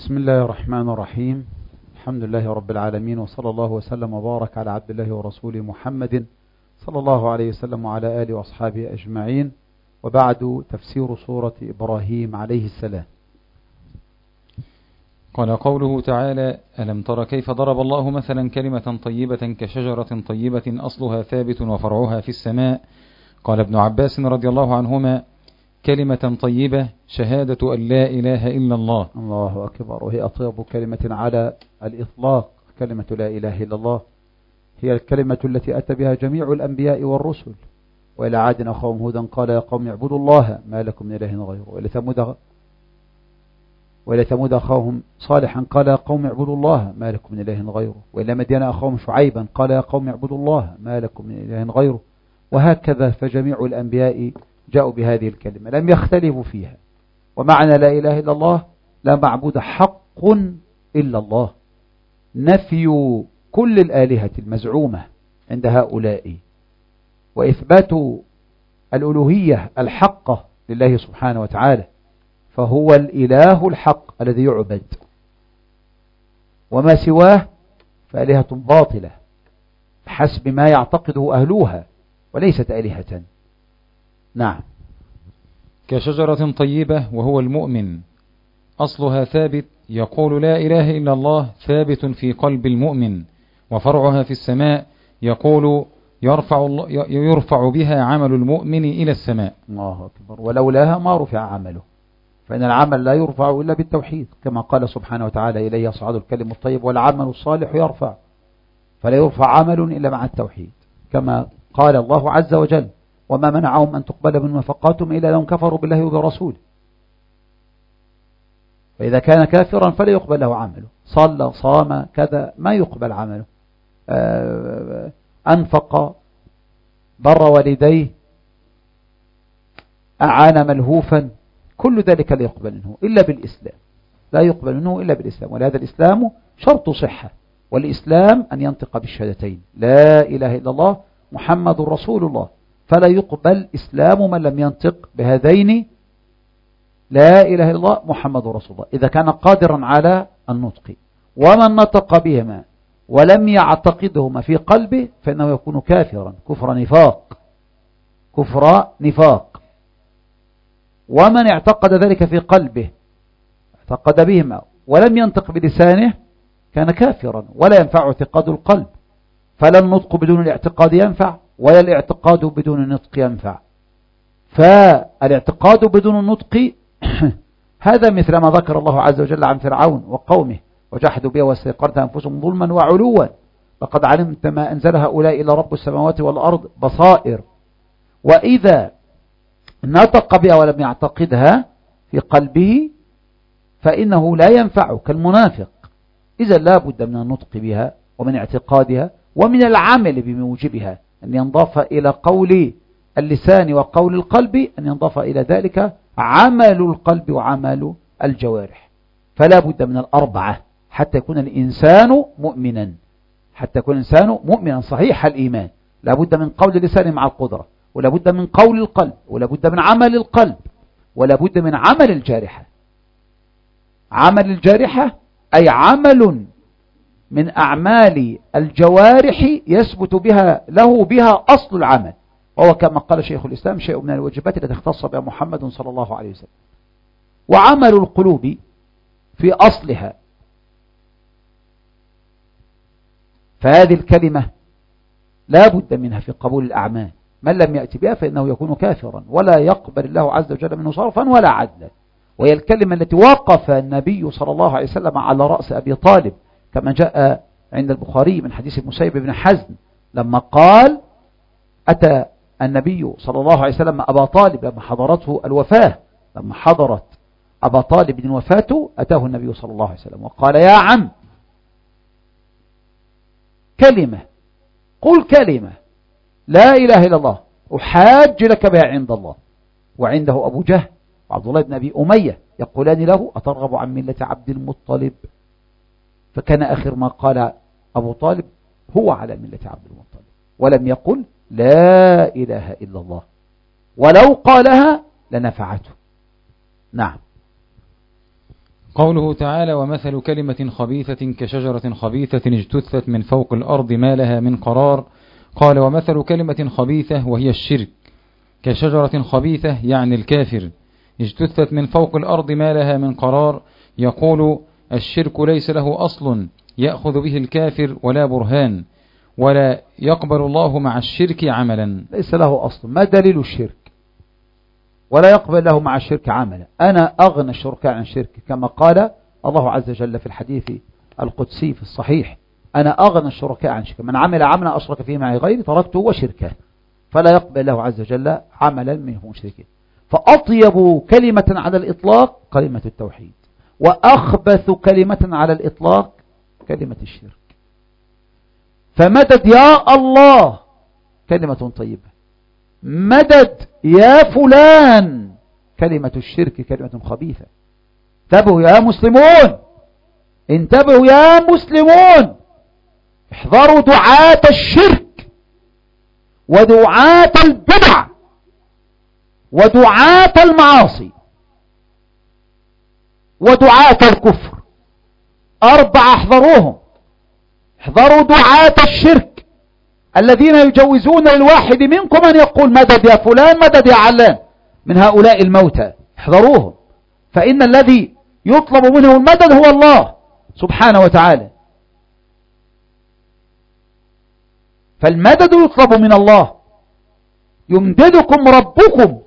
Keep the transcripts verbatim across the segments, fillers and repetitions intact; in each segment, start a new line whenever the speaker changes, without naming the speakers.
بسم الله الرحمن الرحيم. الحمد لله رب العالمين، وصلى الله وسلم وبارك على عبد الله ورسوله محمد صلى الله عليه وسلم وعلى آله وأصحابه أجمعين. وبعد، تفسير سورة إبراهيم عليه السلام.
قال قوله تعالى: ألم تر كيف ضرب الله مثلا كلمة طيبة كشجرة طيبة أصلها ثابت وفرعها في السماء. قال ابن عباس رضي الله عنهما: كلمة طيبة شهادة أن لا إله إلا الله.
الله أكبر. وهي أطيب كلمة على الإطلاق، كلمة لا إله إلا الله. هي الكلمة التي أتى بها جميع الأنبياء والرسل. وإلى عاد أخاهم هودا قال يا قوم اعبدوا الله ما لكم من إله غيره. وإلى ثمود وإلى ثمود أخاهم صالحا قال يا قوم اعبدوا الله ما لكم من إله غيره. وإلى مدين أخاهم شعيبا قال يا قوم اعبدوا الله ما لكم من إله غيره. وهكذا فجميع الأنبياء جاءوا بهذه الكلمة، لم يختلفوا فيها. ومعنى لا إله إلا الله: لا معبود حق إلا الله، نفي كل الآلهة المزعومة عند هؤلاء، وإثبات الألوهية الحقة لله سبحانه وتعالى، فهو الإله الحق الذي يعبد، وما سواه فآلهة باطلة حسب ما يعتقده أهلوها وليست آلهة. نعم.
كشجرة طيبة وهو المؤمن أصلها ثابت، يقول لا إله إلا الله، ثابت في قلب المؤمن. وفرعها في السماء، يقول يرفع, الله يرفع بها عمل المؤمن إلى السماء.
الله أكبر. ولولاها ما رفع عمله، فإن العمل لا يرفع إلا بالتوحيد، كما قال سبحانه وتعالى: إليه يصعد الكلم الطيب والعمل الصالح يرفع. فلا يرفع عمل إلا مع التوحيد، كما قال الله عز وجل: وما منعهم أن تقبل من نفقاتهم إلا لهم كفروا بالله وبرسوله. فإذا كان كافرا فلا يقبل له عمله، صلى صام كذا ما يقبل عمله، أنفق بر والديه أعان ملهوفا، كل ذلك لا يقبل منه إلا بالإسلام، لا يقبل منه إلا بالإسلام. ولهذا الإسلام شرط صحة، والإسلام أن ينطق بالشهادتين لا إله إلا الله محمد رسول الله، فلا يقبل إسلام من لم ينطق بهذين لا إله إلا الله محمد رسول الله، إذا كان قادرا على النطق. ومن نطق بهما ولم يعتقدهما في قلبه فإنه يكون كافرا كفر نفاق، كفر نفاق. ومن اعتقد ذلك في قلبه، اعتقد بهما ولم ينطق بلسانه، كان كافرا، ولا ينفع اعتقاد القلب. فلا النطق بدون الاعتقاد ينفع، ولا الاعتقاد بدون النطق ينفع. فالاعتقاد بدون النطق هذا مثل ما ذكر الله عز وجل عن فرعون وقومه: وجحدوا بها واستيقنتها أنفسهم ظلما وعلوا لقد علمت ما أنزل هؤلاء إلا رب السماوات والأرض بصائر. وإذا نطق بها ولم يعتقدها في قلبه فإنه لا ينفع، كالمنافق. إذا لا بد من النطق بها ومن اعتقادها ومن العمل بموجبها، أن ينضاف إلى قول اللسان وقول القلب، أن ينضاف إلى ذلك عمل القلب وعمل الجوارح. فلا بد من الأربعة حتى يكون الإنسان مؤمنا، حتى يكون الإنسان مؤمنا صحيح الإيمان. لا بد من قول اللسان مع القدرة، ولا بد من قول القلب، ولا بد من عمل القلب، ولا بد من عمل الجارحة. عمل الجارحة أي عمل من أعمال الجوارح يثبت بها له بها أصل العمل، وهو كما قال شيخ الإسلام: شيء من الواجبات التي اختص بها محمد صلى الله عليه وسلم. وعمل القلوب في أصلها، فهذه الكلمة لا بد منها في قبول الأعمال. من لم يأتي بها فإنه يكون كافرا، ولا يقبل الله عز وجل منه صرفا ولا عدلا. وهي الكلمة التي وقف النبي صلى الله عليه وسلم على رأس أبي طالب، كما جاء عند البخاري من حديث المسيب بن حزم، لما قال: أتى النبي صلى الله عليه وسلم أبا طالب لما حضرته الوفاة، لما حضرت أبا طالب وفاته أتاه النبي صلى الله عليه وسلم وقال: يا عم، كلمة، قل كلمة لا إله إلا الله أحاج لك بها عند الله. وعنده أبو جهل وعبد الله بن أبي أمية يقولان له: أترغب عن ملة عبد المطلب؟ فكان آخر ما قال أبو طالب: هو على ملة عبد المطلب، ولم يقل لا إله إلا الله، ولو قالها لنفعته. نعم.
قوله تعالى ومثل كلمة خبيثة كشجرة خبيثة اجتثت من فوق الأرض ما لها من قرار. قال ومثل كلمة خبيثة وهي الشرك كشجرة خبيثة يعني الكافر اجتثت من فوق الأرض ما لها من قرار. يقول الشرك ليس له أصل يأخذ به الكافر ولا برهان، ولا يقبل الله مع الشرك عملا.
ليس له أصل، ما دليل الشرك؟ ولا يقبل له مع الشرك عملا. أنا أغنى الشركاء عن شرك، كما قال الله عز وجل في الحديث القدسي في الصحيح: أنا أغنى الشركاء عن شرك، من عمل عملا أشرك فيه معي غيري تركته وشركه. فلا يقبل له عز وجل عملا منه مشركين. فأطيب كلمة على الإطلاق كلمة التوحيد، وأخبث كلمة على الإطلاق كلمة الشرك. فمدد يا الله كلمة طيبة، مدد يا فلان كلمة الشرك كلمة خبيثة. انتبهوا يا مسلمون، انتبهوا يا مسلمون، احذروا دعاة الشرك ودعاة البدع ودعاة المعاصي ودعاة الكفر. أربعة احذروهم. احذروا دعاة الشرك الذين يجوزون للواحد منكم أن يقول مدد يا فلان مدد يا علان من هؤلاء الموتى. احذروهم، فإن الذي يطلب منه المدد هو الله سبحانه وتعالى. فالمدد يطلب من الله. يمددكم ربكم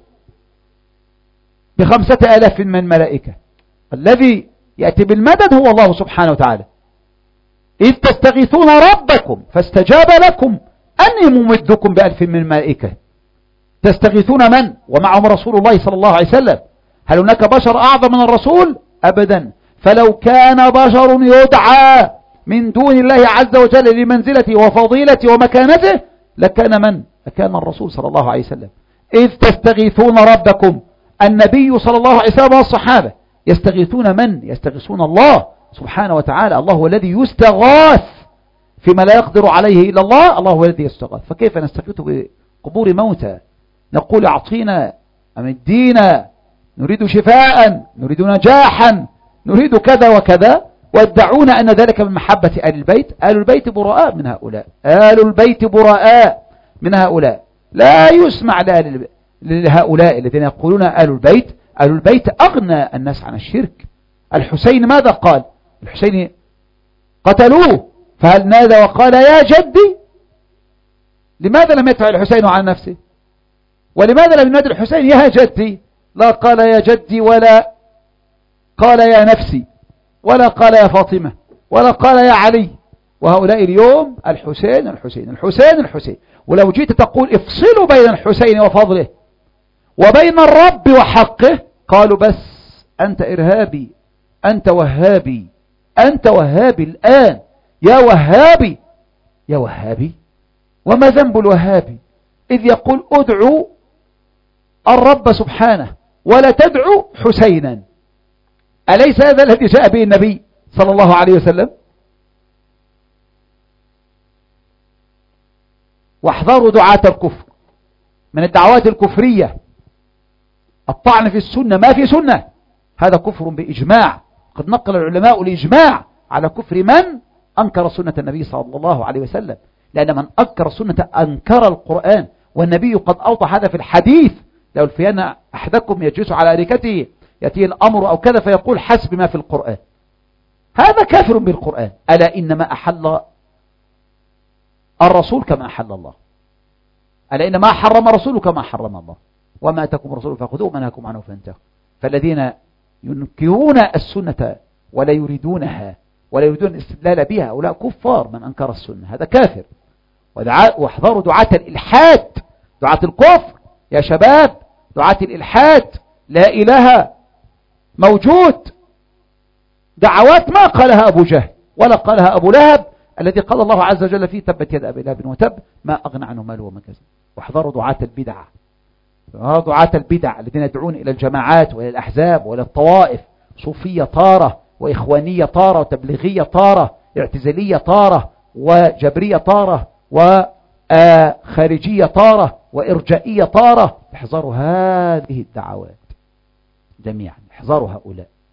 بخمسة آلاف من الملائكة. الذي يأتي بالمدد هو الله سبحانه وتعالى. إذ تستغيثون ربكم فاستجاب لكم أني ممدكم بألف من الملائكة. تستغيثون من؟ ومعهم رسول الله صلى الله عليه وسلم. هل هناك بشر أعظم من الرسول؟ أبدا. فلو كان بشر يدعى من دون الله عز وجل لمنزلته وفضيلته ومكانته لكان من؟ لكان الرسول صلى الله عليه وسلم. إذ تستغيثون ربكم، النبي صلى الله عليه وسلم والصحابة يستغيثون من؟ يستغيثون الله سبحانه وتعالى. الله هو الذي يستغاث فيما لا يقدر عليه إلا الله. الله هو الذي يستغاث. فكيف نستغيث بقبور موتى؟ نقول اعطينا امدينا، نريد شفاء، نريد نجاحا، نريد كذا وكذا، وادعون أن ذلك من محبة آل البيت. آل البيت براء من هؤلاء، آل البيت براء من هؤلاء. لا يسمع لهؤلاء الذين يقولون آل البيت. آل البيت أغنى الناس عن الشرك. الحسين ماذا قال؟ الحسين قتلوه، فهل نادى وقال يا جدي؟ لماذا لم يدفع الحسين عن نفسه؟ ولماذا لم ينادي الحسين يا جدي؟ لا قال يا جدي، ولا قال يا نفسي، ولا قال يا فاطمة، ولا قال يا علي. وهؤلاء اليوم الحسين الحسين الحسين الحسين. ولو جيت تقول افصلوا بين الحسين وفضله وبين الرب وحقه، قالوا بس أنت إرهابي، أنت وهابي، أنت وهابي الآن، يا وهابي يا وهابي. وما ذنب الوهابي إذ يقول ادعوا الرب سبحانه ولا تدعوا حسينا؟ أليس هذا الذي جاء به النبي صلى الله عليه وسلم؟ واحذروا دعاة الكفر من الدعوات الكفرية. الطعن في السنة، ما في سنة، هذا كفر بإجماع. قد نقل العلماء الإجماع على كفر من أنكر سنة النبي صلى الله عليه وسلم، لأن من أنكر سنة أنكر القرآن. والنبي قد أوضح هذا في الحديث: لو الفيان أحدكم يجلس على أريكته يأتيه الأمر أو كذا فيقول حسب ما في القرآن. هذا كافر بالقرآن. ألا إنما أحل الرسول كما أحل الله، ألا إنما حرم رسوله كما حرم الله، وما أتاكم رسوله فخذوه وما نهاكم عنه فانتهوا. فالذين ينكرون السنة ولا يريدونها ولا يريدون الاستدلال بها هؤلاء كفار. من أنكر السنة هذا كافر. واحذروا دعاة الإلحاد، دعاة الكفر يا شباب، دعاة الإلحاد. لا إله موجود، دعوات ما قالها أبو جهل ولا قالها أبو لهب الذي قال الله عز وجل فيه تبت يد أبي لهب وتب ما أغنى عنه ماله وما كسب. واحذروا دعاة البدع، دعاة البدع الذين يدعون إلى الجماعات وإلى الأحزاب وإلى الطوائف، صوفية طارة وإخوانية طارة وتبليغية طارة، اعتزالية طارة وجبرية طارة وخارجية طارة وإرجائية طارة. احذروا هذه الدعوات جميعا، احذروا هؤلاء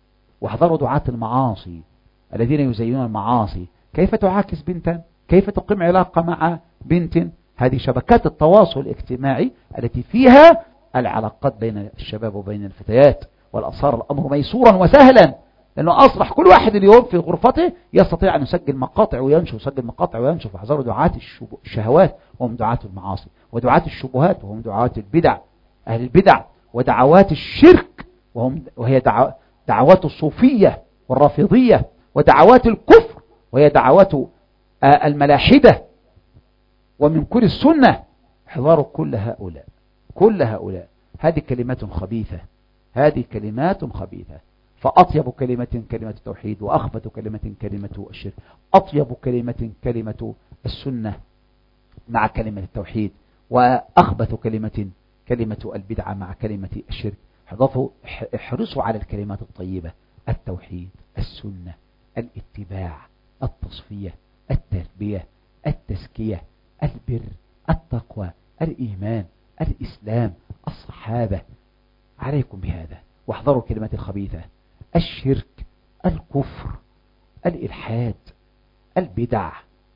واحذروا دعاة المعاصي الذين يزينون المعاصي. كيف تعاكس بنتا؟ كيف تقيم علاقة مع بنت؟ هذه شبكات التواصل الاجتماعي التي فيها العلاقات بين الشباب وبين الفتيات، والأصار الأمر ميسورا وسهلا، لأنه أصبح كل واحد اليوم في غرفته يستطيع أن يسجل مقاطع وينشر، يسجل مقاطع وينشر. فاحذروا دعاة الشهوات وهم دعاة المعاصي، ودعاة الشبهات وهم دعاة البدع، أهل البدع، ودعوات الشرك وهم وهي دعوات الصوفية والرافضية، ودعوات الكفر وهي دعوات الملاحدة ومن كل السنة. احذروا كل هؤلاء، كل هؤلاء. هذه كلمات خبيثة، هذه كلمات خبيثة. فأطيب كلمة كلمة التوحيد، وأخبث كلمة كلمة الشرك. أطيب كلمة كلمة السنة مع كلمة التوحيد، وأخبث كلمة كلمة البدعة مع كلمة الشرك. احرصوا على الكلمات الطيبة: التوحيد، السنة، الاتباع، التصفية، التربية، التزكية، البر، التقوى، الإيمان، الإسلام، الصحابة. عليكم بهذا، واحذروا الكلمات الخبيثة: الشرك، الكفر، الإلحاد، البدع،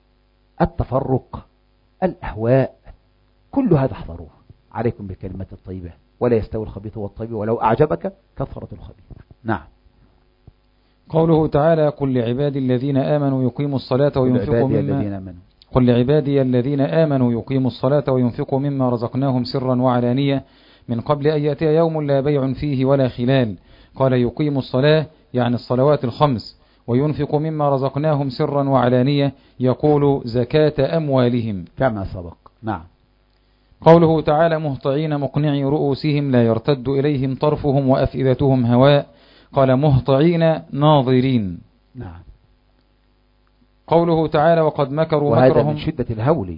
التفرق، الأهواء، كل هذا احذروه. عليكم بالكلمات الطيبة، ولا يستوي الخبيث والطيب ولو أعجبك كثرة الخبيث. نعم.
قوله تعالى: قل لعبادي الذين آمنوا يقيموا الصلاة وينفقوا مما قل لعبادي الذين آمنوا يقيموا الصلاة وينفقوا مما رزقناهم سرا وعلانية من قبل أن يأتي يوم لا بيع فيه ولا خلال. قال: يقيموا الصلاة يعني الصلوات الخمس، وينفق مما رزقناهم سرا وعلانية يقول زكاة أموالهم
كما سبق. نعم.
قوله تعالى: مهطعين مقنعي رؤوسهم لا يرتد إليهم طرفهم وأفئدتهم هواء. قال: مهطعين ناظرين.
نعم.
قوله تعالى: وقد مكروا
وهذا
مكرهم.
من شدة الهول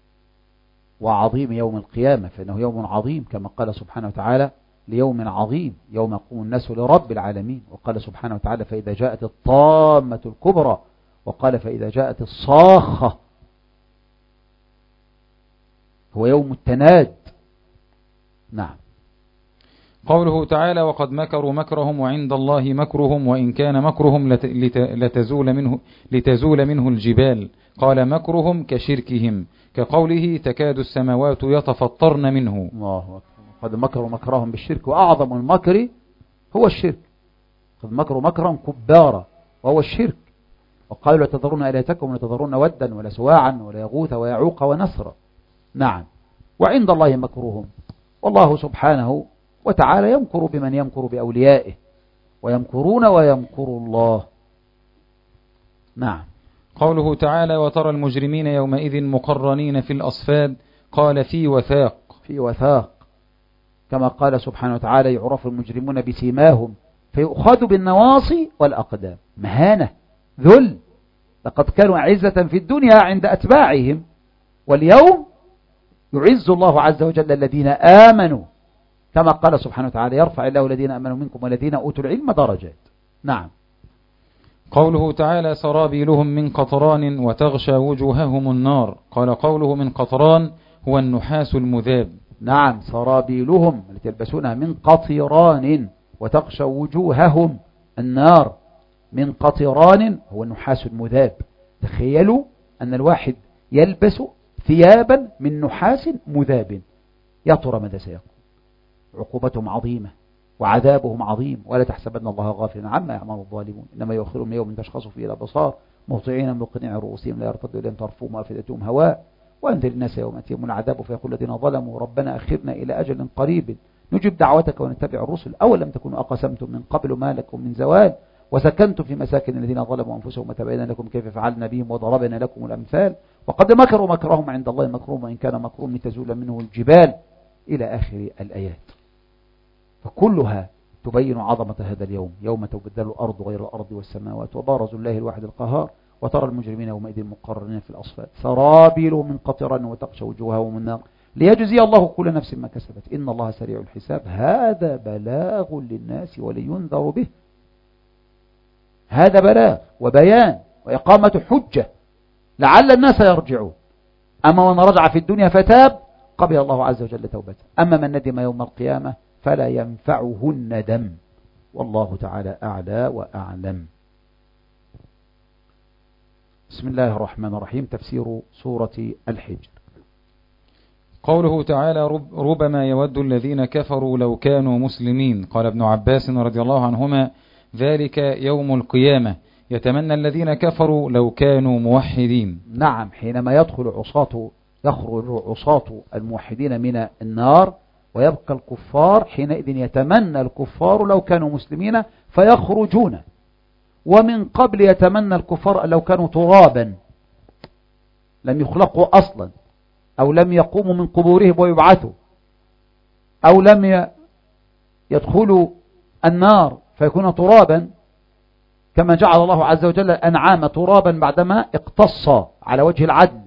وعظيم يوم القيامة، فإنه يوم عظيم كما قال سبحانه وتعالى: ليوم عظيم يوم يقوم الناس لرب العالمين. وقال سبحانه وتعالى: فإذا جاءت الطامة الكبرى. وقال: فإذا جاءت الصاخة. هو يوم التناد. نعم.
قوله تعالى: وقد مكروا مكرهم وعند الله مكرهم وإن كان مكرهم لت... لت... لتزول منه لتزول منه الجبال. قال: مكرهم كشركهم، كقوله: تكاد السماوات يتفطرن منه.
الله أكبر. قد مكروا مكرهم بالشرك، وأعظم المكر هو الشرك. قد مكروا مكرا كبارا وهو الشرك. وقالوا: لا تذرون آلهتكم ولا تذرون ودا ولا سواعا ولا يغوث ويعوق ونسرا. نعم. وعند الله مكرهم، والله سبحانه وتعالى يمكر بمن يمكر بأوليائه، ويمكرون ويمكر الله. نعم.
قوله تعالى: وترى المجرمين يومئذ مقرنين في الأصفاد. قال: في وثاق.
في وثاق، كما قال سبحانه وتعالى: يعرف المجرمون بسيماهم فيؤخذ بالنواصي والأقدام. مهانة، ذل. لقد كانوا عزة في الدنيا عند أتباعهم، واليوم يعز الله عز وجل الذين آمنوا، كما قال سبحانه وتعالى: يرفع الله الذين آمنوا منكم والذين أوتوا العلم درجات. نعم.
قوله تعالى: سرابيلهم من قطران وتغشى وجوههم النار. قال: قوله من قطران هو النحاس المذاب.
نعم. سرابيلهم التي يلبسونها من قطران وتغشى وجوههم النار. من قطران هو النحاس المذاب. تخيلوا أن الواحد يلبس ثيابا من نحاس مذاب، يا ترى ماذا سيكون؟ عقوبتهم عظيمة وعذابهم عظيم. ولا تحسبن الله غافلا عما يعمل الظالمون، إنما يؤخرهم يوم تشخص فيه الأبصار مهطعين مقنعي رؤوسهم لا يرتد إليهم طرفهم وأفئدتهم هواء. وأنذر الناس يوم يأتيهم العذاب فيقول الذين ظلموا ربنا أخرنا إلى أجل قريب نجب دعوتك ونتبع الرسل أولم تكونوا أقسمتم من قبل ما لكم من زوال وسكنتم في مساكن الذين ظلموا أنفسهم وتبين لكم كيف فعلنا بهم وضربنا لكم الأمثال وقد مكروا مكرهم عند الله مكرهم وإن كان مكرهم لتزول منه الجبال إلى آخر الآيات. فكلها تبين عظمة هذا اليوم، يوم تبدل الأرض غير الأرض والسماوات وبارزوا الله الواحد القهار وترى المجرمين يومئذ مقررين في الأصفاد سرابيل من قطران وتغشى وجوههم النار ليجزي الله كل نفس ما كسبت إن الله سريع الحساب. هذا بلاغ للناس ولينذر به. هذا بلاغ وبيان وإقامة حجة لعل الناس يرجعون. أما من رجع في الدنيا فتاب قبل الله عز وجل توبته، أما من ندم يوم القيامة فلا ينفعه الندم. والله تعالى أعلى وأعلم. بسم الله الرحمن الرحيم. تفسير سورة الحجر.
قوله تعالى رب ربما يود الذين كفروا لو كانوا مسلمين. قال ابن عباس رضي الله عنهما ذلك يوم القيامة يتمنى الذين كفروا لو كانوا موحدين.
نعم، حينما يدخل عصاة يخرج عصاة الموحدين من النار ويبقى الكفار، حينئذ يتمنى الكفار لو كانوا مسلمين فيخرجون. ومن قبل يتمنى الكفار لو كانوا ترابا لم يخلقوا أصلا، أو لم يقوموا من قبورهم ويبعثوا، أو لم يدخلوا النار فيكون ترابا، كما جعل الله عز وجل الأنعام ترابا بعدما اقتص على وجه العدل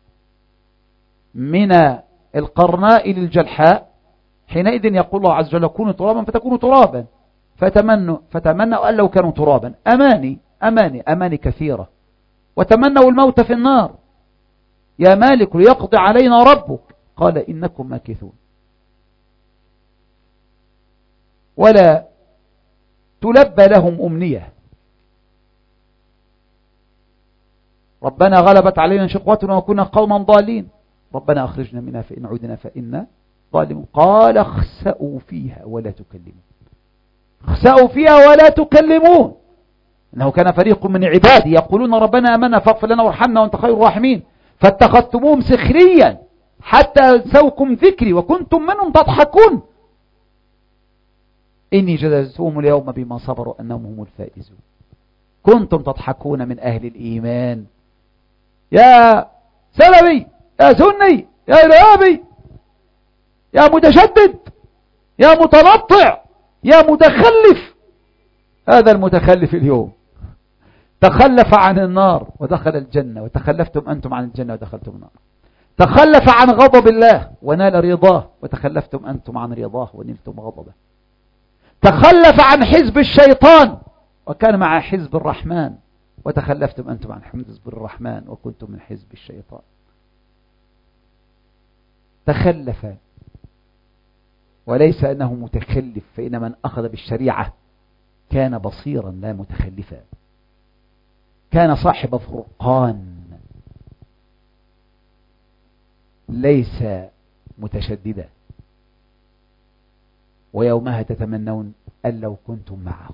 من القرناء للجلحاء. حينئذ يقول الله عز وجل كونوا ترابا فتكونوا ترابا، فتمنوا فتمنوا أن لو كانوا ترابا. أماني أماني أماني كثيرة. وتمنوا الموت في النار، يا مالك ليقضي علينا ربك، قال إنكم ماكثون. ولا تلبى لهم أمنية، ربنا غلبت علينا شقوتنا وكنا قوما ضالين، ربنا أخرجنا منها فإن عدنا فإنا ظالمون. قال اخسأوا فيها ولا تكلمون، اخسأوا فيها ولا تكلمون. إنه كان فريق من عبادي يقولون ربنا آمنا فاغفر لنا وارحمنا وأنت خير الراحمين فاتخذتموهم سخريا حتى أنسوكم ذكري وكنتم منهم تضحكون إني جزيتهم اليوم بما صبروا أنهم هم الفائزون. كنتم تضحكون من أهل الإيمان، يا سلبي يا سني يا إرهابي يا متشدد يا متنطع يا متخلف. هذا المتخلف اليوم تخلف عن النار ودخل الجنة، وتخلفتم أنتم عن الجنة ودخلتم النار. تخلف عن غضب الله ونال رضاه، وتخلفتم أنتم عن رضاه ونلتم غضبه. تخلف عن حزب الشيطان وكان مع حزب الرحمن، وتخلفتم أنتم عن حزب الرحمن وكنتم من حزب الشيطان. تخلف، وليس أنه متخلف، فإن من أخذ بالشريعة كان بصيرا لا متخلفا، كان صاحب فرقان ليس متشددا. ويومها تتمنون أن لو كنتم معه.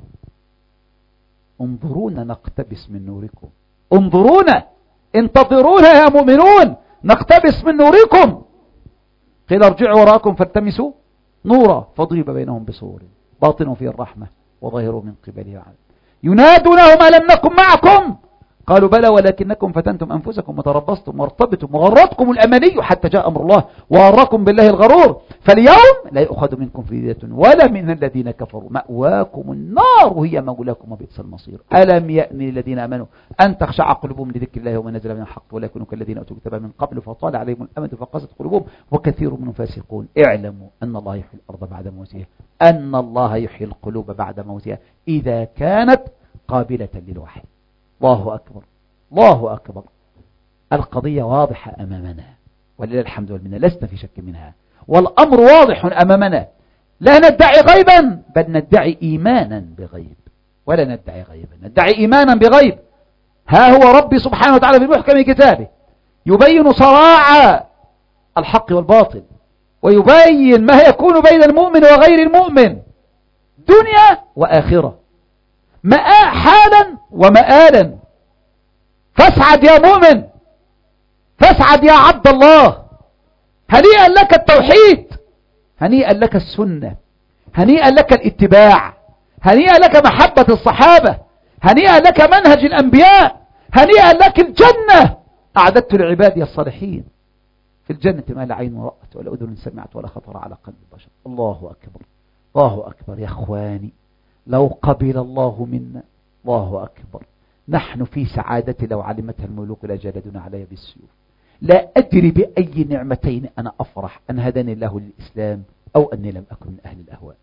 انظرونا نقتبس من نوركم، انظرونا انتظرونا يا مؤمنون نقتبس من نوركم. قيل ارجعوا وراءكم فالتمسوا نورا فضرب بينهم بسور باطنه فيه الرحمة وظاهره من قبله العذاب ينادونهم ألم نكن معكم قالوا بلى ولكنكم فتنتم أنفسكم وتربصتم وارتبتم وغرتكم الأماني حتى جاء أمر الله وغركم بالله الغرور فاليوم لا يؤخذ منكم فدية ولا من الذين كفروا مأواكم النار وهي مولاكم وبئس المصير. ألم يأن الذين آمنوا أن تخشع قلوبهم لذكر الله وما نزل من الحق ولا يكونوا كالذين أوتوا الكتاب من قبل فطال عليهم الأمد فقست قلوبهم وكثير منهم فاسقون. اعلموا أن الله يحيي الأرض بعد موتها أن الله يحيي القلوب بعد موتها إذا كانت قابلة للوحي. الله أكبر الله أكبر. القضية واضحة أمامنا ولله الحمد والمنة، لسنا في شك منها، والأمر واضح أمامنا. لا ندعي غيبا بل ندعي إيمانا بغيب، ولا ندعي غيبا ندعي إيمانا بغيب. ها هو ربي سبحانه وتعالى في محكم كتابه يبين صراع الحق والباطل، ويبين ما يكون بين المؤمن وغير المؤمن دنيا وآخرة، مآ حالا ومآلا. فاسعد يا مؤمن، فاسعد يا عبد الله. هنيئا لك التوحيد، هنيئا لك السنة، هنيئا لك الاتباع، هنيئا لك محبة الصحابة، هنيئا لك منهج الأنبياء، هنيئا لك الجنة أعددت لعبادي الصالحين. في الجنة ما لا عين رأت ولا أذن سمعت ولا خطر على قلب البشر. الله أكبر الله أكبر. يا أخواني لو قبل الله منا، الله أكبر، نحن في سعادة لو علمتها الملوك لجلدنا علي بالسيوف. لا أدري بأي نعمتين أنا أفرح، أن هداني الله للإسلام أو أني لم أكن من أهل الأهواء.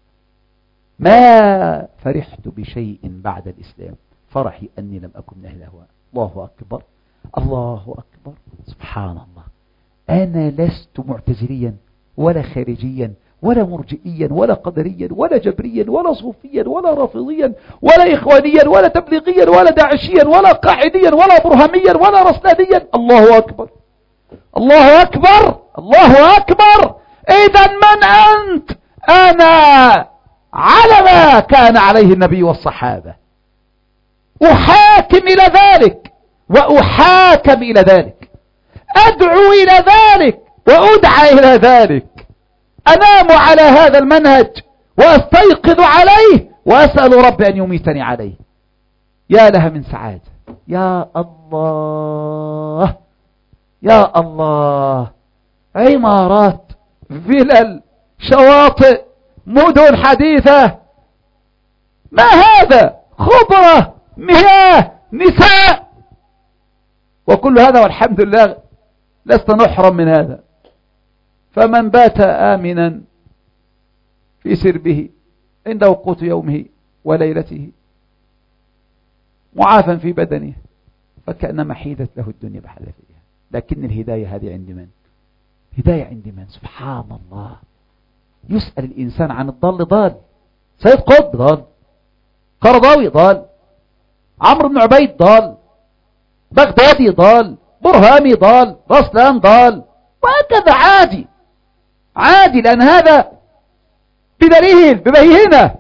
ما فرحت بشيء بعد الإسلام فرحي أني لم أكن من أهل الأهواء. الله أكبر الله أكبر. سبحان الله. أنا لست معتزليا ولا خارجيا ولا مرجئيا ولا قدريا ولا جبريا ولا صوفيا ولا رافضيا ولا إخوانيا ولا تبليغيا ولا داعشيا ولا قاعديا ولا برهميا ولا رصداديا. الله أكبر الله أكبر الله أكبر. إذا من أنت؟ أنا على ما كان عليه النبي والصحابة، أحاكم إلى ذلك وأحاكم إلى ذلك، أدعو إلى ذلك وأدعى إلى ذلك، أنام على هذا المنهج وأستيقظ عليه وأسأل رب أن يميتني عليه. يا لها من سعادة. يا الله يا الله. عمارات، فلل، شواطئ، مدن حديثة، ما هذا؟ خضرة، مياه، نساء، وكل هذا والحمد لله لست نحرم من هذا. فمن بات آمنا في سربه عنده قوت يومه وليلته، معافا في بدنه، فكأنما حيدت له الدنيا بحذافيرها. لكن الهداية هذه عند من؟ هداية عند من؟ سبحان الله. يسأل الإنسان عن الضال ضال، سيد قطب ضال، قرضاوي ضال، عمرو بن عبيد ضال، بغدادي ضال، برهامي ضال، رسلان ضال، وهكذا عادي عادي، لأن هذا بدليل ببينة.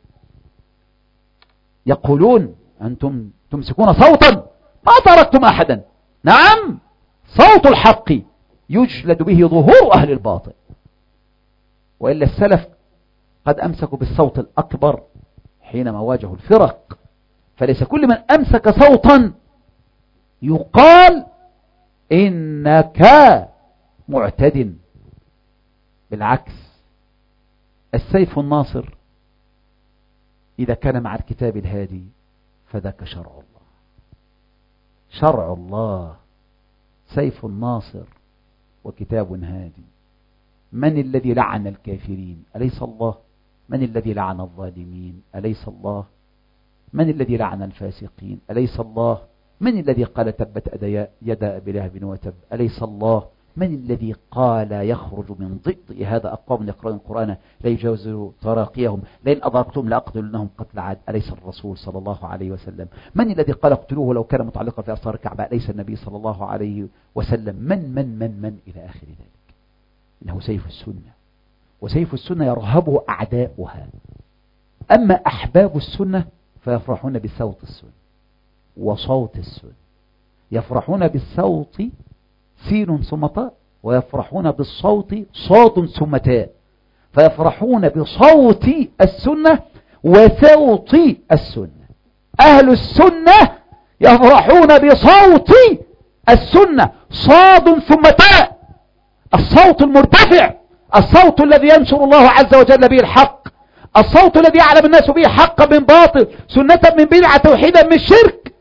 يقولون أنتم تمسكون صوتا ما تركتم أحدا. نعم، صوت الحق يجلد به ظهور أهل الباطل، وإلا السلف قد أمسكوا بالصوت الأكبر حينما واجهوا الفرق. فليس كل من أمسك صوتا يقال إنك معتد، بالعكس. السيف الناصر إذا كان مع الكتاب الهادي فذاك شرع الله. شرع الله سيف الناصر وكتاب هادي. من الذي لعن الكافرين؟ أليس الله؟ من الذي لعن الظالمين؟ أليس الله؟ من الذي لعن الفاسقين؟ أليس الله؟ من الذي قال تبت يد أبي لهب وتب؟ أليس الله؟ من الذي قال يخرج من ضئضئ هذا أقوام يقرؤون القرآن لا يجاوزوا تراقيهم لئن أدركتم لأقتلنهم قتل عاد؟ أليس الرسول صلى الله عليه وسلم؟ من الذي قال اقتلوه لو كان متعلقا في أسرار الكعبة؟ أليس النبي صلى الله عليه وسلم؟ من من من من إلى آخر ذلك. إنه سيف السنة، وسيف السنة يرهبه أعداؤها. أما أحباب السنة فيفرحون بصوت السنة وصوت السنة. يفرحون بالصوت سين ثم طاء، ويفرحون بالصوت صاد ثم تاء. فيفرحون بصوت السنة وصوت السنة. أهل السنة يفرحون بصوت السنة صاد ثم تاء، الصوت المرتفع، الصوت الذي ينشر الله عز وجل به الحق، الصوت الذي يعلم الناس به حقا من باطل، سنة من بدعة، توحيدا من شرك.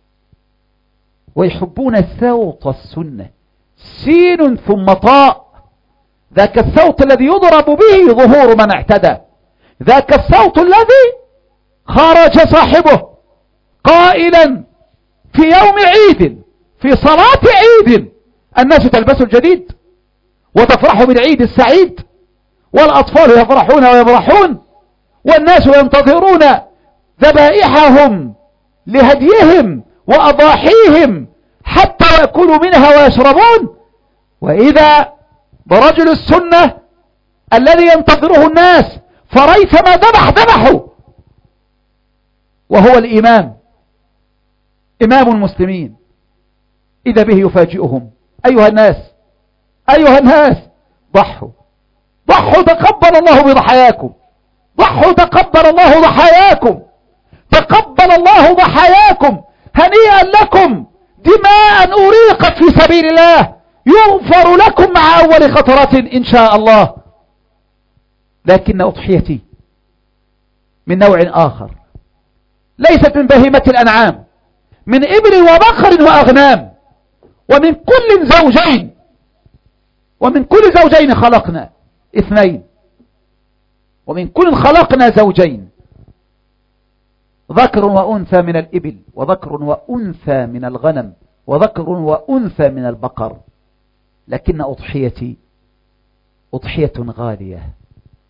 ويحبون صوت السنة سين ثم طاء، ذاك الصوت الذي يضرب به ظهور من اعتدى، ذاك الصوت الذي خرج صاحبه قائلا في يوم عيد في صلاة عيد الناس تلبس الجديد وتفرح بالعيد السعيد، والأطفال يفرحون ويمرحون، والناس ينتظرون ذبائحهم لهديهم وأضاحيهم حتى يأكلوا منها ويشربون. وإذا برجل السنة الذي ينتظره الناس فريثما ذبح ذبحوا، وهو الإمام، إمام المسلمين، إذا به يفاجئهم: أيها الناس أيها الناس ضحوا ضحوا تقبل الله بضحاياكم، ضحوا تقبل الله ضحاياكم، تقبل الله ضحاياكم، هنيئا لكم، دماء أريقت في سبيل الله، يغفر لكم مع أول خطرة إن شاء الله. لكن أضحيتي من نوع آخر، ليست من بهيمة الأنعام، من إبل وبقر وأغنام، ومن كل زوجين، ومن كل زوجين خلقنا اثنين، ومن كل خلقنا زوجين، ذكر وأنثى من الإبل، وذكر وأنثى من الغنم، وذكر وأنثى من البقر. لكن أضحيتي أضحية غالية،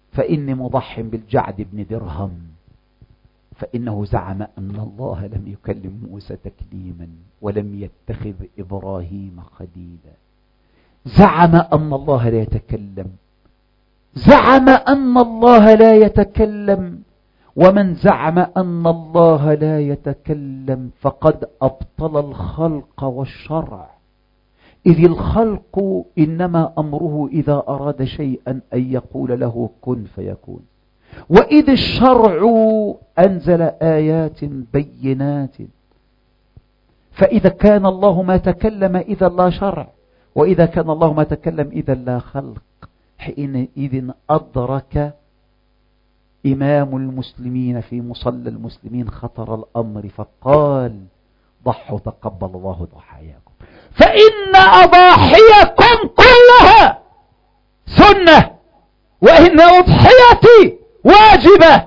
فإني مضح بالجعد بن درهم فإنه زعم أن الله لم يكلم موسى تكليما ولم يتخذ إبراهيم خليلا. زعم أن الله لا يتكلم، زعم أن الله لا يتكلم، ومن زعم أن الله لا يتكلم فقد أبطل الخلق والشرع، إذ الخلق إنما أمره إذا أراد شيئا أن يقول له كن فيكون، وإذ الشرع أنزل آيات بينات. فإذا كان الله ما تكلم إذا لا شرع، وإذا كان الله ما تكلم إذا لا خلق. حينئذ أدرك إمام المسلمين في مصلى المسلمين خطر الأمر فقال ضحوا تقبل الله ضحاياكم، فإن أضاحيكم كلها سنة، وإن أضحيتي واجبة،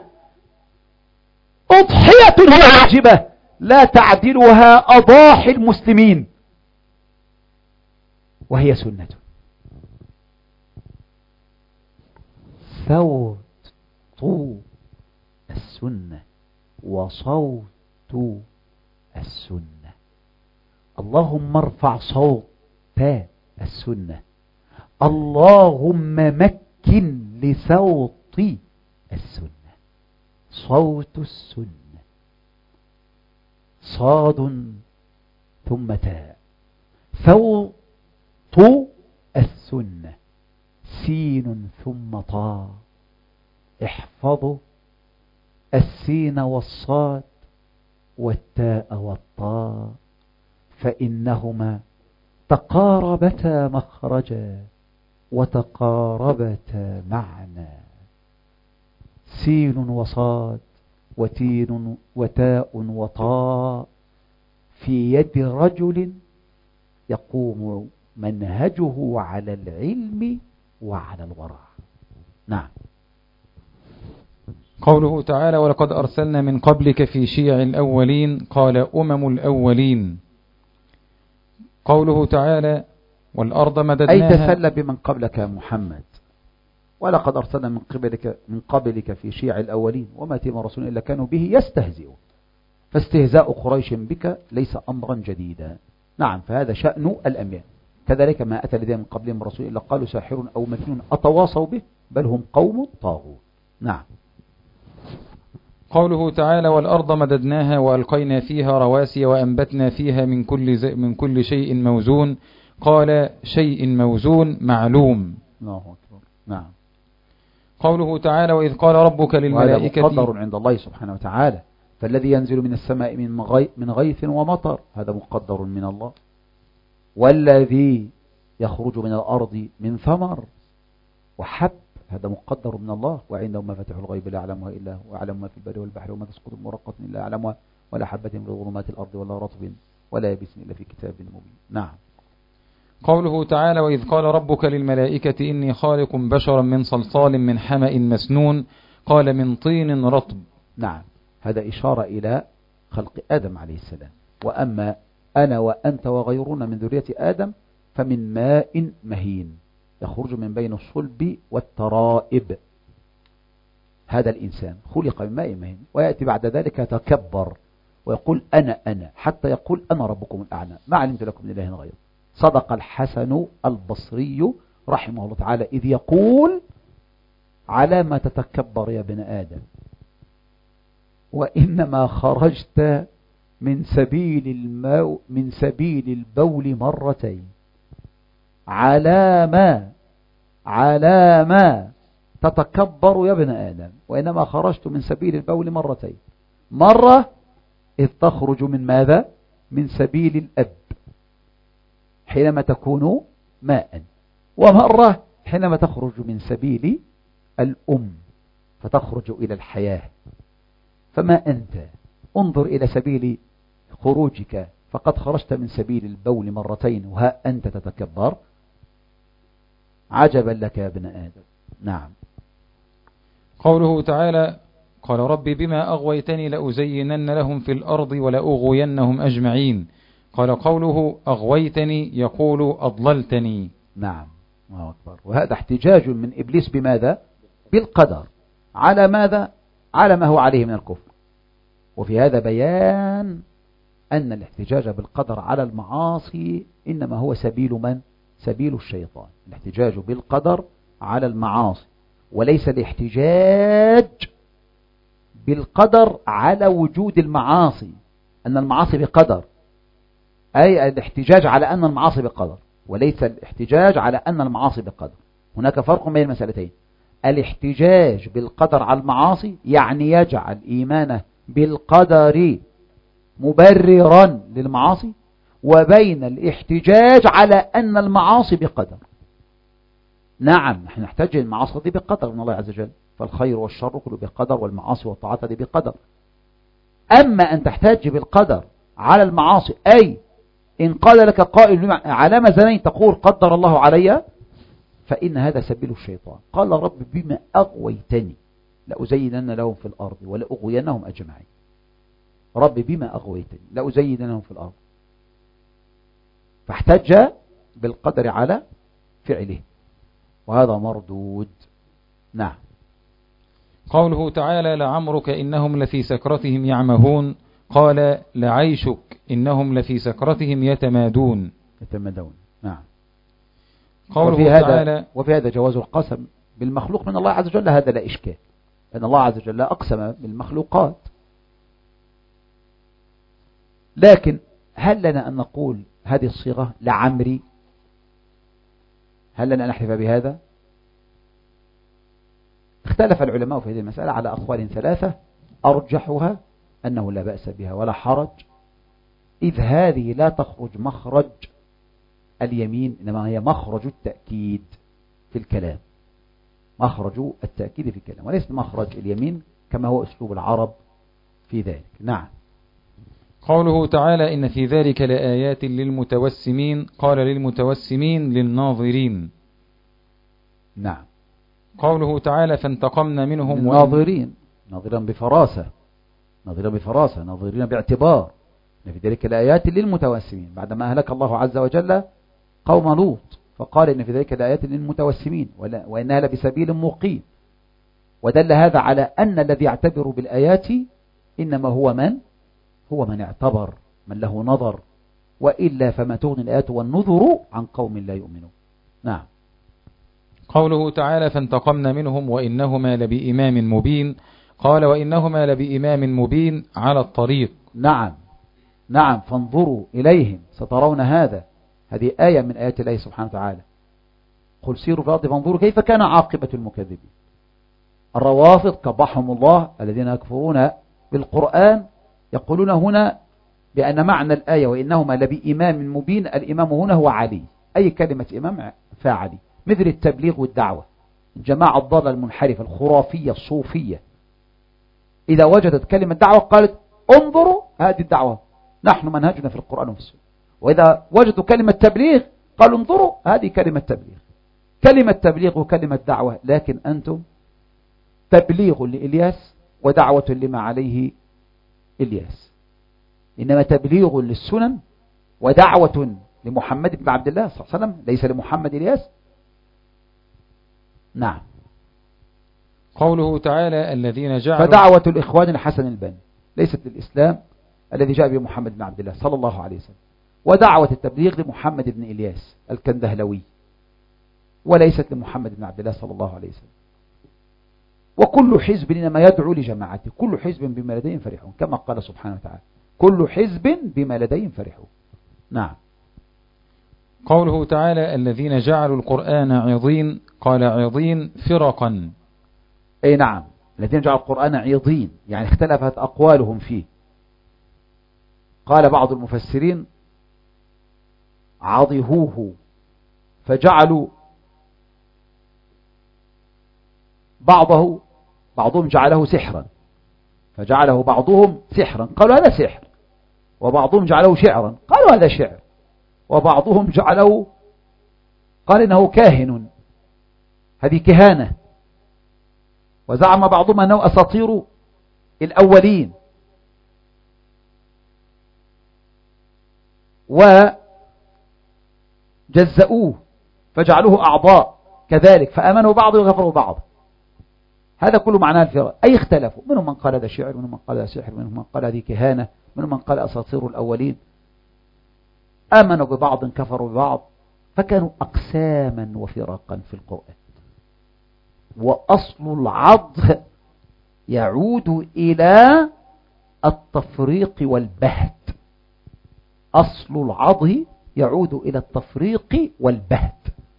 أضحية واجبة لا تعدلها أضاحي المسلمين، وهي سنة. ثوت السنة وصوت السنة. اللهم ارفع صوت السنة، اللهم مكن لصوت السنة. صوت السنة صاد ثم تاء، صوت السنة سين ثم طاء. احفظوا السين والصاد والتاء والطاء فإنهما تقاربتا مخرجا وتقاربتا معنى. سين وصاد وتين وتاء وطاء في يد رجل يقوم منهجه على العلم وعلى الورع. نعم.
قوله تعالى ولقد أرسلنا من قبلك في شيع الأولين، قال أمم الأولين. قوله تعالى والأرض مددناها،
أي تسلى بمن قبلك يا محمد. ولقد أرسلنا من قبلك, من قبلك في شيع الأولين وما تيم رسول إلا كانوا به يستهزئون. فاستهزاء قريش بك ليس أمرا جديدا. نعم، فهذا شأن الأنبياء. كذلك ما أتى لديهم من قبلهم رسول إلا قالوا ساحر أو مجنون أتواصوا به بل هم قوم طاغون. نعم.
قوله تعالى والأرض مددناها وألقينا فيها رواسي وأنبتنا فيها من كل من كل شيء موزون، قال شيء موزون معلوم.
الله أكبر. نعم.
قوله تعالى وإذ قال ربك للملائكة،
وهذا مقدر عند الله سبحانه وتعالى. فالذي ينزل من السماء من غي من غيث ومطر هذا مقدر من الله، والذي يخرج من الأرض من ثمر وحب هذا مقدر من الله. وعنده مفاتيح الغيب لا يعلمها إلا هو، ويعلم ما في البر والبحر وما تسقط من ورقة إلا يعلمها ولا حبة في ظلمات الأرض ولا رطب ولا يابس إلا في كتاب مبين. نعم.
قوله تعالى وإذ قال ربك للملائكة إني خالق بشرا من صلصال من حمأ مسنون، قال من طين رطب.
نعم، هذا إشارة إلى خلق آدم عليه السلام. وأما أنا وأنت وغيرنا من ذرية آدم فمن ماء مهين يخرج من بين الصلب والترائب. هذا الإنسان خلق من ماء مهين، ويأتي بعد ذلك يتكبر ويقول أنا أنا حتى يقول أنا ربكم الأعلى ما علمت لكم من إله غيره. صدق الحسن البصري رحمه الله تعالى إذ يقول على ما تتكبر يا ابن آدم، وإنما خرجت من سبيل الماء من سبيل البول مرتين. على ما على ما تتكبر يا ابن آدم، وإنما خرجت من سبيل البول مرتين. مرة إذ تخرج من ماذا؟ من سبيل الأب حينما تكون ماء، ومرة حينما تخرج من سبيل الأم فتخرج إلى الحياة. فما أنت انظر إلى سبيل خروجك، فقد خرجت من سبيل البول مرتين وها أنت تتكبر. عجبا لك يا ابن آدم. نعم.
قوله تعالى قال ربي بما أغويتني لأزينن لهم في الأرض ولأغوينهم أجمعين، قال قوله أغويتني يقول أضللتني.
نعم، الله أكبر. وهذا احتجاج من إبليس بماذا؟ بالقدر على ماذا؟ على ما هو عليه من الكفر. وفي هذا بيان أن الاحتجاج بالقدر على المعاصي إنما هو سبيل من؟ سبيل الشيطان. الاحتجاج بالقدر على المعاصي، وليس الاحتجاج بالقدر على وجود المعاصي، أن المعاصي بقدر، أي الاحتجاج على أن المعاصي بقدر، وليس الاحتجاج على أن المعاصي بقدر. هناك فرق بين المسألتين. الاحتجاج بالقدر على المعاصي يعني يجعل إيمانه بالقدر مبررا للمعاصي، وبين الاحتجاج على أن المعاصي بقدر. نعم نحن نحتاج المعاصي دي بقدر من الله عز وجل، فالخير والشر كله بقدر، والمعاصي والطاعات دي بقدر. أما أن تحتاج بالقدر على المعاصي، أي إن قال لك قائل على مزنين تقول قدر الله علي، فإن هذا سبيل الشيطان. قال رب بما أغويتني لأزينن لهم في الأرض ولأغوينهم أجمعين. رب بما أغويتني لأزيننهم في الأرض، فاحتج بالقدر على فعله، وهذا مردود. نعم.
قوله تعالى لعمرك إنهم لفي سكرتهم يعمهون، قال لعيشك إنهم لفي سكرتهم يتمادون
يتمادون. نعم.
قوله
وفي
تعالى
هذا وفي هذا جواز القسم بالمخلوق من الله عز وجل، هذا لا إشكال، أن الله عز وجل أقسم بالمخلوقات. لكن هل لنا أن نقول هذه الصيغة لعمري؟ هل لنا أن نحلف بهذا؟ اختلف العلماء في هذه المسألة على أقوال ثلاثة، أرجحها أنه لا بأس بها ولا حرج، إذ هذه لا تخرج مخرج اليمين، إنما هي مخرج التأكيد في الكلام، مخرج التأكيد في الكلام، وليس مخرج اليمين كما هو أسلوب العرب في ذلك. نعم.
قوله تعالى إن في ذلك لآيات للمتوسمين، قال للمتوسمين للناظرين.
نعم.
قوله تعالى فانتقمنا منهم
الناظرين، ناظرا بفراسة، ناظرا بفراسة، ناظرين باعتبار. إن في ذلك لآيات للمتوسمين، بعدما أهلك الله عز وجل قوم لوط فقال إن في ذلك لآيات للمتوسمين وإنها لبسبيل مقيم، ودل هذا على أن الذي يعتبر بالآيات إنما هو من هو من اعتبر، من له نظر، وإلا فما تغني الآيات والنذر عن قوم لا يؤمنون. نعم.
قوله تعالى فانتقمنا منهم وإنهما لبإمام مبين، قال وإنهما لبإمام مبين على الطريق.
نعم نعم. فانظروا إليهم سترون هذا، هذه آية من آيات الله سبحانه وتعالى. قل سيروا في الأرض فانظروا كيف كان عاقبة المكذبين. الروافض قبحهم الله الذين يكفرون بالقرآن يقولون هنا بأن معنى الآية وإنهما لبإمام مبين، الإمام هنا هو علي، أي كلمة إمام فاعلي، مثل التبليغ والدعوة. الجماعة الضالة المنحرفة الخرافية الصوفية إذا وجدت كلمة دعوة قالت انظروا هذه الدعوة، نحن منهجنا في القرآن وفي السنة. وإذا وجدوا كلمة تبليغ قالوا انظروا هذه كلمة تبليغ، كلمة تبليغ وكلمة دعوة. لكن أنتم تبليغ لإلياس ودعوة لما عليه إلياس، إنما تبليغ للسنن ودعوة لمحمد بن عبد الله صلى الله عليه وسلم، ليس لمحمد إلياس. نعم.
قوله تعالى الذين جعلوا،
فدعوة الإخوان الحسن البني ليست للإسلام الذي جاء به محمد بن عبد الله صلى الله عليه وسلم، ودعوة التبليغ لمحمد بن إلياس الكندهلوي وليست لمحمد بن عبد الله صلى الله عليه وسلم. وكل حزب إنما يدعو لجماعته، كل حزب بما لديهم فرحون، كما قال سبحانه وتعالى كل حزب بما لديهم فرحون. نعم.
قوله تعالى الذين جعلوا القرآن عضين، قال عضين فرقا.
أي نعم، الذين جعلوا القرآن عضين يعني اختلفت أقوالهم فيه. قال بعض المفسرين عضهوه فجعلوا بعضه بعضهم جعله سحرا، فجعله بعضهم سحرا قالوا هذا سحر، وبعضهم جعله شعرا قالوا هذا شعر، وبعضهم جعله قال إنه كاهن، هذه كهانة، وزعم بعضهم أنه أساطير الأولين، وجزأوه فجعلوه أعضاء كذلك، فأمنوا بعض وغفروا بعض. هذا كله معناه الفرق، أي اختلفوا، منهم من قال هذا شعر، منهم من قال هذا سحر، منهم من قال هذه كهانة، منهم من قال أساطير الأولين، آمنوا ببعض كفروا ببعض، فكانوا أقساما وفرقا في القرآن. وأصل العض يعود إلى التفريق والبهت، أصل العض يعود إلى التفريق والبهت،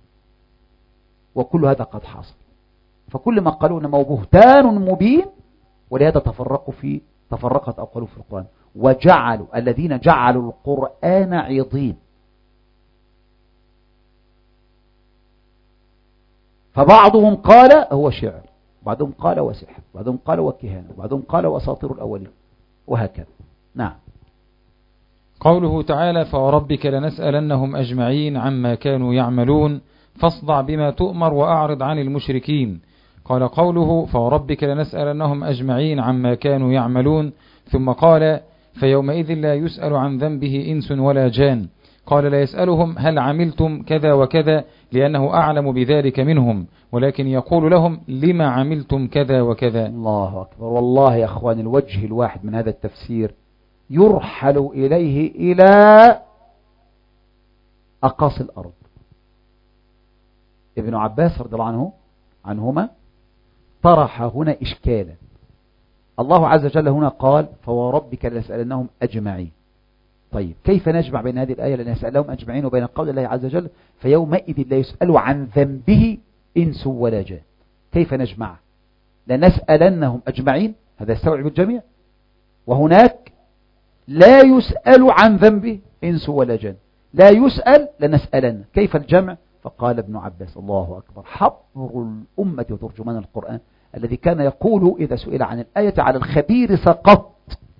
وكل هذا قد حصل. فكل ما قالوا إنه بهتان مبين، ولهذا تفرقوا في تفرقت أقوالهم في القرآن، وجعلوا الذين جعلوا القرآن عضين. فبعضهم قال هو شعر، بعضهم قال هو سحر، بعضهم قال هو كهانة، بعضهم قال هو أساطير الأولين، وهكذا. نعم.
قوله تعالى فوربك لنسألنهم أجمعين عما كانوا يعملون فاصدع بما تؤمر وأعرض عن المشركين. قال قوله فوربك لنسألنهم أجمعين عما كانوا يعملون، ثم قال فيومئذ لا يسأل عن ذنبه إنس ولا جان. قال لا يسألهم هل عملتم كذا وكذا لأنه أعلم بذلك منهم، ولكن يقول لهم لما عملتم كذا وكذا.
الله أكبر. والله يا أخوان الوجه الواحد من هذا التفسير يرحل إليه إلى أقاصي الأرض. ابن عباس رضي الله عنه عنهما طرح هنا إشكالا. الله عز وجل هنا قال فوربك لنسألنهم أجمعين. طيب كيف نجمع بين هذه الآية لنسألهم أجمعين وبين قول الله عز وجل فيومئذ لا يسأل عن ذنبه إنس ولا جان؟ كيف نجمع؟ لنسألنهم أجمعين هذا يستوعب الجميع، وهناك لا يسأل عن ذنبه إنس ولا جان، لا يسأل لنسألن، كيف الجمع؟ فقال ابن عباس الله أكبر حبر الأمة وترجمان القرآن الذي كان يقول إذا سئل عن الآية على الخبير سقط،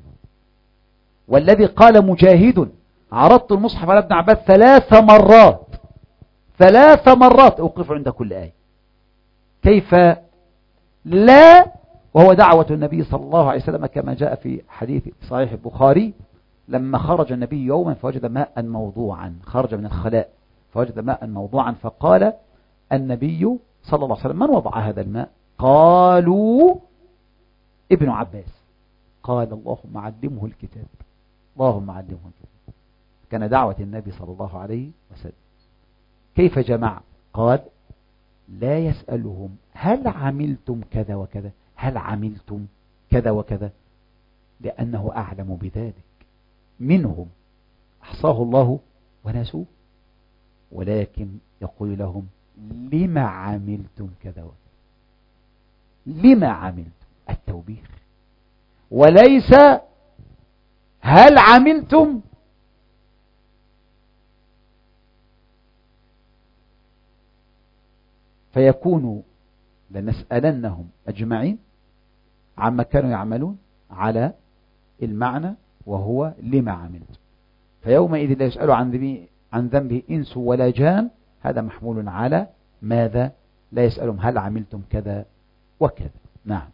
والذي قال مجاهد عرضت المصحف على ابن عباس ثلاث مرات ثلاث مرات أوقف عند كل آية. كيف لا وهو دعوة النبي صلى الله عليه وسلم كما جاء في حديث صحيح البخاري لما خرج النبي يوما فوجد ماء موضوعا، خرج من الخلاء فوجد ماء موضوعا، فقال النبي صلى الله عليه وسلم من وضع هذا الماء؟ قالوا ابن عباس. قال اللهم علمه الكتاب، اللهم علمه الكتاب. كان دعوة النبي صلى الله عليه وسلم. كيف جمع؟ قال لا يسألهم هل عملتم كذا وكذا، هل عملتم كذا وكذا، لأنه أعلم بذلك منهم، أحصاه الله ونسوه، ولكن يقول لهم لما عملتم كذا وكذا، لما عملتم التوبيخ، وليس هل عملتم. فيكون لنسألنهم أجمعين عما كانوا يعملون على المعنى وهو لما عملتم. فيومئذ لا يسأل عن ذنبه عن ذنبه إنس ولا جان، هذا محمول على ماذا؟ لا يسألهم هل عملتم كذا وكذا. نعم.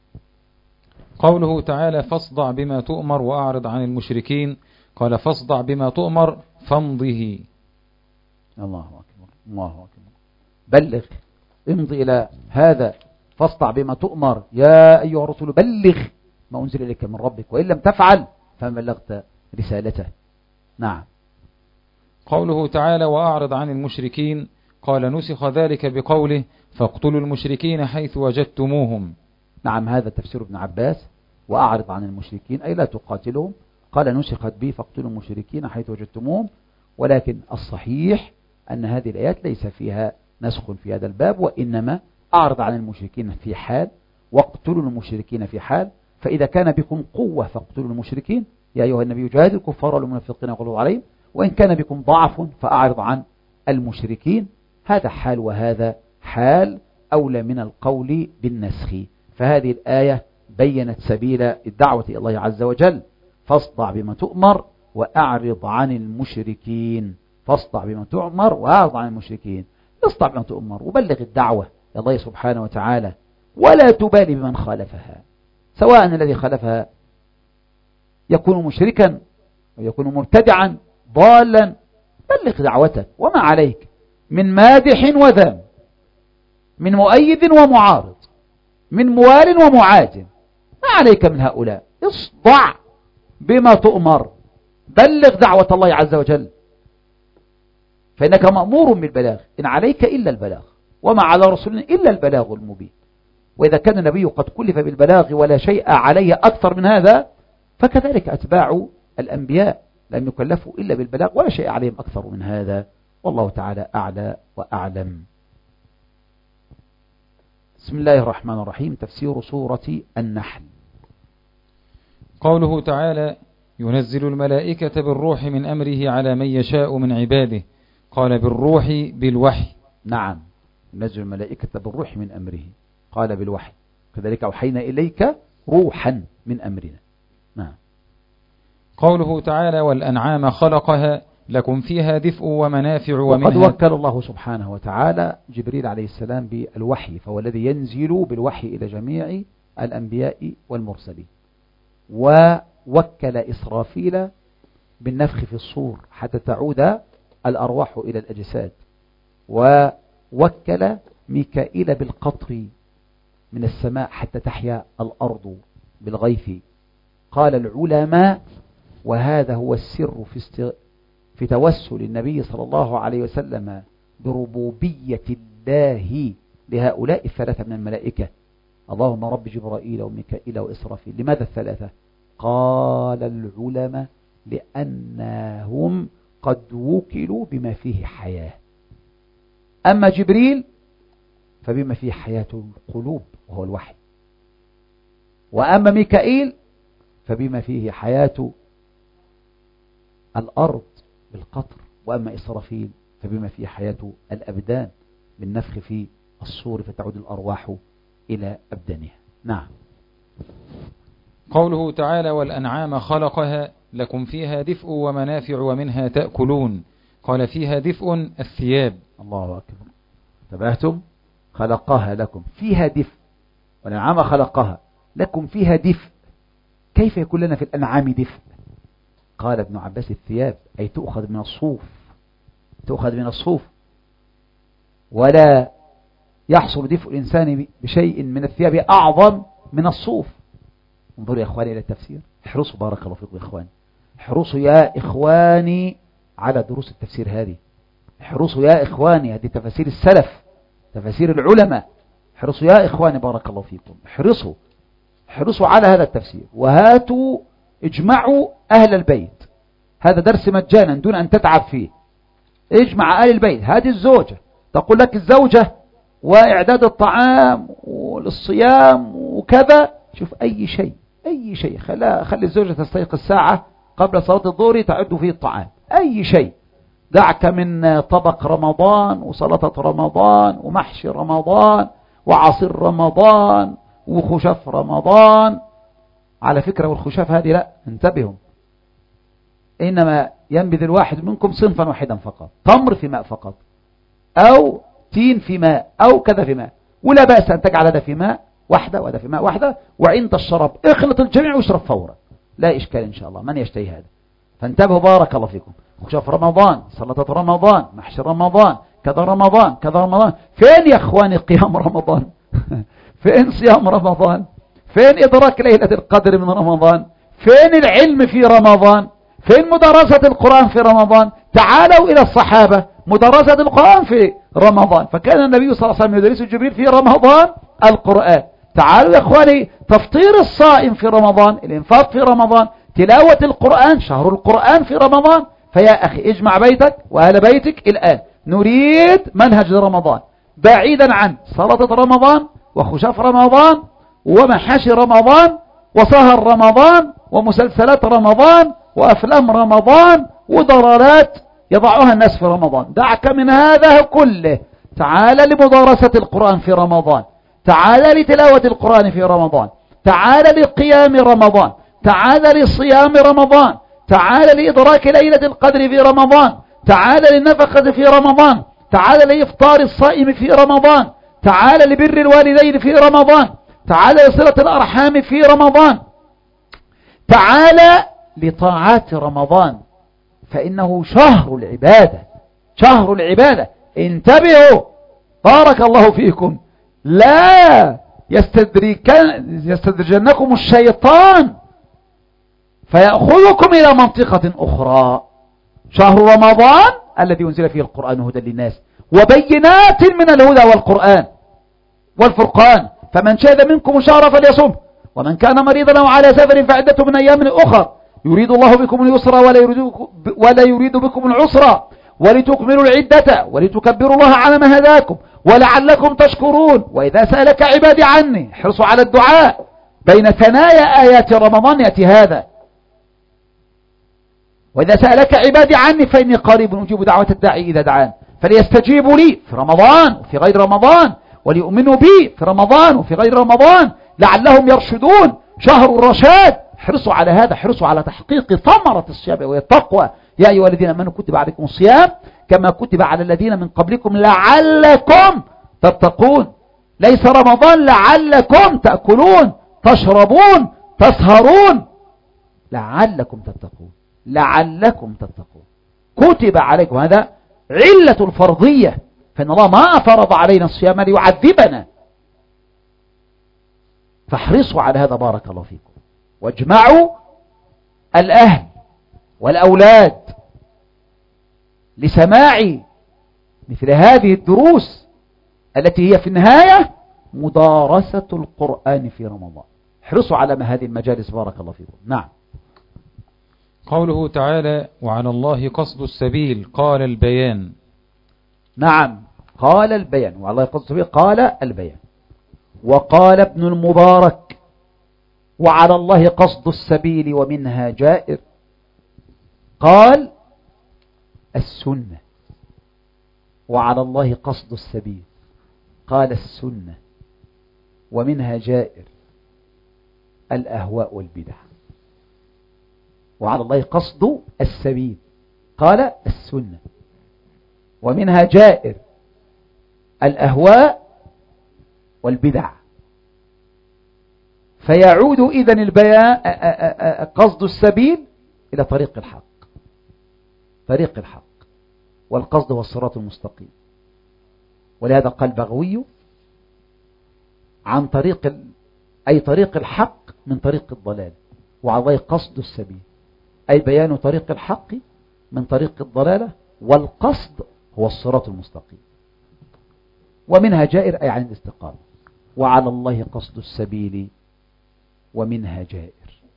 قوله تعالى فاصدع بما تؤمر وأعرض عن المشركين. قال فاصدع بما تؤمر فامضه.
الله أكبر الله أكبر. بلغ، امضي إلى هذا، فاصدع بما تؤمر يا أيها الرسول بلغ ما أنزل إليك من ربك، وإن لم تفعل فما بلغت رسالته. نعم.
قوله تعالى وأعرض عن المشركين. قال نسخ ذلك بقوله فاقتلوا المشركين حيث وجدتموهم.
نعم هذا تفسير ابن عباس، وأعرض عن المشركين أي لا تقاتلهم. قال نسخت به فاقتلوا المشركين حيث وجدتموهم، ولكن الصحيح أن هذه الآيات ليس فيها نسخ في هذا الباب، وإنما أعرض عن المشركين في حال واقتلوا المشركين في حال. فإذا كان بكم قوة فاقتلوا المشركين يا أيها النبي جاهد الكفار والمنافقين وغلظ عليهم، وإن كان بكم ضعف فأعرض عن المشركين. هذا حال وهذا حال، أولى من القول بالنسخ. فهذه الآية بينت سبيل الدعوة إلى الله عز وجل، فاصدع بما تؤمر وأعرض عن المشركين. فاصدع بما تؤمر وأعرض عن المشركين، اصدع بما تؤمر وبلغ الدعوة إلى الله سبحانه وتعالى، ولا تبالي بمن خالفها، سواء الذي خالفها يكون مشركا ويكون مبتدعا ضالا، بلغ دعوتك وما عليك من مادح وذم، من مؤيد ومعارض. من موال ومعاد، ما عليك من هؤلاء، اصدع بما تؤمر، بلغ دعوة الله عز وجل، فإنك مأمور بالبلاغ، إن عليك إلا البلاغ، وما على رسولنا إلا البلاغ المبين. وإذا كان النبي قد كلف بالبلاغ ولا شيء عليه أكثر من هذا، فكذلك أتباع الأنبياء لم يكلفوا إلا بالبلاغ ولا شيء عليهم أكثر من هذا، والله تعالى أعلى وأعلم. بسم الله الرحمن الرحيم. تفسير سورة النحل.
قوله تعالى: ينزل الملائكة بالروح من أمره على من يشاء من عباده. قال بالروح بالوحي.
نعم، ينزل الملائكة بالروح من أمره، قال بالوحي، كذلك أوحينا إليك روحا من أمرنا. نعم.
قوله تعالى: والأنعام خلقها لكم فيها دفء ومنافع ومنها.
وقد وكل الله سبحانه وتعالى جبريل عليه السلام بالوحي، فهو الذي ينزل بالوحي إلى جميع الأنبياء والمرسلين، ووكل إسرافيل بالنفخ في الصور حتى تعود الأرواح إلى الأجساد، ووكل ميكائيل بالقطر من السماء حتى تحيا الأرض بالغيث. قال العلماء: وهذا هو السر في است... في توسل النبي صلى الله عليه وسلم بربوبية الله لهؤلاء الثلاثة من الملائكة، اللهم رب جبرائيل وميكائيل وإسرافيل. لماذا الثلاثة؟ قال العلماء: لأنهم قد وكلوا بما فيه حياة. أما جبريل فبما فيه حياة القلوب وهو الوحي، وأما ميكائيل فبما فيه حياة الأرض بالقطر، وأما إسرافيل فبما فيه حياة الأبدان بالنفخ في الصور فتعود الأرواح إلى أبدانها. نعم.
قوله تعالى: والأنعام خلقها لكم فيها دفء ومنافع ومنها تأكلون. قال فيها دفء الثياب.
الله أكبر. تبهتم؟ خلقها لكم فيها دفء، والأنعام خلقها لكم فيها دفء. كيف يكون لنا في الأنعام دفء؟ قال ابن عباس: الثياب، أي تؤخذ من الصوف، تؤخذ من الصوف، ولا يحصل دفء الإنسان بشيء من الثياب أعظم من الصوف. انظروا يا إخواني إلى التفسير، احرصوا بارك الله فيكم يا إخواني، احرصوا يا إخواني على دروس التفسير هذه، احرصوا يا إخواني، هذه تفاسير السلف، تفاسير العلماء، احرصوا يا إخواني بارك الله فيكم، احرصوا احرصوا على هذا التفسير، وهاتوا اجمعوا أهل البيت. هذا درس مجانا دون أن تتعب فيه. اجمع أهل البيت، هذه الزوجة تقول لك الزوجة وإعداد الطعام والصيام وكذا، شوف أي شيء أي شيء خلي, خلي الزوجة تستيقظ ساعة قبل صلاة الظهر تعد فيه الطعام، أي شيء، دعك من طبق رمضان وسلطة رمضان ومحشي رمضان وعصير رمضان وخشاف رمضان. على فكرة والخشاف هذه لا، انتبهوا، إنما ينبذ الواحد منكم صنفا واحدا فقط، تمر في ماء فقط، أو تين في ماء، أو كذا في ماء، ولا بأس أن تجعل هذا في ماء واحدة وهذا في ماء واحدة، وعند الشراب اخلط الجميع واشرب فورا، لا إشكال إن شاء الله، من يشتهي هذا. فانتبهوا بارك الله فيكم. خشاف رمضان، سلطة رمضان، محشي رمضان، كذا رمضان كذا رمضان. فين يا اخواني قيام رمضان؟ فين صيام رمضان؟ فين إدراك ليلة القدر من رمضان؟ فين العلم في رمضان؟ فين مدرسة القرآن في رمضان؟ تعالوا إلى الصحابة، مدرسة القرآن في رمضان، فكان النبي صلى الله عليه وسلم يدرس جبريل في رمضان القرآن. تعالوا يا إخواني، تفطير الصائم في رمضان، الإنفاق في رمضان، تلاوة القرآن، شهر القرآن في رمضان. فيا أخي اجمع بيتك وأهل بيتك الآن، نريد منهج رمضان بعيدا عن سلطة رمضان وخشاف رمضان ومحاشي رمضان وسهر رمضان ومسلسلات رمضان وأفلام رمضان وضرارات يضعها الناس في رمضان. دعك من هذا كله، تعال لمدارسة القرآن في رمضان، تعال لتلاوة القرآن في رمضان، تعال لقيام رمضان، تعال لصيام رمضان، تعال لإدراك ليلة القدر في رمضان، تعال للنفقة في رمضان، تعال لإفطار الصائم في رمضان، تعال لبر الوالدين في رمضان، تعال لصلة الأرحام في رمضان، تعال لطاعات رمضان، فإنه شهر العبادة، شهر العبادة. انتبهوا بارك الله فيكم، لا يستدرجنكم الشيطان فيأخذكم إلى منطقة أخرى. شهر رمضان الذي أنزل فيه القرآن هدى للناس وبينات من الهدى والقرآن والفرقان، فمن شهد منكم الشهر فليصم، ومن كان مريضا أو على سفر فعدة من أيام أخر، يريد الله بكم اليسر ولا يريد, ولا يريد بكم العسر ولتكملوا العدة ولتكبروا الله على ما هداكم ولعلكم تشكرون. وإذا سألك عبادي عني، حرصوا على الدعاء بين ثنايا آيات رمضان يأتي هذا. وإذا سألك عبادي عني فإني قريب أجيب دعوة الداعي إذا دعان، فليستجيبوا لي في رمضان وفي غير رمضان، وليؤمنوا بي في رمضان وفي غير رمضان لعلهم يرشدون. شهر الرشاد، حرصوا على هذا، حرصوا على تحقيق ثمرة الصيام وهي التقوى. يا أيها الذين آمنوا كتب عليكم الصيام كما كتب على الذين من قبلكم لعلكم تتقون. ليس رمضان لعلكم تأكلون تشربون تسهرون، لعلكم تتقون، لعلكم تتقون. كتب عليكم، هذا علة الفرضية، فإن الله ما فرض علينا الصيام ليعذبنا، فاحرصوا على هذا بارك الله فيكم. واجمعوا الأهل والأولاد لسماع مثل هذه الدروس التي هي في النهاية مدارسة القرآن في رمضان. احرصوا على ما هذه المجالس بارك الله فيكم. نعم.
قوله تعالى وعلى الله قصد السبيل قال البيان.
نعم، قال البيان، وعلى الله قصد السبيل قال البيان. وقال ابن المبارك وعلى الله قصد السبيل ومنها جائر، قال السنة. وعلى الله قصد السبيل قال السنة، ومنها جائر الأهواء والبدع. وعلى الله قصد السبيل قال السنة، ومنها جائر الأهواء والبدع. فيعود إذن البيان قصد السبيل إلى طريق الحق، طريق الحق، والقصد هو الصراط المستقيم. ولهذا قال بغوي عن طريق أي طريق الحق من طريق الضلال. وعلى الله قصد السبيل أي بيان طريق الحق من طريق الضلالة، والقصد هو الصراط المستقيم. ومنها جائر أي عن الاستقامة. وعلى الله قصد السبيل ومنها جائر.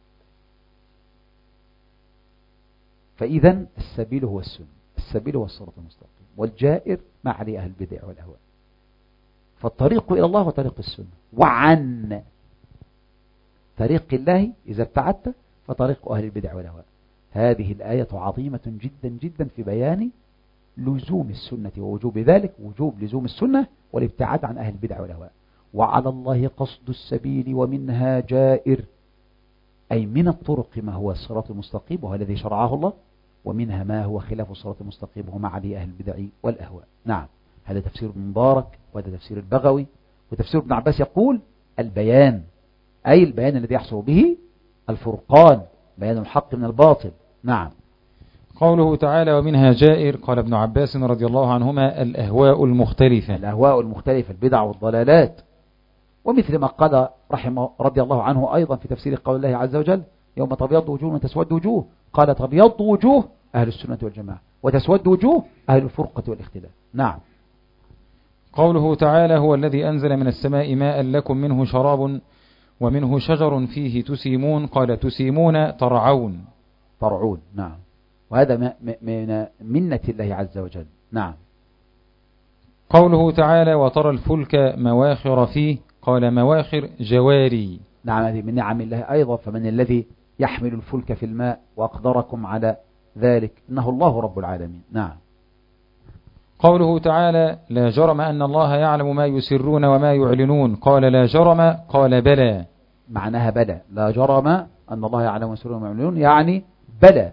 فإذا السبيل هو السنة، السبيل هو الصراط المستقيم، والجائر ما عليه أهل البدع والأهواء. فالطريق إلى الله هو طريق السنة، وعن طريق الله إذا ابتعدت فطريق أهل البدع والأهواء. هذه الآية عظيمة جدا جدا في بيان لزوم السنة ووجوب ذلك، وجوب لزوم السنة والابتعاد عن أهل البدع والأهواء. وعلى الله قصد السبيل ومنها جائر أي من الطرق ما هو الصراط المستقيم وهو الذي شرعه الله، ومنها ما هو خلاف الصراط المستقيم وهو ما عليه أهل البدع والأهواء. نعم، هذا تفسير ابن مبارك وهذا تفسير البغوي. وتفسير ابن عباس يقول البيان أي البيان الذي يحصل به الفرقان، بيان الحق من الباطل. نعم.
قوله تعالى ومنها جائر قال ابن عباس رضي الله عنهما الأهواء المختلفة،
الأهواء المختلفة البدع والضلالات. ومثل ما قال رحمه رضي الله عنه أيضا في تفسير قول الله عز وجل يوم تبيض وجوه وتسود وجوه، قال تبيض وجوه أهل السنة والجماعة وتسود وجوه أهل الفرقة والاختلاف. نعم.
قوله تعالى هو الذي أنزل من السماء ماء لكم منه شراب ومنه شجر فيه تسيمون، قال تسيمون ترعون،
ترعون. نعم، وهذا من منة الله عز وجل. نعم.
قوله تعالى وترى الفلك مواخر فيه، قال مواخر جواري.
نعم، هذه من نعم الله أيضا. فمن الذي يحمل الفلك في الماء وأقدركم على ذلك؟ إنه الله رب العالمين. نعم.
قوله تعالى لا جرم أن الله يعلم ما يسرون وما يعلنون، قال لا جرم قال بلى،
معناها بلى. لا جرم أن الله يعلم ما يسرون وما يعلنون يعني بلى.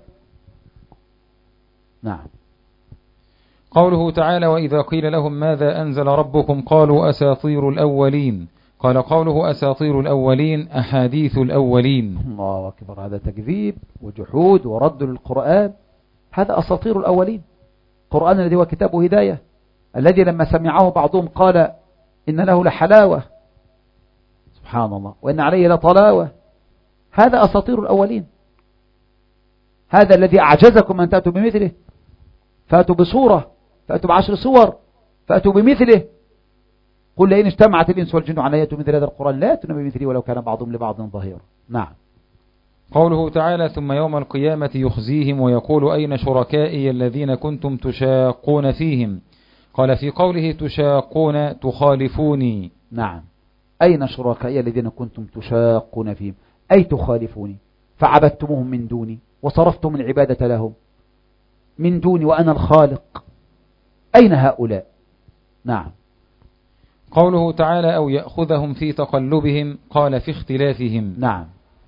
نعم.
قوله تعالى وإذا قيل لهم ماذا أنزل ربكم قالوا أساطير الأولين، قال قوله أساطير الأولين أحاديث الأولين.
الله أكبر، هذا تكذيب وجحود ورد للقرآن. هذا أساطير الأولين، القرآن الذي هو كتاب هداية، الذي لما سمعه بعضهم قال إن له لحلاوة سبحان الله. وإن عليه لطلاوة، هذا أساطير الأولين، هذا الذي أعجزكم أن تأتوا بمثله، فأتوا بصورة، فأتوا بعشر صور، فأتوا بمثله. قل لئن اجتمعت الإنس والجن على أن يأتوا مثل هذا القرآن لا يأتون بمثله ولو كان بعضهم لبعض ظهيرا. نعم.
قوله تعالى ثم يوم القيامة يخزيهم ويقول أين شركائي الذين كنتم تشاقون فيهم. قال في قوله تشاقون تخالفوني.
نعم، أين شركائي الذين كنتم تشاقون فيهم، أي تخالفوني، فعبدتموهم من دوني وصرفتم العبادة لهم من دوني وأنا الخالق، أين هؤلاء؟ نعم.
قوله تعالى أو يأخذهم في تقلبهم، قال في اختلافهم.
نعم.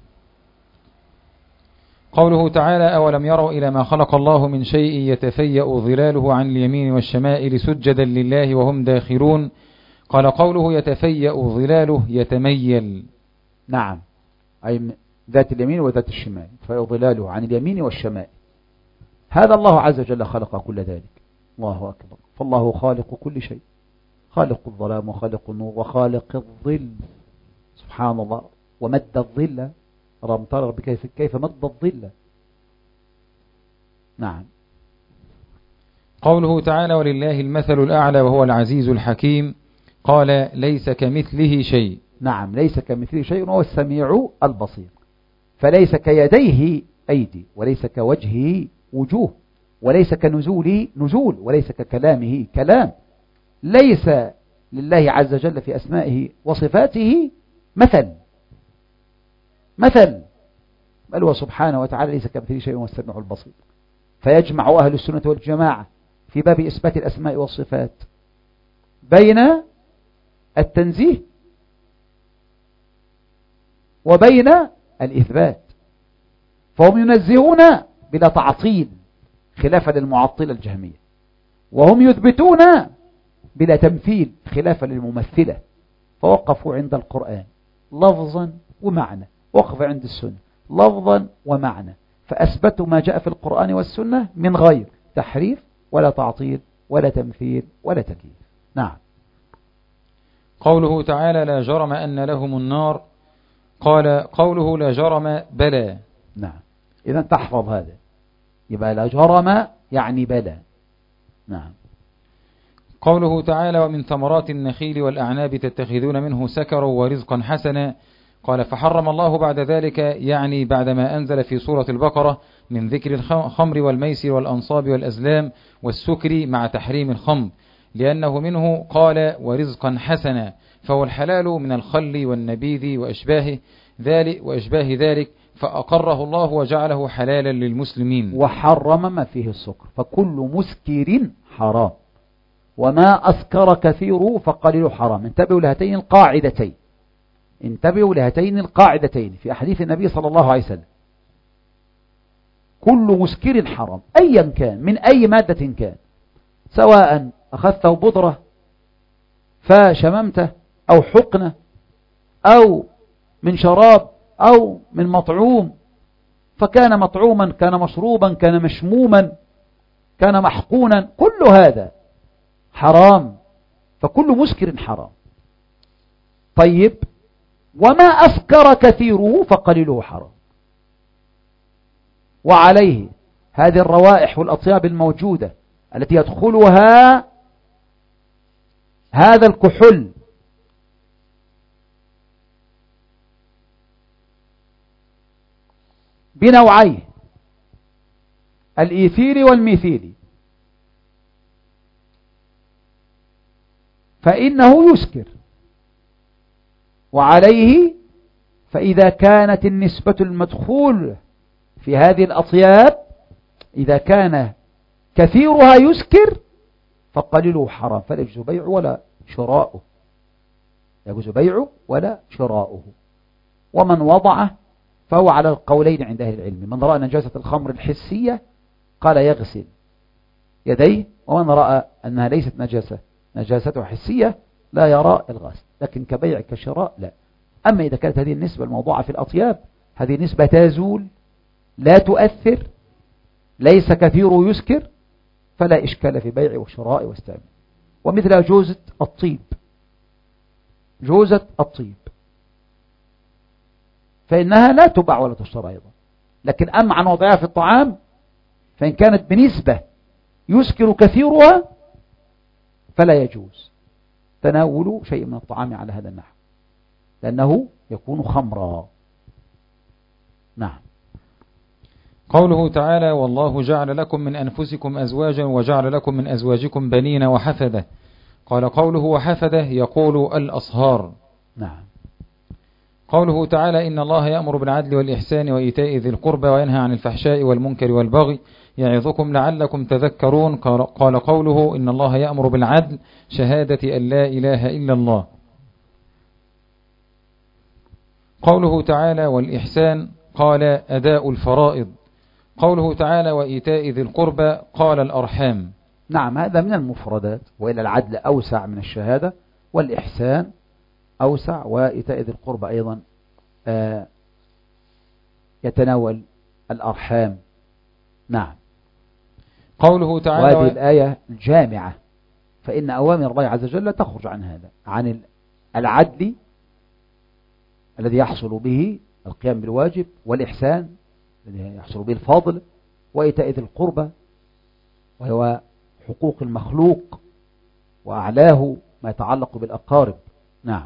قوله تعالى أولم يروا إلى ما خلق الله من شيء يتفيأ ظلاله عن اليمين والشمائل سجدا لله وهم داخرون. قال قوله يتفيأ ظلاله يتميل.
نعم، أي ذات اليمين وذات الشمال، فظلاله عن اليمين والشمال. هذا الله عز وجل خلق كل ذلك. الله أكبر. فالله خالق كل شيء، خالق الظلام وخالق النور وخالق الظل. سبحان الله. ومد الظل، ألم تر بكيف كيف مد الظل. نعم.
قوله تعالى ولله المثل الأعلى وهو العزيز الحكيم. قال ليس كمثله شيء.
نعم، ليس كمثله شيء وهو السميع البصير. فليس كيديه أيدي، وليس كوجهه وجوه، وليس كنزوله نزول، وليس ككلامه كلام. ليس لله عز وجل في أسمائه وصفاته مثل مثل بل هو سبحانه وتعالى ليس كمثله شيء وهو السميع البصير. فيجمع أهل السنة والجماعة في باب إثبات الأسماء والصفات بين التنزيه وبين الإثبات، فهم ينزهون بلا تعطيل خلافا للمعطلة الجهمية، وهم يثبتون بلا تمثيل خلافا للممثلة. فوقفوا عند القرآن لفظا ومعنى، وقف عند السنة لفظا ومعنى، فأثبتوا ما جاء في القرآن والسنة من غير تحريف ولا تعطيل ولا تمثيل ولا تكييف. نعم.
قوله تعالى لا جرم أن لهم النار. قال قوله لا جرم بلى.
نعم، إذا تحفظ هذا، يبقى لا جرم يعني بلى. نعم.
قوله تعالى ومن ثمرات النخيل والأعناب تتخذون منه سكرا ورزقا حسنا. قال فحرم الله بعد ذلك، يعني بعدما أنزل في سورة البقرة من ذكر الخمر والميسر والأنصاب والأزلام والسكر مع تحريم الخمر، لأنه منه قال ورزقا حسنا، فهو الحلال من الخل والنبيذ وأشباه ذلك وأشباه ذلك، فأقره الله وجعله حلالا للمسلمين.
وحرم ما فيه السكر، فكل مسكر حرام، وما أسكر كثيره فقليل حرام. انتبهوا لهاتين القاعدتين، انتبهوا لهاتين القاعدتين في أحاديث النبي صلى الله عليه وسلم. كل مسكر حرام أيا كان من أي مادة كان، سواء أخذته بودرة فشممته أو حقنة أو من شراب أو من مطعوم، فكان مطعوما كان مشروبا كان مشموما كان محقونا، كل هذا حرام، فكل مسكر حرام. طيب، وما أسكر كثيره فقليله حرام. وعليه هذه الروائح والأطياب الموجودة التي يدخلها هذا الكحول بنوعيه الإيثيري والميثيلي، فإنه يسكر. وعليه فإذا كانت النسبة المدخول في هذه الأطياب إذا كان كثيرها يسكر فقليله حرام، فلا يجوز بيعه ولا شراؤه، يجوز بيعه ولا شراؤه. ومن وضعه فهو على القولين عند أهل العلم، من رأى نجاسة الخمر الحسية قال يغسل يديه، ومن رأى أنها ليست نجاسة نجاسته حسية لا يرى الغسل، لكن كبيع كشراء لا. أما إذا كانت هذه النسبة الموضوعة في الأطياب هذه نسبة تزول لا تؤثر، ليس كثير يسكر، فلا إشكال في بيع وشراء واستعمال. ومثل جوزة الطيب، جوزة الطيب فإنها لا تباع ولا تشترى أيضا. لكن أما عن وضعها في الطعام فإن كانت بنسبة يسكر كثيرها فلا يجوز تناول شيء من الطعام على هذا النحو، لأنه يكون خمرا. نعم.
قوله تعالى: والله جعل لكم من أنفسكم أزواجا وجعل لكم من أزواجكم بنين وحفدة. قال قوله وحفدة يقول الأصهار.
نعم.
قوله تعالى: إن الله يأمر بالعدل والإحسان وإيتاء ذي القربى وينهى عن الفحشاء والمنكر والبغي يعظكم لعلكم تذكرون. قال قوله: إن الله يأمر بالعدل شهادة أن لا إله إلا الله. قوله تعالى والإحسان قال أداء الفرائض. قوله تعالى وإيتاء ذي القربى قال الأرحام.
نعم، هذا من المفردات، وإلى العدل أوسع من الشهادة، والإحسان أوسع، وإيتاء ذي القربى أيضا آه يتناول الأرحام. نعم.
قوله تعالى
وهذه و... الآية الجامعة، فإن أوامر الله عز وجل لا تخرج عن هذا، عن العدل الذي يحصل به القيام بالواجب، والإحسان الذي يحصل به الفضل، وإيتاء ذي القربى وهو حقوق المخلوق، وأعلاه ما يتعلق بالأقارب. نعم.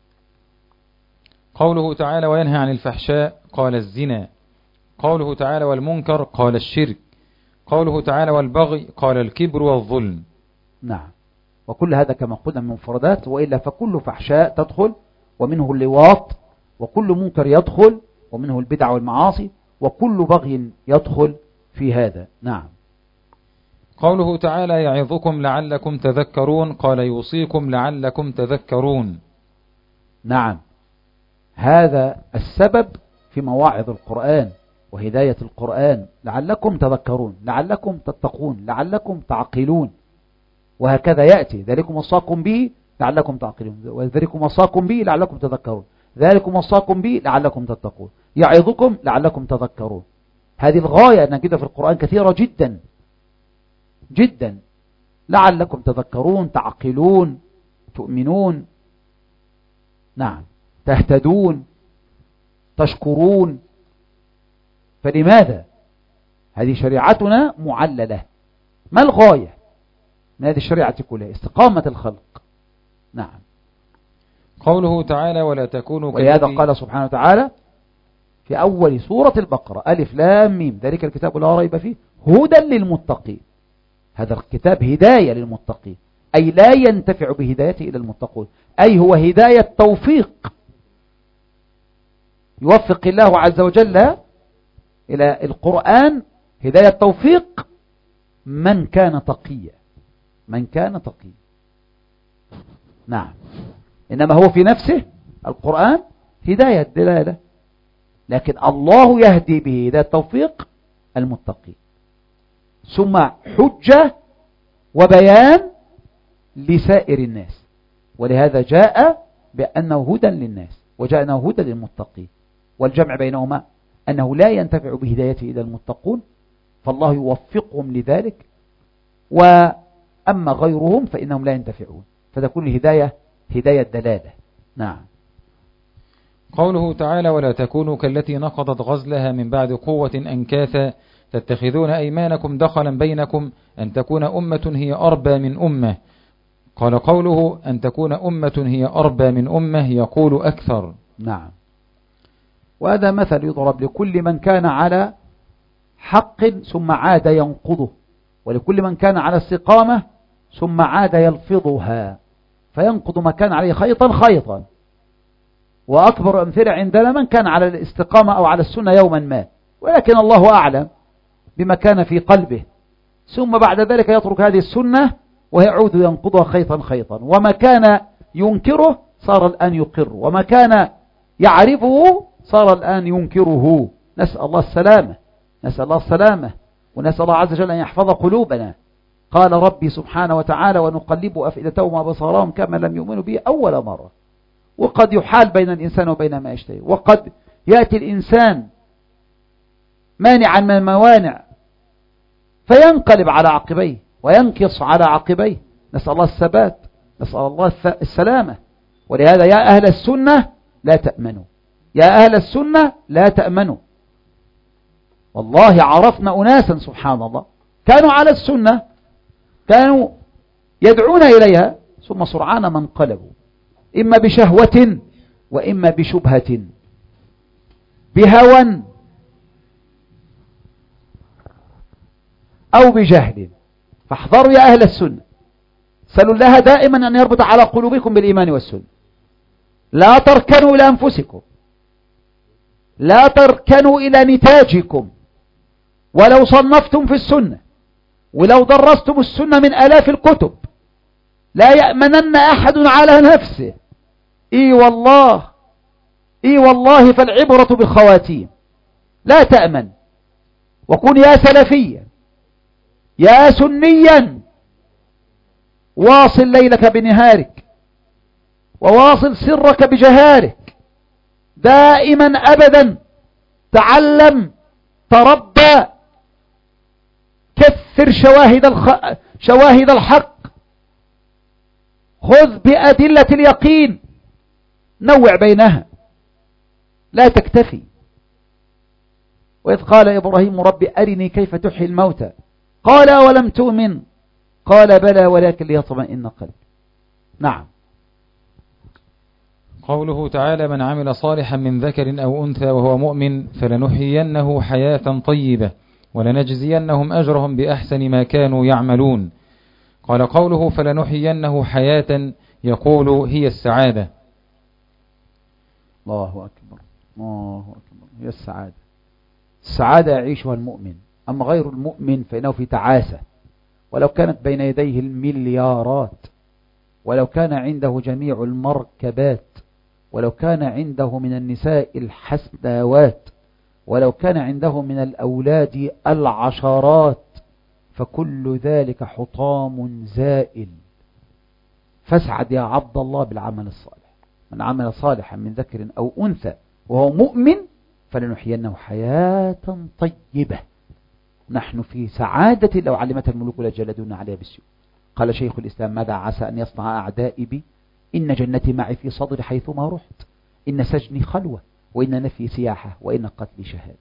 قوله تعالى وينهى عن الفحشاء قال الزنا. قوله تعالى والمنكر قال الشرك. قوله تعالى والبغي قال الكبر والظلم.
نعم. وكل هذا كما قلنا من مفردات، وإلا فكل فحشاء تدخل، ومنه اللواط، وكل منكر يدخل، ومنه البدع والمعاصي، وكل بغي يدخل في هذا. نعم.
قوله تعالى يعظكم لعلكم تذكرون قال يوصيكم لعلكم تذكرون.
نعم، هذا السبب في مواعظ القرآن وهداية القرآن، لعلكم تذكرون، لعلكم تتقون، لعلكم تعقلون، وهكذا يأتي ذلكم وصاكم به لعلكم تعقلون، وذلكم وصاكم به لعلكم تذكرون، ذلكم وصاكم به لعلكم تتقون، يعظكم لعلكم تذكرون. هذه الغاية أن كده في القرآن كثيرة جدا جدا، لعلكم تذكرون، تعقلون، تؤمنون، نعم، تهتدون، تشكرون. فلماذا؟ هذه شريعتنا معللة. ما الغاية من هذه الشريعة كلها؟ استقامة الخلق. نعم.
قوله تعالى ولا تكونوا
ولهذا قال سبحانه وتعالى في أول سورة البقرة ألف لام ميم ذلك الكتاب لا ريب فيه هدى للمتقين. هذا الكتاب هداية للمتقين، أي لا ينتفع بهدايته إلى المتقون، أي هو هداية توفيق، يوفق الله عز وجل إلى القرآن هداية توفيق من كان تقيا، من كان تقيا. نعم. إنما هو في نفسه القرآن هداية دلالة، لكن الله يهدي به هداية توفيق المتقين، ثم حجة وبيان لسائر الناس. ولهذا جاء بأنه هدى للناس وجاء أنه هدى للمتقين، والجمع بينهما أنه لا ينتفع بهدايته إلى المتقون فالله يوفقهم لذلك، وأما غيرهم فإنهم لا ينتفعون، فتكون الهداية هداية دلالة. نعم.
قوله تعالى ولا تكونوا كالتي نقضت غزلها من بعد قوة أنكاثا تتخذون أيمانكم دخلا بينكم أن تكون أمة هي أربى من أمة. قال قوله أن تكون أمة هي أربى من أمة يقول أكثر.
نعم. وهذا مثل يضرب لكل من كان على حق ثم عاد ينقضه، ولكل من كان على استقامة ثم عاد يلفظها، فينقض ما كان عليه خيطا خيطا. وأكبر أمثلة عندنا من كان على الاستقامة أو على السنة يوما ما، ولكن الله أعلم بما كان في قلبه، ثم بعد ذلك يترك هذه السنة ويعود ينقضها خيطا خيطا، وما كان ينكره صار الآن يقر، وما كان يعرفه صار الآن ينكره. نسأل الله السلامة، نسأل الله السلامة، ونسأل الله عز وجل أن يحفظ قلوبنا. قال ربي سبحانه وتعالى ونقلب أفئدتهم وبصارهم كما لم يؤمنوا به أول مرة. وقد يحال بين الإنسان وبين ما يشتهي، وقد يأتي الإنسان مانعا من الموانع فينقلب على عقبيه وينكص على عقبيه. نسأل الله الثبات، نسأل الله السلامة. ولهذا يا أهل السنة لا تأمنوا، يا أهل السنة لا تأمنوا. والله عرفنا أناسا سبحان الله كانوا على السنة، كانوا يدعون إليها، ثم سرعان ما انقلبوا، إما بشهوة وإما بشبهة، بهوى أو بجهل. فاحذروا يا أهل السنة، سألوا الله دائما أن يربط على قلوبكم بالإيمان والسنة. لا تركنوا إلى أنفسكم، لا تركنوا إلى نتاجكم. ولو صنفتم في السنة ولو درستم السنة من آلاف الكتب لا يأمنن أحد على نفسه. إي والله إي والله فالعبرة بالخواتيم. لا تأمن، وكن يا سلفيا يا سنيا واصل ليلك بنهارك وواصل سرك بجهارك، دائما أبدا تعلم تربى، كثر شواهد, الخ... شواهد الحق، خذ بأدلة اليقين، نوع بينها، لا تكتفي. وإذ قال إبراهيم ربي أرني كيف تحيي الموتى قال ولم تؤمن قال بلى ولكن ليطمئن قلبي. نعم.
قوله تعالى من عمل صالحا من ذكر أو أنثى وهو مؤمن فلنحيينه حياة طيبة ولنجزينهم أجرهم بأحسن ما كانوا يعملون. قال قوله فلنحيينه حياة يقول هي السعادة.
الله أكبر الله أكبر. هي السعادة. السعادة يعيشها المؤمن، أما غير المؤمن فإنه في تعاسة، ولو كانت بين يديه المليارات، ولو كان عنده جميع المركبات، ولو كان عنده من النساء الحسناوات، ولو كان عنده من الأولاد العشرات، فكل ذلك حطام زائل. فاسعد يا عبد الله بالعمل الصالح. من عمل صالحا من ذكر أو أنثى وهو مؤمن فلنحيينه حياة طيبة. نحن في سعادة لو علمت الملوك لجلدون عليها بالسيوف. قال شيخ الإسلام ماذا عسى أن يصنع أعدائي بي؟ إن جنتي معي في صدري حيثما رحت، إن سجني خلوة، وإن نفي سياحة، وإن قتلي شهادة.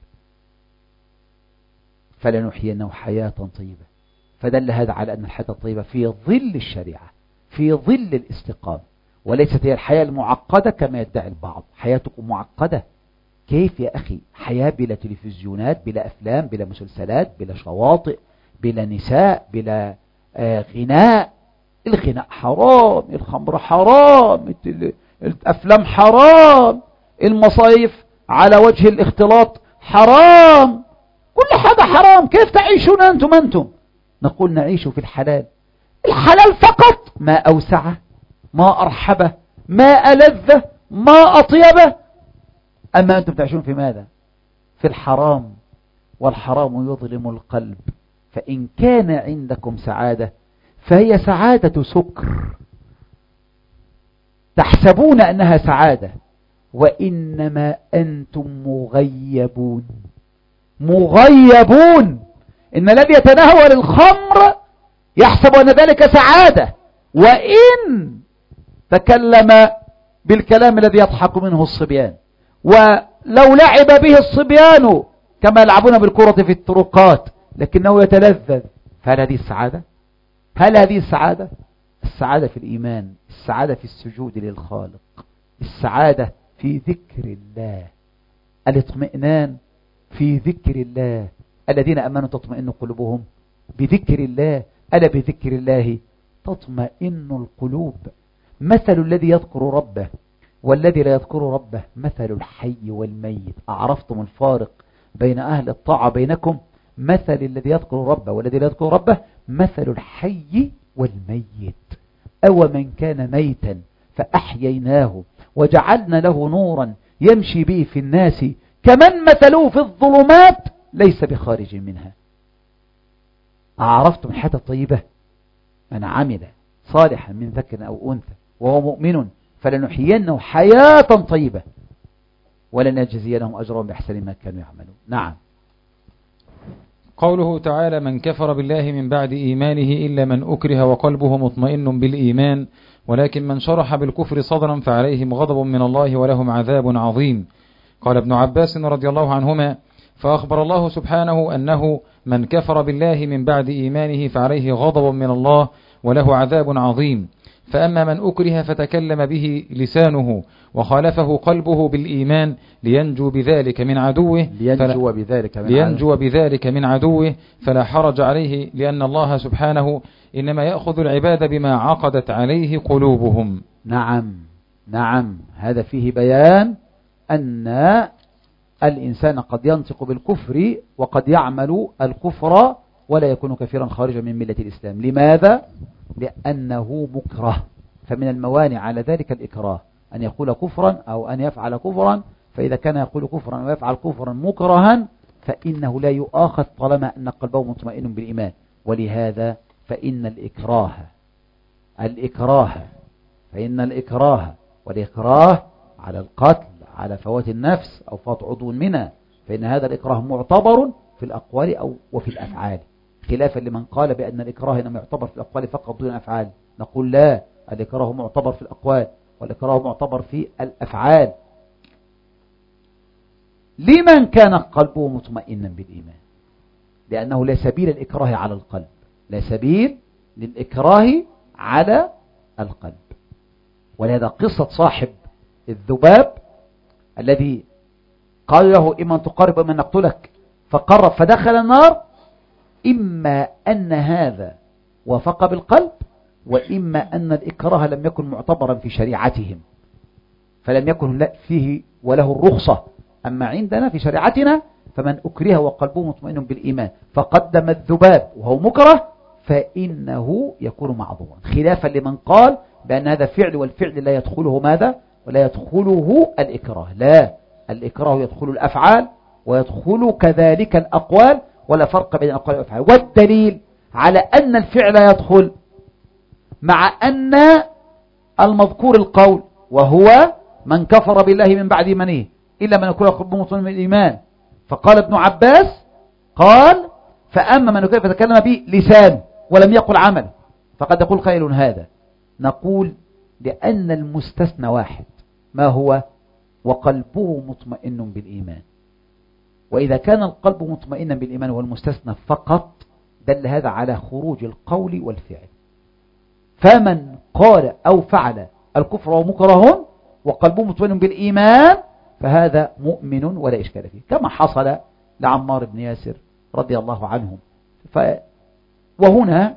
فلنحيينه حياة طيبة. فدل هذا على أن الحياة الطيبة في ظل الشريعة، في ظل الاستقامة، وليست هي الحياة المعقدة كما يدعي البعض. حياتكم معقدة كيف يا أخي؟ حياة بلا تلفزيونات، بلا أفلام، بلا مسلسلات، بلا شواطئ، بلا نساء، بلا آه غناء. الغناء حرام، الخمر حرام، الأفلام حرام، المصايف على وجه الاختلاط حرام، كل حاجة حرام. كيف تعيشون أنتم أنتم؟ نقول نعيش في الحلال. الحلال فقط ما أوسعه، ما أرحبه، ما ألذه، ما أطيبه. أما أنتم تعيشون في ماذا؟ في الحرام، والحرام يظلم القلب. فإن كان عندكم سعادة فهي سعادة سكر، تحسبون أنها سعادة، وإنما أنتم مغيبون مغيبون. إن الذي يتناول الخمر يحسب أن ذلك سعادة، وإن تكلم بالكلام الذي يضحك منه الصبيان، ولو لعب به الصبيان كما يلعبون بالكرة في الطرقات لكنه يتلذذ، فهل هذه السعادة؟ هل هذه السعادة؟ السعادة في الإيمان، السعادة في السجود للخالق، السعادة في ذكر الله، الاطمئنان في ذكر الله. الذين أمنوا تطمئن قلوبهم بذكر الله، ألا بذكر الله تطمئن القلوب. مثل الذي يذكر ربه والذي لا يذكر ربه مثل الحي والميت. أعرفتم الفارق بين أهل الطاعة بينكم؟ مثل الذي يذكر ربه والذي لا يذكر ربه مثل الحي والميت. أو من كان ميتا فأحييناه وجعلنا له نورا يمشي به في الناس كمن مثلوه في الظلمات ليس بخارج منها. أعرفتم الحياة الطيبة؟ من عمل صالحا من ذكر أو أنثى وهو مؤمن فلنحيينه حياة طيبة ولنجزينهم أجرهم بأحسن ما كانوا يعملون. نعم.
قوله تعالى من كفر بالله من بعد إيمانه إلا من أكره وقلبه مطمئن بالإيمان ولكن من شرح بالكفر صدرا فعليهم غضب من الله ولهم عذاب عظيم. قال ابن عباس رضي الله عنهما: فأخبر الله سبحانه أنه من كفر بالله من بعد إيمانه فعليه غضب من الله وله عذاب عظيم. فأما من أكره فتكلم به لسانه وخالفه قلبه بالإيمان لينجو بذلك من عدوه
لينجو بذلك من,
لينجو بذلك من عدوه فلا حرج عليه، لأن الله سبحانه إنما يأخذ العباد بما عقدت عليه قلوبهم.
نعم نعم، هذا فيه بيان أن الإنسان قد ينطق بالكفر وقد يعمل الكفر ولا يكون كافرا خارجا من ملة الإسلام. لماذا؟ لأنه مكره، فمن الموانع على ذلك الإكراه، أن يقول كفرا أو أن يفعل كفرا. فإذا كان يقول كفرا ويفعل كفرا مكرها فإنه لا يؤاخذ طالما أن قلبه مطمئن بالإيمان. ولهذا فإن الإكراه الإكراه فإن الإكراه والإكراه على القتل، على فوات النفس أو فوات عضو منها، فإن هذا الإكراه معتبر في الأقوال أو وفي الأفعال، خلافا لمن قال بأن الإكراه إنما يعتبر في الأقوال فقط دون الأفعال. نقول لا، الإكراه معتبر في الأقوال والإكراه معتبر في الأفعال لمن كان قلبه مطمئنا بالإيمان، لأنه لا سبيل الإكراه على القلب، لا سبيل للإكراه على القلب. ولهذا قصة صاحب الذباب الذي قال له: إما أن تقرب إما أن نقتلك، فقرب فدخل النار، إما أن هذا وافق بالقلب، وإما أن الإكراه لم يكن معتبرا في شريعتهم فلم يكن فيه وله الرخصة. أما عندنا في شريعتنا فمن أكره وقلبه مطمئن بالإيمان فقدم الذباب وهو مكره فإنه يكون معذورا، خلافا لمن قال بأن هذا فعل والفعل لا يدخله ماذا؟ ولا يدخله الإكراه. لا، الإكراه يدخل الأفعال ويدخل كذلك الأقوال، ولا فرق بين الأقوال والأفعال. والدليل على أن الفعل يدخل مع أن المذكور القول، وهو من كفر بالله من بعد إيمانه إلا من يكون قلبه مطمئن بالإيمان. فقال ابن عباس قال: فأما من كيف تكلم به لسان ولم يقل عمل فقد يقول قائل هذا. نقول لأن المستثنى واحد، ما هو؟ وقلبه مطمئن بالإيمان. وإذا كان القلب مطمئنا بالإيمان والمستثنى فقط دل هذا على خروج القول والفعل. فمن قال أو فعل الكفر ومكره وقلبه مطمئن بالإيمان فهذا مؤمن ولا إشكال فيه، كما حصل لعمار بن ياسر رضي الله عنهم. ف... وهنا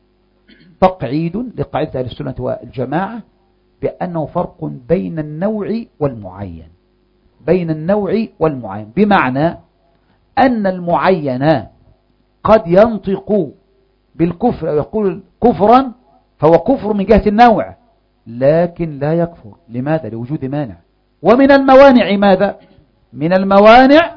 تقعيد لقاعدة أهل السنة والجماعة بأنه فرق بين النوع والمعين، بين النوع والمعين، بمعنى أن المعين قد ينطق بالكفر أو يقول كفرا فهو كفر من جهة النوع، لكن لا يكفر. لماذا؟ لوجود مانع. ومن الموانع ماذا؟ من الموانع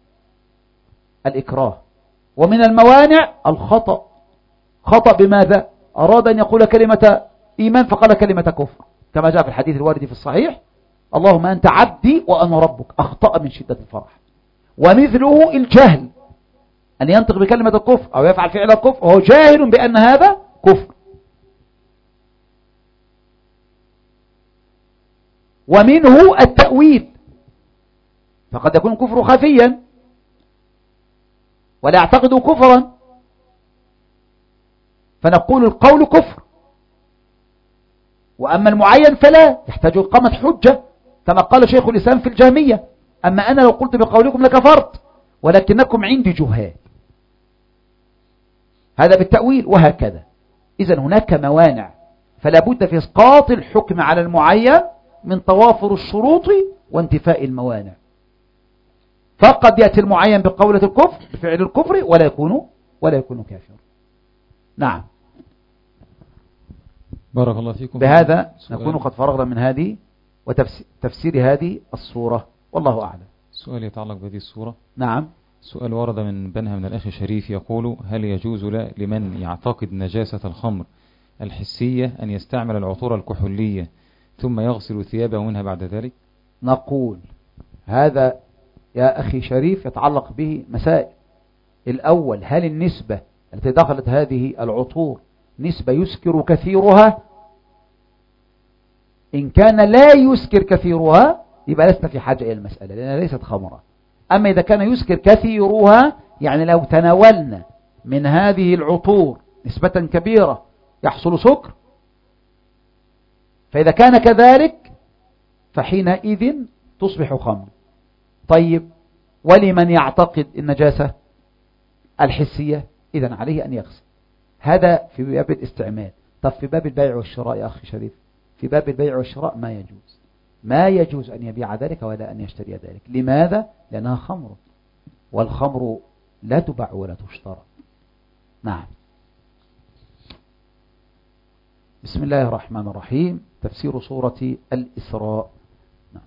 الإكراه، ومن الموانع الخطأ. خطأ بماذا؟ أراد أن يقول كلمة إيمان فقال كلمة كفر، كما جاء في الحديث الوارد في الصحيح: اللهم أنت عبدي وأنا ربك. أخطأ من شدة الفرح. ومثله الجهل، أن ينطق بكلمة الكفر أو يفعل فعل الكفر وهو جاهل بأن هذا كفر. ومنه التأويل، فقد يكون كفر خفيا ولا يعتقد كفرا، فنقول القول كفر. وأما المعين فلا يحتاج إقامة حجة، كما قال شيخ الإسلام في الجهمية: أما أنا لو قلت بقولكم لكفرت ولكنكم عندي جهال. هذا بالتأويل. وهكذا. إذن هناك موانع، فلا بد في إسقاط الحكم على المعين من توافر الشروط وانتفاء الموانع. فقد يأتي المعين بقولة الكفر بفعل الكفر ولا يكون ولا يكون كافر. نعم.
بارك الله فيكم.
بهذا نكون قد فرغنا من هذه وتفسير هذه الصورة، والله أعلم.
سؤال يتعلق بهذه الصورة.
نعم.
سؤال ورد من بنها من الأخ شريف يقول: هل يجوز لمن يعتقد نجاسة الخمر الحسية أن يستعمل العطور الكحولية ثم يغسل ثيابه منها بعد ذلك؟
نقول هذا يا أخي شريف يتعلق به مسائل. الأول: هل النسبة التي دخلت هذه العطور نسبة يسكر كثيرها؟ إن كان لا يسكر كثيرها يبقى لسنا في حاجة إلى المسألة لأنها ليست خمرة. أما إذا كان يسكر كثيرها، يعني لو تناولنا من هذه العطور نسبة كبيرة يحصل سكر، فإذا كان كذلك فحينئذ تصبح خمر. طيب ولمن يعتقد النجاسة الحسية إذن عليه أن يغسل. هذا في باب الاستعمال. طب في باب البيع والشراء يا أخي شريف، في باب البيع والشراء ما يجوز، ما يجوز أن يبيع ذلك ولا أن يشتري ذلك. لماذا؟ لأنها خمر، والخمر لا تباع ولا تشترى. نعم. بسم الله الرحمن الرحيم. تفسير سورة الإسراء. نعم.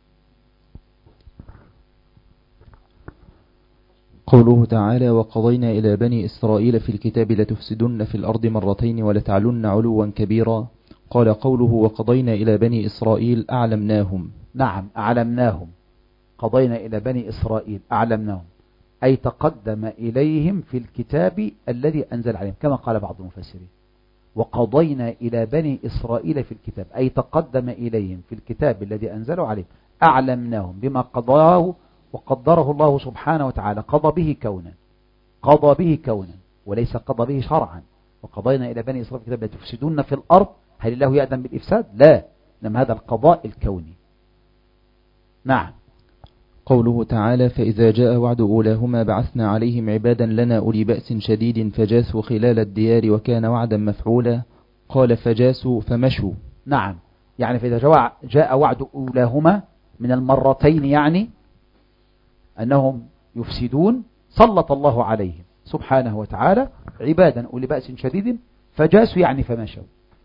قوله تعالى: وقضينا إلى بني إسرائيل في الكتاب لتفسدن في الأرض مرتين ولتعلن علوا كبيرا. قال قوله وقضينا إلى بني إسرائيل أعلمناهم.
نعم أعلمناهم. قضينا إلى بني إسرائيل أعلمناهم، أي تقدم إليهم في الكتاب الذي أنزل عليهم، كما قال بعض المفسرين. وقضينا إلى بني إسرائيل في الكتاب أي تقدم إليهم في الكتاب الذي أنزله عليهم، أعلمناهم بما قضاه وقدره الله سبحانه وتعالى. قضى به كونا، قضى به كونا وليس قضى به شرعا. وقضينا إلى بني إسرائيل في الكتاب لا تفسدون في الأرض. هل الله يأذن بالإفساد؟ لا، إنما هذا القضاء الكوني. نعم.
قوله تعالى: فإذا جاء وعد أولاهما بعثنا عليهم عبادا لنا أولي بأس شديد فجاسوا خلال الديار وكان وعدا مفعولا. قال فجاسوا فمشوا.
نعم، يعني فإذا جاء وعد أولاهما من المرتين، يعني أنهم يفسدون، سلط الله عليهم سبحانه وتعالى عبادا أولي بأس شديد فجاسوا، يعني فمشوا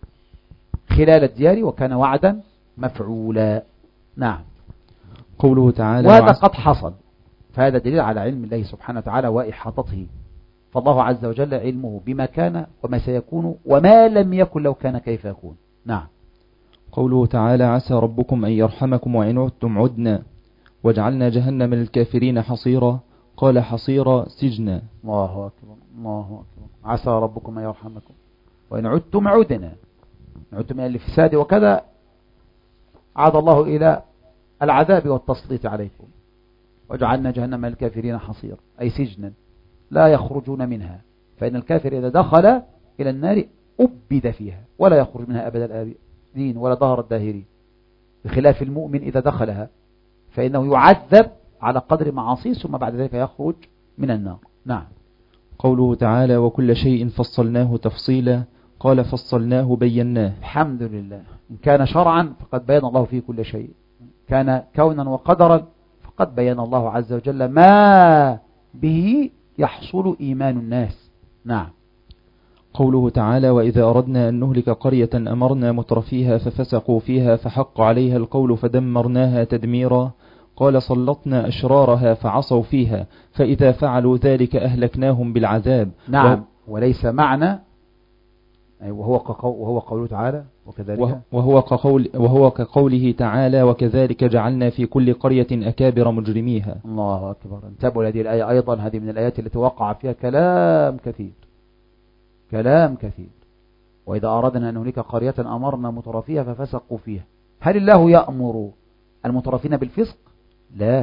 خلال الديار وكان وعدا مفعولا. نعم.
قوله تعالى:
وهذا قد حصل، فهذا دليل على علم الله سبحانه وتعالى وإحاطته. فالله عز وجل علمه بما كان وما سيكون وما لم يكن لو كان كيف يكون. نعم.
قوله تعالى: عسى ربكم أن يرحمكم وإن عدتم عدنا وجعلنا جهنم للكافرين حصيرا. قال حصيرا سجنا.
الله أكبر، الله أكبر. عسى ربكم أن يرحمكم وإن عدتم عدنا، عدتم إلى الفساد وكذا، عاد الله إلى العذاب والتسليط عليكم. وجعلنا جهنم للكافرين حصيرا، أي سجنا لا يخرجون منها. فإن الكافر إذا دخل إلى النار أبد فيها ولا يخرج منها أبدا الآبدين ولا ظهر الداهرين، بخلاف المؤمن إذا دخلها فإنه يعذب على قدر معاصيه ثم بعد ذلك يخرج من النار. نعم.
قوله تعالى: وكل شيء فصلناه تفصيلا. قال فصلناه بيناه.
الحمد لله. إن كان شرعا فقد بين الله فيه كل شيء، كان كونا وقدرا فقد بين الله عز وجل ما به يحصل إيمان الناس. نعم.
قوله تعالى: وإذا أردنا أن نهلك قرية أمرنا مترفيها ففسقوا فيها فحق عليها القول فدمرناها تدميرا. قال سلطنا أشرارها فعصوا فيها فإذا فعلوا ذلك أهلكناهم بالعذاب.
نعم. و... وليس معنى وهو وهو قوله تعالى وكذلك
وهو كقول وهو كقوله تعالى: وكذلك جعلنا في كل قرية أكابر مجرميها.
الله أكبر. انتبهوا لهذه الآية أيضا، هذه من الآيات التي وقع فيها كلام كثير، كلام كثير. وإذا أردنا أن نهلك قرية أمرنا مترفيها ففسقوا فيها. هل الله يأمر المترفين بالفسق؟ لا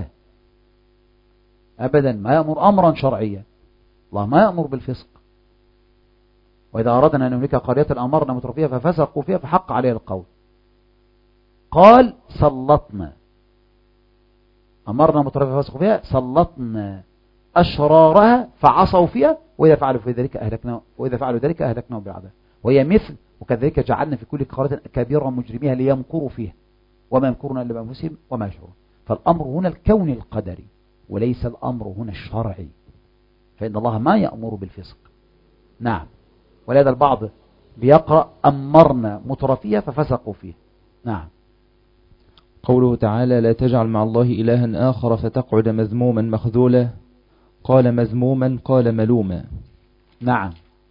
أبدا، ما يأمر أمرا شرعيا، الله ما يأمر بالفسق. وإذا أردنا أن نهلك قرية أمرنا مترفيها ففسقوا فيها فحق عليها القول. قال سلطنا، أمرنا مترفيها ففسقوا فيها، سلطنا أشرارها فعصوا فيها وإذا فعلوا في ذلك أهلكنا وإذا فعلوا ذلك أهلكناهم بالعذاب. وهي مثل وكذلك جعلنا في كل قرية أكابر مجرميها ليمكروا فيها وما يمكرون إلا بأنفسهم وما يشعرون. فالأمر هنا الكوني القدري وليس الأمر هنا الشرعي، فإن الله ما يأمر بالفسق. نعم. ولهذا البعض بيقرأ أمرنا مترفيها ففسقوا فيه. نعم.
قوله تعالى: لا تجعل مع الله إلها آخر فتقعد مذموما مخذولا. قال مذموما قال ملوما.
نعم.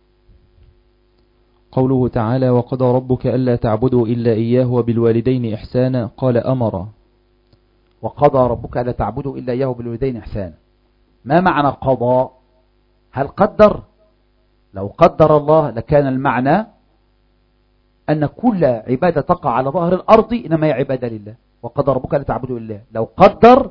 قوله تعالى: وقضى ربك ألا تعبدوا إلا إياه وبالوالدين إحسانا. قال أمر.
وقضى ربك ألا تعبدوا إلا إياه وبالوالدين إحسانا. ما معنى قضى؟ هل قدر؟ لو قدر الله لكان المعنى أن كل عبادة تقع على ظهر الأرض إنما هي عبادة لله، وقد ربك لتعبدوا لله. لو قدر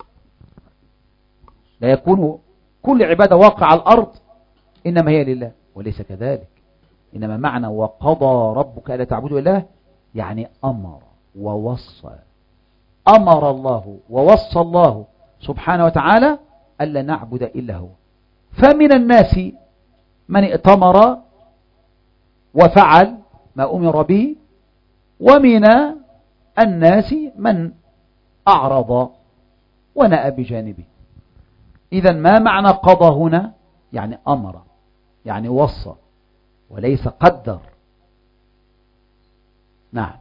لا يكون كل عبادة واقع على الأرض إنما هي لله، وليس كذلك. إنما معنى وقضى ربك ألا تعبدوا لله يعني أمر ووصى، أمر الله ووصى الله سبحانه وتعالى ألا نعبد إلا هو. فمن الناس من ائتمر وفعل ما أمر به، ومن الناس من أعرض ونأى بجانبه. إذا ما معنى قضى هنا؟ يعني أمر، يعني وصى، وليس قدر. نعم.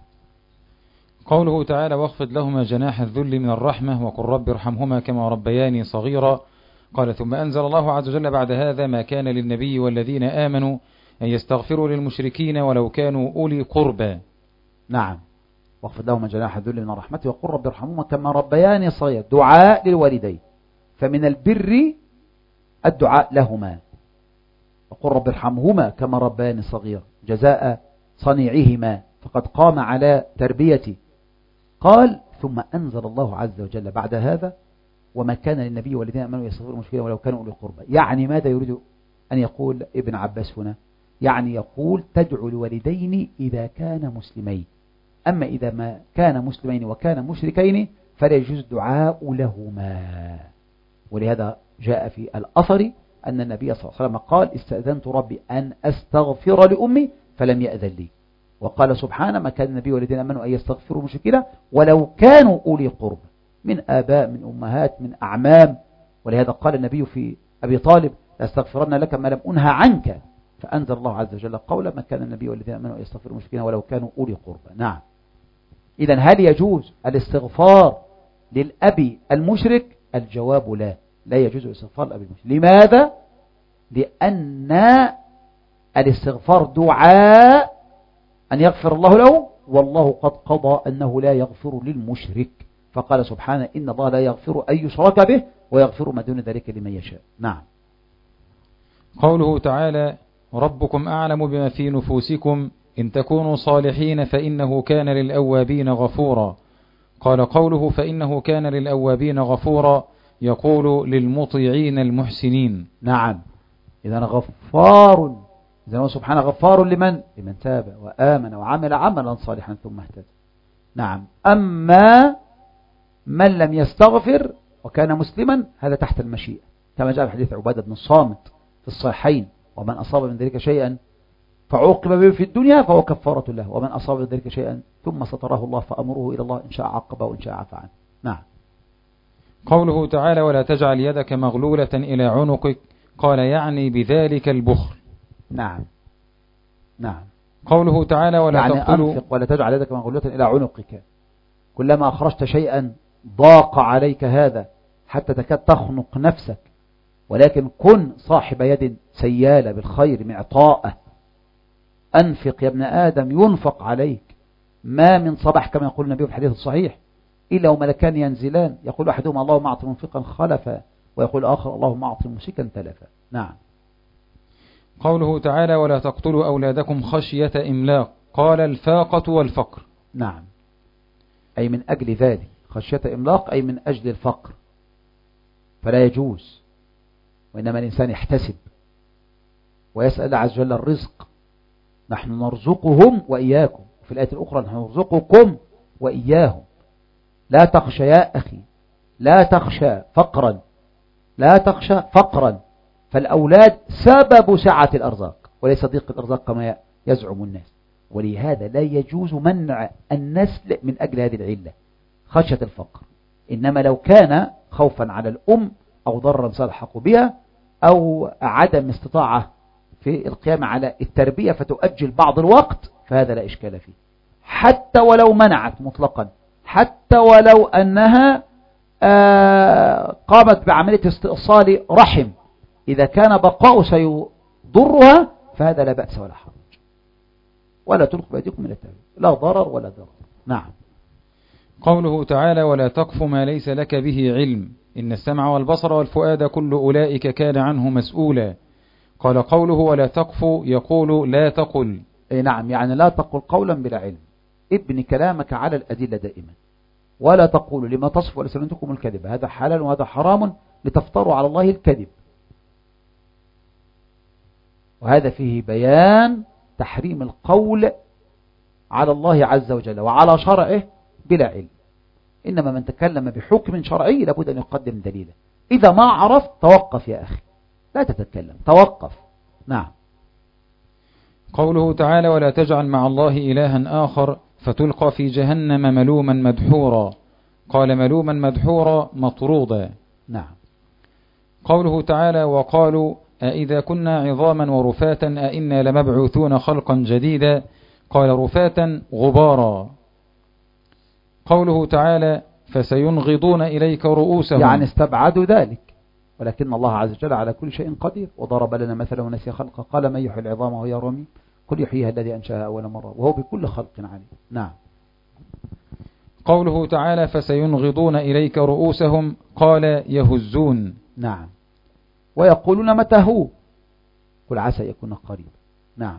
قوله تعالى واخفض لهما جناح الذل من الرحمة وقل رب ارحمهما كما ربياني صغيرا. قال ثم أنزل الله عز وجل بعد هذا ما كان للنبي والذين آمنوا أن يستغفروا للمشركين ولو كانوا أولي قربى.
نعم. واخفض لهما جناح الذل من الرحمة وقل رب ارحمهما كما ربياني صغيرا، دعاء للوالدين. فمن البر الدعاء لهما، وقل رب ارحمهما كما ربياني صغيرا جزاء صنيعهما، فقد قام على تربيته. قال ثم أنزل الله عز وجل بعد هذا وما كان للنبي والذين آمنوا يستغفروا المشركين ولو كانوا أولي قربى. يعني ماذا يريد أن يقول ابن عباس هنا؟ يعني يقول تدعو الوالدين إذا كان مسلمين، أما إذا ما كان مسلمين وكان مشركين فلا يجوز الدعاء لهما. ولهذا جاء في الأثر أن النبي صلى الله عليه وسلم قال استأذنت ربي أن أستغفر لأمي فلم يأذن لي. وقال سبحانه ما كان النبي والذين آمنوا أن يستغفروا المشركين ولو كانوا أولي قرب من آباء من أمهات من أعمام. ولهذا قال النبي في أبي طالب لاستغفرن لك ما لم أنهى عنك، فأنزل الله عز وجل قولا ما كان النبي والذين آمنوا أن يستغفروا المشركين ولو كانوا أولي قرب. نعم. إذن هل يجوز الاستغفار للأب المشرك؟ الجواب لا، لا يجوز الاستغفار للأب المشرك. لماذا؟ لأن الاستغفار دعاء أن يغفر الله له، والله قد قضى أنه لا يغفر للمشرك، فقال سبحانه إن الله لا يغفر أن يشرك به ويغفر ما دون ذلك لمن يشاء. نعم.
قوله تعالى ربكم أعلم بما في نفوسكم إن تكونوا صالحين فإنه كان للأوابين غفورا. قال قوله فإنه كان للأوابين غفورا يقول للمطيعين المحسنين.
نعم. إذا غفار، إذا هو سبحانه غفار لمن؟ لمن تاب وآمن وعمل عملا صالحا ثم اهتدى. نعم. أما من لم يستغفر وكان مسلما هذا تحت المشيئة، كما جاء في حديث عبادة بن الصامت في الصحيحين ومن أصاب من ذلك شيئا فعوقب به في الدنيا فهو كفارة له، ومن أصاب من ذلك شيئا ثم ستره الله فأمره إلى الله إن شاء عقبه وإن شاء عفى عنه. نعم.
قوله تعالى ولا تجعل يدك مغلولة إلى عنقك، قال يعني بذلك البخل.
نعم. نعم.
قوله تعالى ولا
يعني
تقتلوا
أنفق ولا تجعل يدك مغلولة إلى عنقك، كلما أخرجت شيئا ضاق عليك هذا حتى تكاد تخنق نفسك، ولكن كن صاحب يد سيالة بالخير معطاءة. أنفق يا ابن آدم ينفق عليك، ما من صباح كما يقول النبي في الحديث الصحيح إلا وملكان ينزلان يقول أحدهما اللهم أعط منفقا خلفا ويقول آخر اللهم أعط ممسكا تلفا. نعم.
قوله تعالى ولا تقتلوا أولادكم خشية إملاق، قال الفاقة والفقر.
نعم. أي من أجل ذلك، خشية إملاق أي من أجل الفقر، فلا يجوز. وإنما الإنسان يحتسب ويسأل عز وجل الرزق، نحن نرزقهم وإياكم، في الآية الأخرى نحن نرزقكم وإياهم. لا تخشى يا أخي، لا تخشى فقرا، لا تخشى فقرا، فالأولاد سبب سعة الأرزاق وليس ضيق الأرزاق كما يزعم الناس. ولهذا لا يجوز منع النسل من أجل هذه العلة خشية الفقر. إنما لو كان خوفا على الأم أو ضررا سيلحق بها أو عدم استطاعة في القيام على التربية فتؤجل بعض الوقت فهذا لا إشكال فيه، حتى ولو منعت مطلقا، حتى ولو أنها قامت بعملية استئصال رحم، إذا كان بقاء سيضرها فهذا لا بأس ولا حرج. ولا تلقوا بأيديكم إلى التهلكة، لا ضرر ولا ضرر. نعم.
قوله تعالى ولا تقف ما ليس لك به علم إن السمع والبصر والفؤاد كل أولئك كان عنه مسؤولا. قال قوله ولا تقف يقول لا تقل
أي نعم، يعني لا تقل قولا بلا علم، ابني كلامك على الأدلة دائما، ولا تقول لما تصف ألسنتكم الكذب، هذا حلال وهذا حرام لتفتروا على الله الكذب. وهذا فيه بيان تحريم القول على الله عز وجل وعلى شرعه بلا علم. إنما من تكلم بحكم شرعي لابد أن يقدم دليلا. إذا ما عرفت توقف يا أخي، لا تتكلم، توقف. نعم.
قوله تعالى ولا تجعل مع الله إلها آخر فتلقى في جهنم ملوما مدحورا. قال ملوما مدحورا مطرودا.
نعم.
قوله تعالى وقالوا أإذا كنا عظاما ورفاتا أإنا لمبعوثون خلقا جديدا. قال رفاتا غبارا. قوله تعالى فسينغضون إليك رؤوسهم،
يعني استبعدوا ذلك، ولكن الله عز وجل على كل شيء قدير. وضرب لنا مثلا ونسي خلقه قال من يحيي العظام وهي رميم قل يحييها الذي أنشأها أول مرة وهو بكل خلق عليم. نعم.
قوله تعالى فسينغضون إليك رؤوسهم قال يهزون.
نعم. ويقولون متى هو قل عسى يكون قريب. نعم.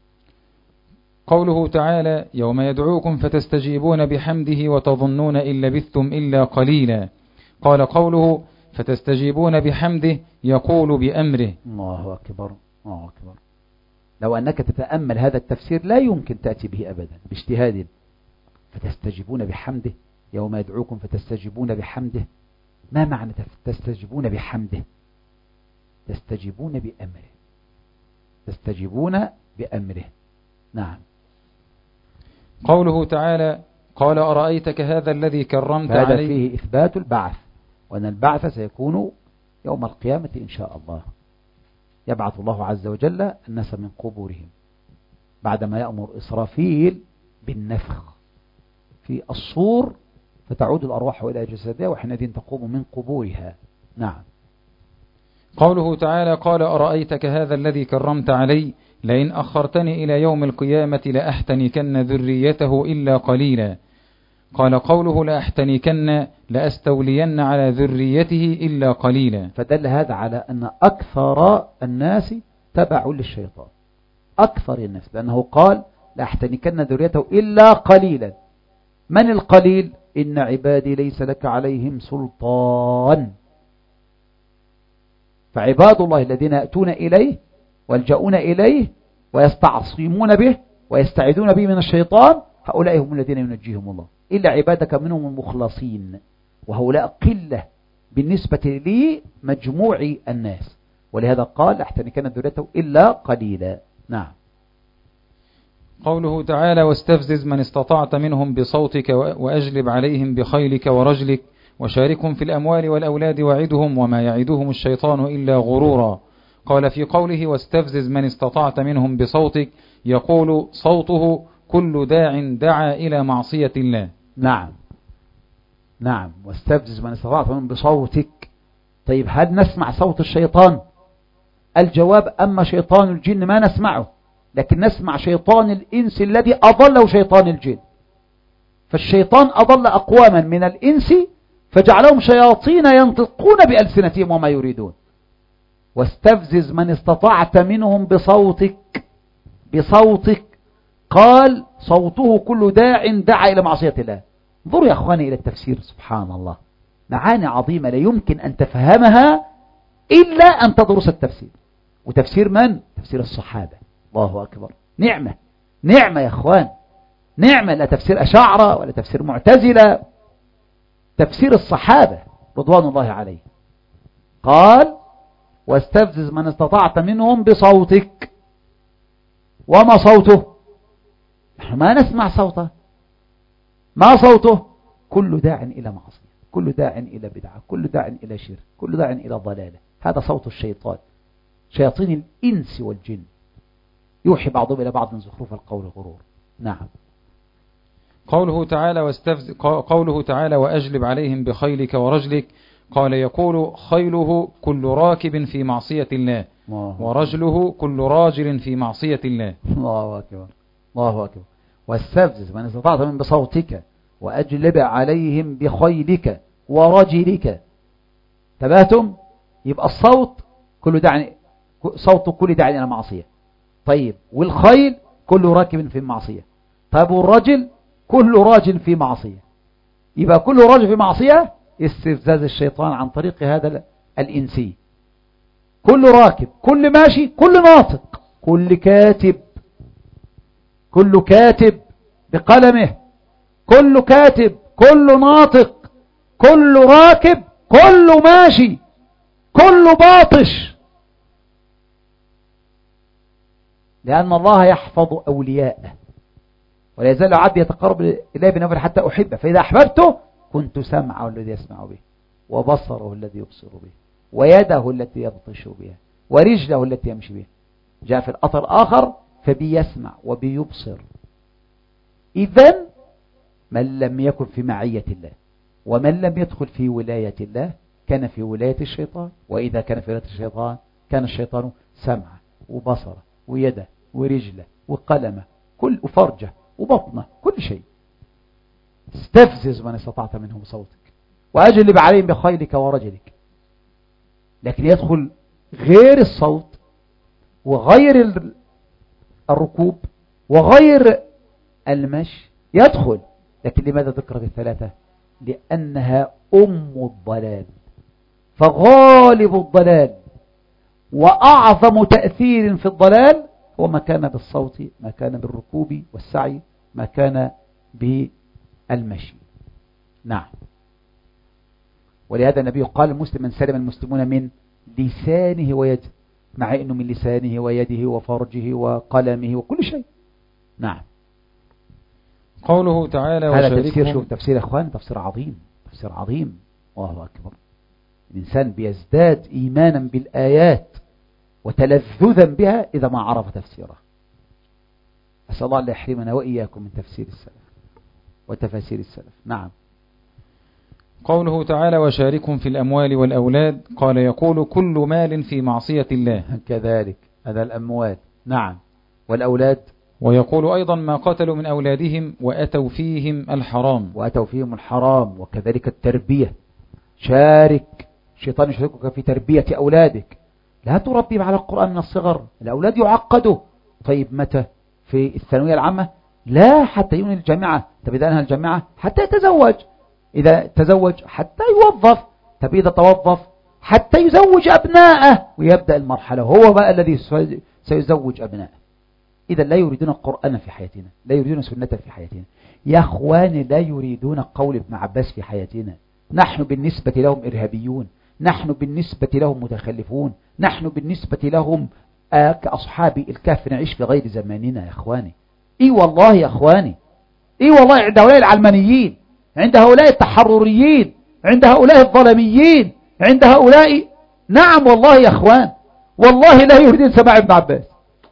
قوله تعالى يوم يدعوكم فتستجيبون بحمده وتظنون إن لبثتم إلا قليلا. قال قوله فتستجيبون بحمده يقول بأمره.
الله أكبر، الله أكبر. لو أنك تتأمل هذا التفسير لا يمكن تأتي به أبدا باجتهاد. فتستجيبون بحمده، يوم يدعوكم فتستجيبون بحمده، ما معنى تستجيبون بحمده؟ تستجيبون بأمره، تستجيبون بأمره. نعم.
قوله تعالى قال أرأيتك هذا الذي كرمت
هذا
عليه.
فيه إثبات البعث، وأن البعث سيكون يوم القيامة إن شاء الله. يبعث الله عز وجل الناس من قبورهم بعدما يأمر إسرافيل بالنفخ في الصور فتعود الأرواح إلى جسدها وحينئذ تقوم من قبورها. نعم.
قوله تعالى قال أرأيتك هذا الذي كرمت علي لئن أخرتني إلى يوم القيامة لأحتنكن ذريته إلا قليلا. قال قوله لأحتنكن لأستولين على ذريته إلا قليلا.
فدل هذا على أن أكثر الناس تبع للشيطان، أكثر الناس، لأنه قال لأحتنكن ذريته إلا قليلا. من القليل؟ إن عبادي ليس لك عليهم سلطان. فعباد الله الذين يأتون إليه والجؤون إليه ويستعصمون به ويستعيذون به من الشيطان هؤلاء هم الذين ينجيهم الله، إلا عبادك منهم المخلصين، وهؤلاء قلة بالنسبة لمجموع الناس، ولهذا قال احتنكن ذريته إلا قليلا. نعم.
قوله تعالى واستفزز من استطعت منهم بصوتك وأجلب عليهم بخيلك ورجلك وشاركهم في الأموال والأولاد وعدهم وما يعدهم الشيطان إلا غرورا. قال في قوله واستفزز من استطعت منهم بصوتك يقول صوته كل داع دعا إلى معصية الله.
نعم. نعم. واستفزز من استطعت منهم بصوتك. طيب هل نسمع صوت الشيطان؟ الجواب أما شيطان الجن ما نسمعه، لكن نسمع شيطان الإنس الذي أضله شيطان الجن. فالشيطان أضل أقواما من الإنس فجعلهم شياطين ينطقون بألسنتهم وما يريدون. واستفزز من استطعت منهم بصوتك، بصوتك قال صوته كل داع دعا إلى معصية الله. انظروا يا أخواني إلى التفسير، سبحان الله، معاني عظيمة لا يمكن أن تفهمها إلا أن تدرس التفسير. وتفسير من؟ تفسير الصحابة. الله أكبر. نعمة، نعمة يا أخوان، نعمة. لا تفسير أشاعرة ولا تفسير معتزلة، تفسير الصحابة رضوان الله عليه. قال واستفزز من استطعت منهم بصوتك. وما صوته؟ نحن ما نسمع صوته. ما صوته؟ كل داع إلى معصية، كل داع إلى بدعة، كل داع إلى شرك، كل داع إلى ضلالة. هذا صوت الشيطان، شياطين الإنس والجن، يوحي بعضهم إلى بعض من زخرف القول غرور. نعم.
قوله تعالى واستفز قوله تعالى وأجلب عليهم بخيلك ورجلك. قال يقول خيله كل راكب في معصية الله ورجله كل راجل في معصية الله.
الله أكبر، الله أكبر. واستفزز من استطعت من بصوتك وأجلب عليهم بخيلك ورجلك. تباتم؟ يبقى الصوت كل داع، صوت كل داع إلى معصية. طيب والخيل كل راكب في معصية. طيب والرجل كل راجل في معصية، يبقى كل راجل في معصية استفزاز الشيطان عن طريق هذا الإنسي. كل راكب، كل ماشي، كل ناطق، كل كاتب، كل كاتب بقلمه، كل كاتب، كل ناطق، كل راكب، كل ماشي، كل باطش. لأن الله يحفظ أولياءه، ولا يزال عبدي يتقرب إليه بنفل حتى أحبه، فإذا أحببته كنت سمعه الذي يسمع به، وبصره الذي يبصر به، ويده التي يبطش بها، ورجله التي يمشي بها. جاء في الأثر آخر فبي يسمع وبي يبصر. إذن من لم يكن في معية الله ومن لم يدخل في ولاية الله كان في ولاية الشيطان، وإذا كان في ولاية الشيطان كان الشيطان سمعه وبصره ويده ورجله وقلمه كل وفرجه وبطنه كل شيء. استفزز من استطعت منهم بصوتك وأجلب عليهم بخيلك ورجلك. لكن يدخل غير الصوت وغير الركوب وغير المشي يدخل. لكن لماذا ذكرت الثلاثة؟ لأنها أم الضلال، فغالب الضلال وأعظم تأثير في الضلال هو ما كان بالصوت، ما كان بالركوب والسعي، ما كان بالمشي. نعم. ولهذا النبي قال المسلم من سلم المسلمون من لسانه ويده، مع أنه من لسانه ويده وفرجه وقلمه وكل شيء. نعم.
قوله تعالى
هذا تفسير، شوف تفسير أخوان، تفسير عظيم، تفسير عظيم. الله أكبر. الإنسان بيزداد إيمانا بالآيات وتلذذا بها إذا ما عرف تفسيرها. أسأل الله أن يحرمنا وإياكم من تفسير السلف وتفاسير السلف. نعم.
قوله تعالى وشاركهم في الأموال والأولاد، قال يقول كل مال في معصية الله.
كذلك هذا الأموال. نعم. والأولاد.
ويقول أيضا ما قتلوا من أولادهم وأتوا فيهم الحرام.
وأتوا فيهم الحرام. وكذلك التربية، شارك الشيطان يشاركك في تربية أولادك. لا تربي على القرآن من الصغر، الأولاد يعقدوا. طيب متى؟ في الثانوية العامة؟ لا، حتى يوني الجامعة. طب إذا أنهى الجامعة حتى يتزوج، إذا تزوج حتى يوظف، طب إذا توظف حتى يزوج أبناءه ويبدأ المرحلة، هو بقى الذي سيزوج أبناءه. إذا لا يريدون القرآن في حياتنا، لا يريدون سنة في حياتنا يا أخواني، لا يريدون قول ابن عباس في حياتنا. نحن بالنسبة لهم إرهابيون، نحن بالنسبة لهم متخلفون، نحن بالنسبة لهم آه كأصحاب الكهف نعيش في غير زماننا يا أخواني. إي والله يا أخواني، إي والله عند هؤلاء العلمانيين، عند هؤلاء التحرريين، عند هؤلاء الظلميين، عند هؤلاء، نعم والله يا أخوان، والله لا يريدون سماع ابن عباس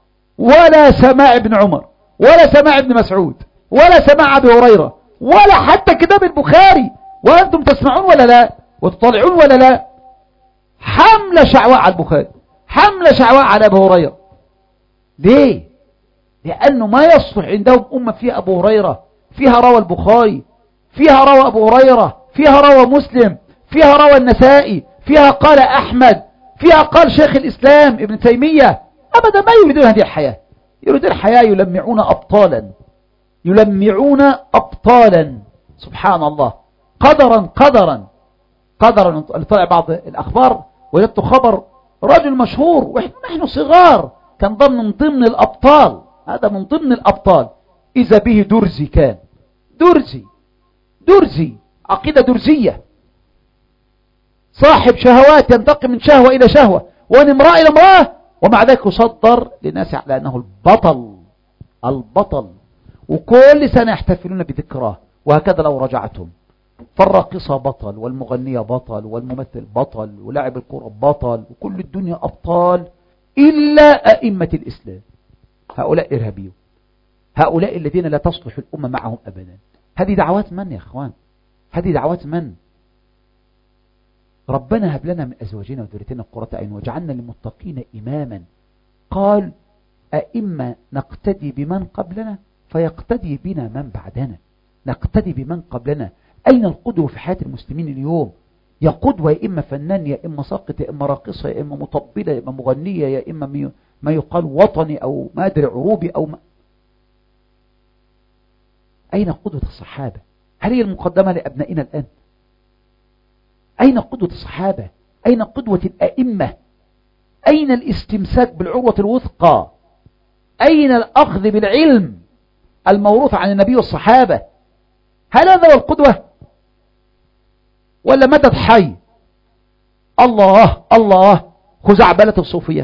ولا سماع ابن عمر ولا سماع ابن مسعود ولا سماع أبي هريرة ولا حتى كتاب البخاري، وأنتم تسمعون ولا لا وتطلعون ولا لا؟ حملة شعواء على البخاري، حملة شعواء على أبي هريرة. ليه؟ لأنه ما يصلح عندهم أمة فيها أبو هريرة، فيها روى البخاري، فيها روى أبو هريرة، فيها روى مسلم، فيها روى النسائي، فيها قال أحمد، فيها قال شيخ الإسلام ابن تيمية. أبدا ما يريدون هذه الحياة، يريدون الحياة يلمعون أبطالا، يلمعون أبطالا. سبحان الله. قدرا قدرا قدرا. طلع بعض الأخبار وجدت خبر رجل مشهور ونحن نحن صغار كان ضمن من ضمن الأبطال، هذا من ضمن الأبطال، إذا به درزي، كان درزي درزي عقيدة درزية، صاحب شهوات ينتقل من شهوة إلى شهوة ومن امرأة إلى امرأة، ومع ذلك يصدر للناس على أنه البطل البطل، وكل سنة يحتفلون بذكراه. وهكذا لو رجعتهم، فالراقصة بطل، والمغنية بطل، والممثل بطل، ولاعب الكرة بطل، وكل الدنيا أبطال إلا أئمة الإسلام. هؤلاء إرهابيون، هؤلاء الذين لا تصلح الأمة معهم أبدا. هذه دعوات من يا أخوان؟ هذه دعوات من؟ ربنا هب لنا من أزواجنا وذريتنا قرة أعين وجعلنا للمتقين إماما. قال أئمة نقتدي بمن قبلنا فيقتدي بنا من بعدنا، نقتدي بمن قبلنا. أين القدوة في حياة المسلمين اليوم؟ يا قدوة، يا إما فنان، يا إما ساقط، يا إما راقصة، يا إما مطبلة، يا إما مغنية، يا إما ما يقال وطني أو ما أدري عروبي أو ما. أين قدوة الصحابة؟ هل هي المقدمة لأبنائنا الآن؟ أين قدوة الصحابة؟ أين قدوة الأئمة؟ أين الاستمساك بالعروة الوثقى؟ أين الأخذ بالعلم الموروث عن النبي والصحابة؟ هل هذا هو القدوة؟ ولا مدد حي؟ الله الله خزعبلة الصوفية.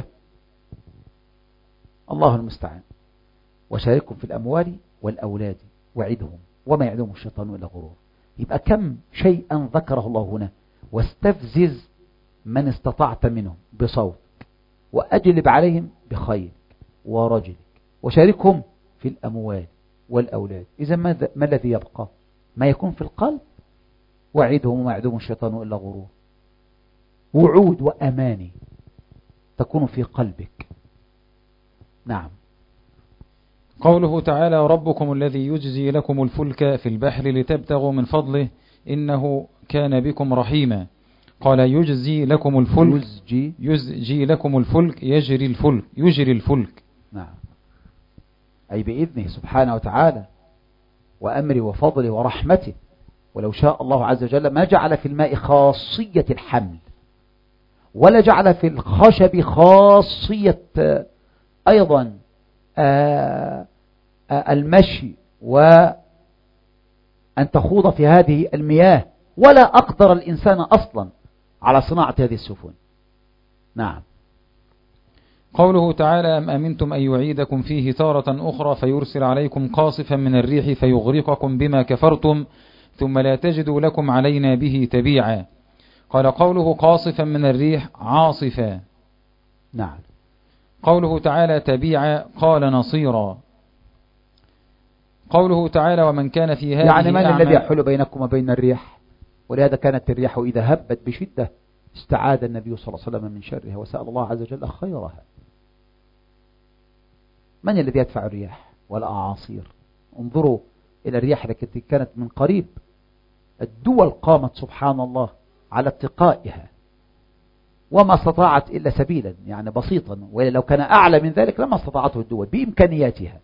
الله المستعان. وشاركهم في الأموال والأولاد وعدهم وما يعدهم الشيطان إلا غرور. يبقى كم شيئا ذكره الله هنا. واستفزز من استطعت منهم بصوتك وأجلب عليهم بخيلك ورجلك وشاركهم في الأموال والأولاد. إذا ما الذي يبقى؟ ما يكون في القلب. وعدهم وما يعدهم الشيطان إلا غرور. وعود وأماني تكون في قلبك. نعم.
قوله تعالى ربكم الذي يجزي لكم الفلك في البحر لتبتغوا من فضله إنه كان بكم رحيما. قال يجزي لكم الفلك يزجي, يزجي لكم الفلك يجري الفلك يجري الفلك.
نعم. أي بإذنه سبحانه وتعالى وأمره وفضله ورحمته. ولو شاء الله عز وجل ما جعل في الماء خاصية الحمل ولا جعل في الخشب خاصية أيضا آآ آآ المشي وأن تخوض في هذه المياه، ولا أقدر الإنسان أصلا على صناعة هذه السفن. نعم.
قوله تعالى أم أمنتم أن يعيدكم فيه تارة أخرى فيرسل عليكم قاصفا من الريح فيغرقكم بما كفرتم ثم لا تجدوا لكم علينا به تبيعا. قال قوله قاصفا من الريح عاصفا.
نعم.
قوله تعالى تبيعا قال نصيرا. قوله تعالى ومن كان في هذه
يعني من الذي يحول بينكم وبين الريح؟ ولهذا كانت الريح إذا هبت بشدة استعاذ النبي صلى الله عليه وسلم من شرها وسأل الله عز وجل خيرها. من الذي يدفع الرياح والأعاصير؟ انظروا إلى الرياح التي كانت من قريب. الدول قامت سبحان الله على اتقائها وما استطاعت إلا سبيلا يعني بسيطا، ولو كان أعلى من ذلك لما استطاعته الدول بإمكانياتها.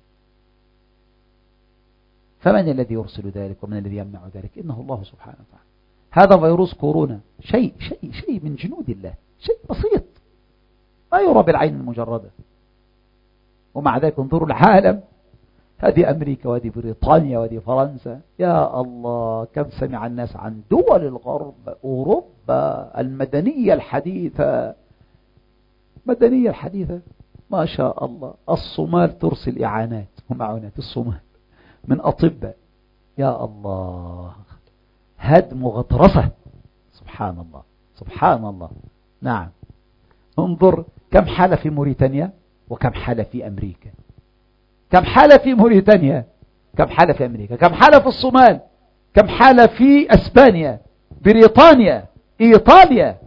فمن الذي يرسل ذلك ومن الذي يمنع ذلك؟ إنه الله سبحانه وتعالى. هذا فيروس كورونا شيء شيء شيء من جنود الله، شيء بسيط ما يرى بالعين المجردة، ومع ذلك انظروا العالم، هذه أمريكا وهذه بريطانيا وهذه فرنسا، يا الله كم سمع الناس عن دول الغرب، أوروبا المدنية الحديثة، مدنية الحديثة ما شاء الله. الصومال ترسل إعانات ومعونات، الصومال من أطباء، يا الله هدم وغطرسة، سبحان الله سبحان الله. نعم. انظر كم حالة في موريتانيا وكم حالة في أمريكا، كم حالة في موريتانيا، كم حالة في أمريكا، كم حالة في الصومال، كم حالة في أسبانيا، بريطانيا، إيطاليا،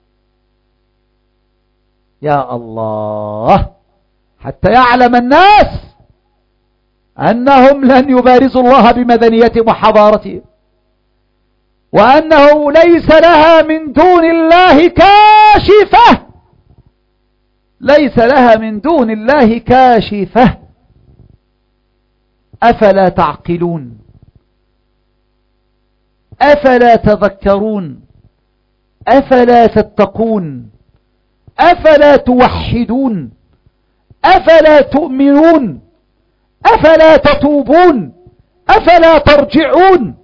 يا الله، حتى يعلم الناس أنهم لن يبارزوا الله بمدنيتهم وحضارتهم، وأنه ليس لها من دون الله كاشفة، ليس لها من دون الله كاشفة. أفلا تعقلون؟ أفلا تذكرون؟ أفلا تتقون؟ أفلا توحدون؟ أفلا تؤمنون؟ أفلا تتوبون؟ أفلا ترجعون؟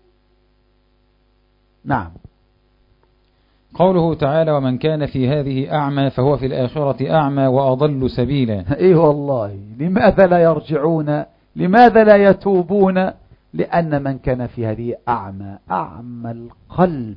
نعم.
قوله تعالى ومن كان في هذه أعمى فهو في الآخرة أعمى وأضل سبيلا.
إيه والله، لماذا لا يرجعون؟ لماذا لا يتوبون؟ لأن من كان في هذه أعمى، أعمى القلب،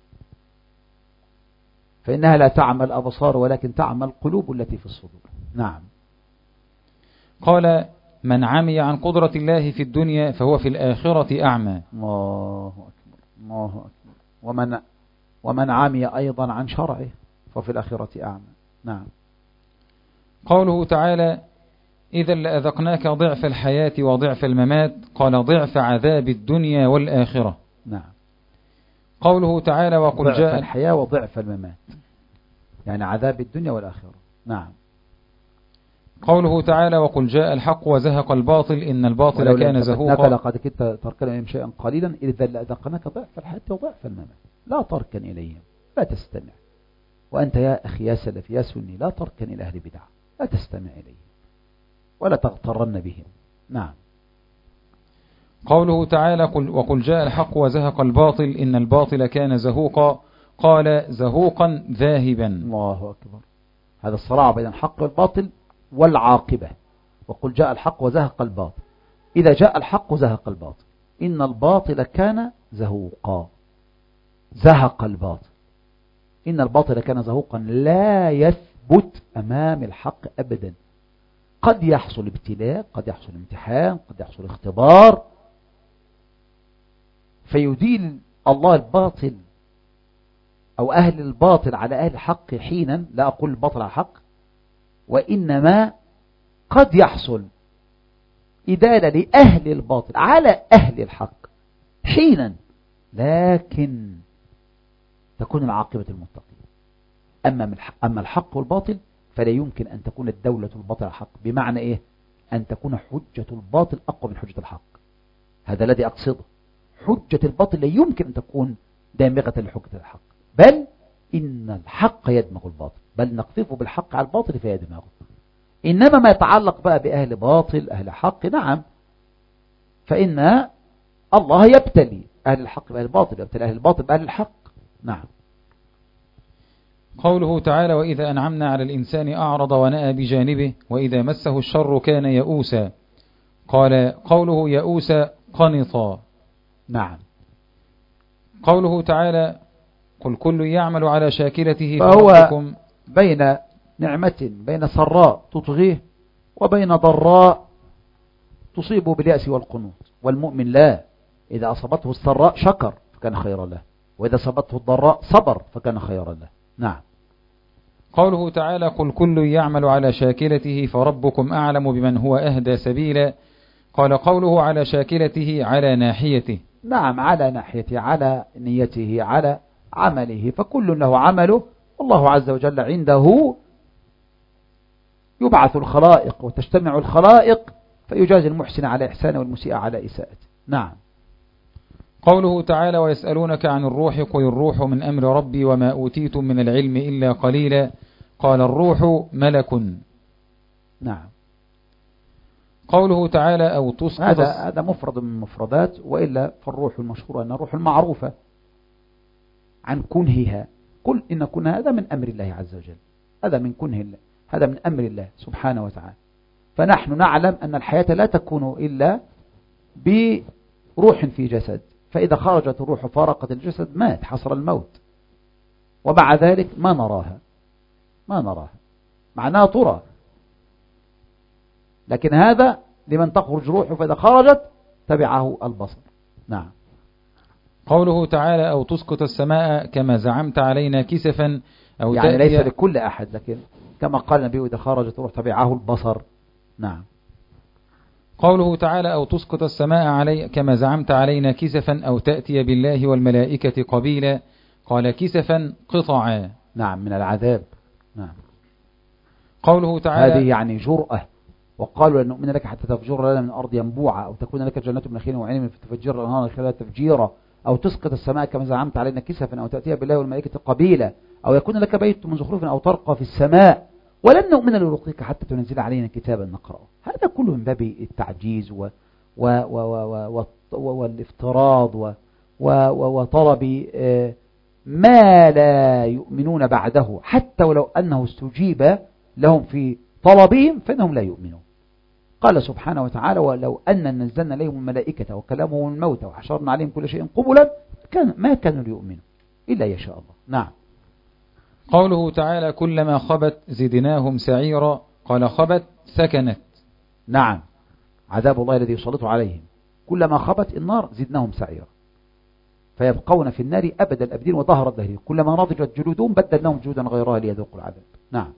فإنها لا تعمى الأبصار ولكن تعمى القلوب التي في الصدور. نعم.
قال من عمي عن قدرة الله في الدنيا فهو في الآخرة أعمى.
الله أكبر الله أكبر. ومن ومن عمي أيضا عن شرعه ففي الآخرة أعمى. نعم.
قوله تعالى إذا لأذقناك ضعف الحياة وضعف الممات. قال ضعف عذاب الدنيا والآخرة.
نعم.
قوله تعالى وقل
ضعف
جاء
الحياة وضعف الممات، يعني عذاب الدنيا والآخرة. نعم.
قوله تعالى وقل جاء الحق وزهق الباطل إن الباطل كان زهوقا
لقد كنت تركن إليهم شيئا قليلا إذا لأذقناك ضعف الحياة وضعف الممات لا تركن إليهم لا تستمع. وأنت يا أخي يا سلف يا سني لا تركن إلى أهل بدعة لا تستمع إليهم ولا تغترن بهم. نعم.
قوله تعالى قل وقل جاء الحق وزهق الباطل إن الباطل كان زهوقا قال زهوقا ذاهبا.
الله أكبر. هذا الصراع بين الحق والباطل والعاقبة. وقل جاء الحق وزهق الباطل إذا جاء الحق زهق الباطل إن الباطل كان زهوقا. زهق الباطل إن الباطل كان زهوقا لا يثبت أمام الحق أبدا. قد يحصل ابتلاء قد يحصل امتحان قد يحصل اختبار فيديل الله الباطل أو أهل الباطل على أهل الحق حينا. لا أقول الباطل على الحق وإنما قد يحصل إدالة لأهل الباطل على أهل الحق حينا لكن تكون العاقبة المتقين. أما, أما الحق والباطل فلا يمكن أن تكون الدولة الباطل الحق. بمعنى إيه؟ أن تكون حجة الباطل أقوى من حجة الحق. هذا الذي أقصده. حجة الباطل لا يمكن أن تكون دامغة لحجة الحق بل إن الحق يدمغ الباطل بل نقذفه بالحق على الباطل فيدمغه. إنما ما يتعلق بقى بأهل باطل أهل حق نعم فإن الله يبتلي أهل الحق بأهل الباطل يبتلي أهل الباطل بأهل الحق. نعم.
قوله تعالى وإذا أنعمنا على الإنسان أعرض ونأى بجانبه وإذا مسه الشر كان يئوسا. قال قوله يئوسا قنطا.
نعم.
قوله تعالى قل كل يعمل على شاكلته
فهو بين نعمة بين سراء تطغيه وبين ضراء تصيبه باليأس والقنوط. والمؤمن لا إذا أصابته السراء شكر فكان خيرا له وإذا أصابته الضراء صبر فكان خيرا له. نعم.
قوله تعالى قل كل يعمل على شاكلته فربكم أعلم بمن هو أهدى سبيلا. قال قوله على شاكلته على ناحيته.
نعم على ناحيته على نيته على عمله فكل له عمله والله عز وجل عنده يبعث الخلائق وتجتمع الخلائق فيجازي المحسن على إحسانه والمسيء على إساءته. نعم.
قوله تعالى ويسألونك عن الروح قل الروح من أمر ربي وما أوتيتم من العلم إلا قليلا. قال الروح ملك.
نعم.
قوله تعالى أو تسقط
هذا هذا مفرد من المفردات وإلا فالروح المشهورة أن الروح المعروفة عن كنهها. قل إن كنها هذا من أمر الله عز وجل هذا من كنه الله هذا من أمر الله سبحانه وتعالى. فنحن نعلم أن الحياة لا تكون إلا بروح في جسد فإذا خرجت الروح فارقت الجسد مات حصل الموت ومع ذلك ما نراها ما نراها معناها ترى لكن هذا لمن تخرج روحه فإذا خرجت تبعه البصر. نعم.
قوله تعالى أو تسقط السماء كما زعمت علينا كسفا أو
يعني ليس لكل أحد لكن كما قال النبي إذا خرجت روح تبعه البصر. نعم.
قوله تعالى أو تسقط السماء علي كما زعمت علينا كسفا أو تأتي بالله والملائكة قبيلا. قال كسفا قطعا.
نعم من العذاب. نعم.
قوله تعالى
هذه يعني جرأة وقالوا لن نؤمن لك حتى تفجر لنا من الأرض ينبوعا أو تكون لك جنة من نخيل وعنب فتفجر الأنهار خلالها تفجيرا أو تسقط السماء كما زعمت علينا كسفا أو تأتي بالله والملائكة قبيلا أو يكون لك بيت من زخرف أو ترقى في السماء ولن نؤمن لرقيك حتى تنزل علينا كتابا نقرأه. هذا كله من باب التعجيز و و و و و والافتراض و و وطلب ما لا يؤمنون بعده حتى ولو أنه استجيب لهم في طلبهم فإنهم لا يؤمنون. قال سبحانه وتعالى ولو أن نزلنا عليهم الملائكة وكلامهم الموتى وحشرنا عليهم كل شيء قبلا كان ما كانوا ليؤمنوا إلا يشاء الله. نعم.
قوله تعالى كلما خبت زدناهم سعيرا. قال خبت سكنت.
نعم. عذاب الله الذي يسلط عليهم كلما خبت النار زدناهم سعيرا فيبقون في النار أبد الأبدين وظهر الدهر كلما نضجت جلودهم بدلناهم جلودا غيرها ليذوقوا العذاب. نعم.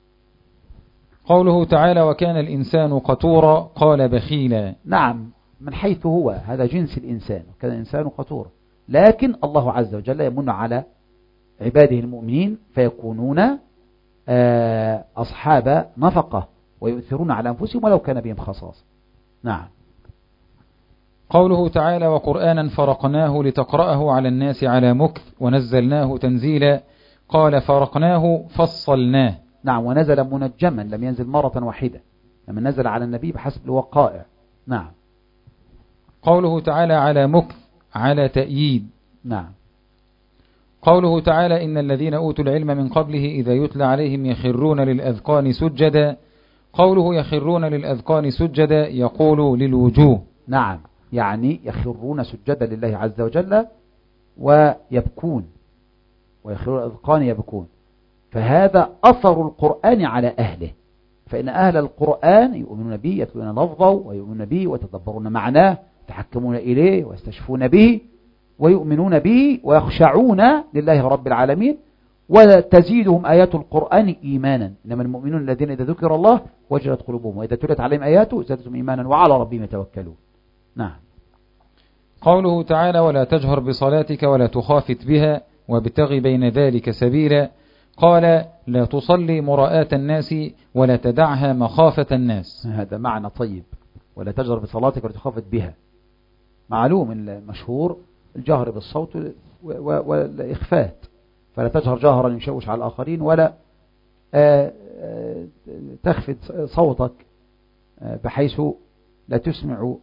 قوله تعالى وكان الإنسان قتورا. قال بخيلا.
نعم من حيث هو هذا جنس الإنسان كان الإنسان قتورا لكن الله عز وجل يمن على عباده المؤمنين فيكونون أصحاب نفقة ويؤثرون على أنفسهم ولو كان بهم خصاصة. نعم.
قوله تعالى وقرآنا فرقناه لتقرأه على الناس على مكث ونزلناه تنزيلا. قال فرقناه فصلناه.
نعم. ونزل منجما، لم ينزل مرة واحدة، لما نزل على النبي بحسب الوقائع. نعم.
قوله تعالى على مكث على تأييد.
نعم.
قوله تعالى إن الذين أوتوا العلم من قبله إذا يتلى عليهم يخرون للأذقان سجدا. قوله يخرون للأذقان سجدا يقول للوجوه.
نعم، يعني يخرون سجدا لله عز وجل ويبكون، ويخرون الأذقان يبكون. فهذا أثر القرآن على أهله، فإن أهل القرآن يؤمنون به، يتلون لفظه ويؤمنون به ويتدبرون معناه، يتحكمون إليه ويستشفون به ويؤمنون به ويخشعون لله رب العالمين، وتزيدهم آيات القرآن إيمانا. إنما المؤمنون الذين إذا ذكر الله وجلت قلوبهم وإذا تلت عليهم آياته زادتهم إيمانا وعلى ربهم يتوكلون. نعم.
قوله تعالى ولا تجهر بصلاتك ولا تخافت بها وابتغ بين ذلك سبيلا. قال لا تصلي مراءة الناس ولا تدعها مخافة الناس.
هذا معنى طيب، ولا تجهر بصلاتك ولا تخافت بها. معلوم المشهور الجهر بالصوت والإخفات، فلا تجهر جهرا يشوش على الآخرين، ولا تخفت صوتك بحيث لا تسمع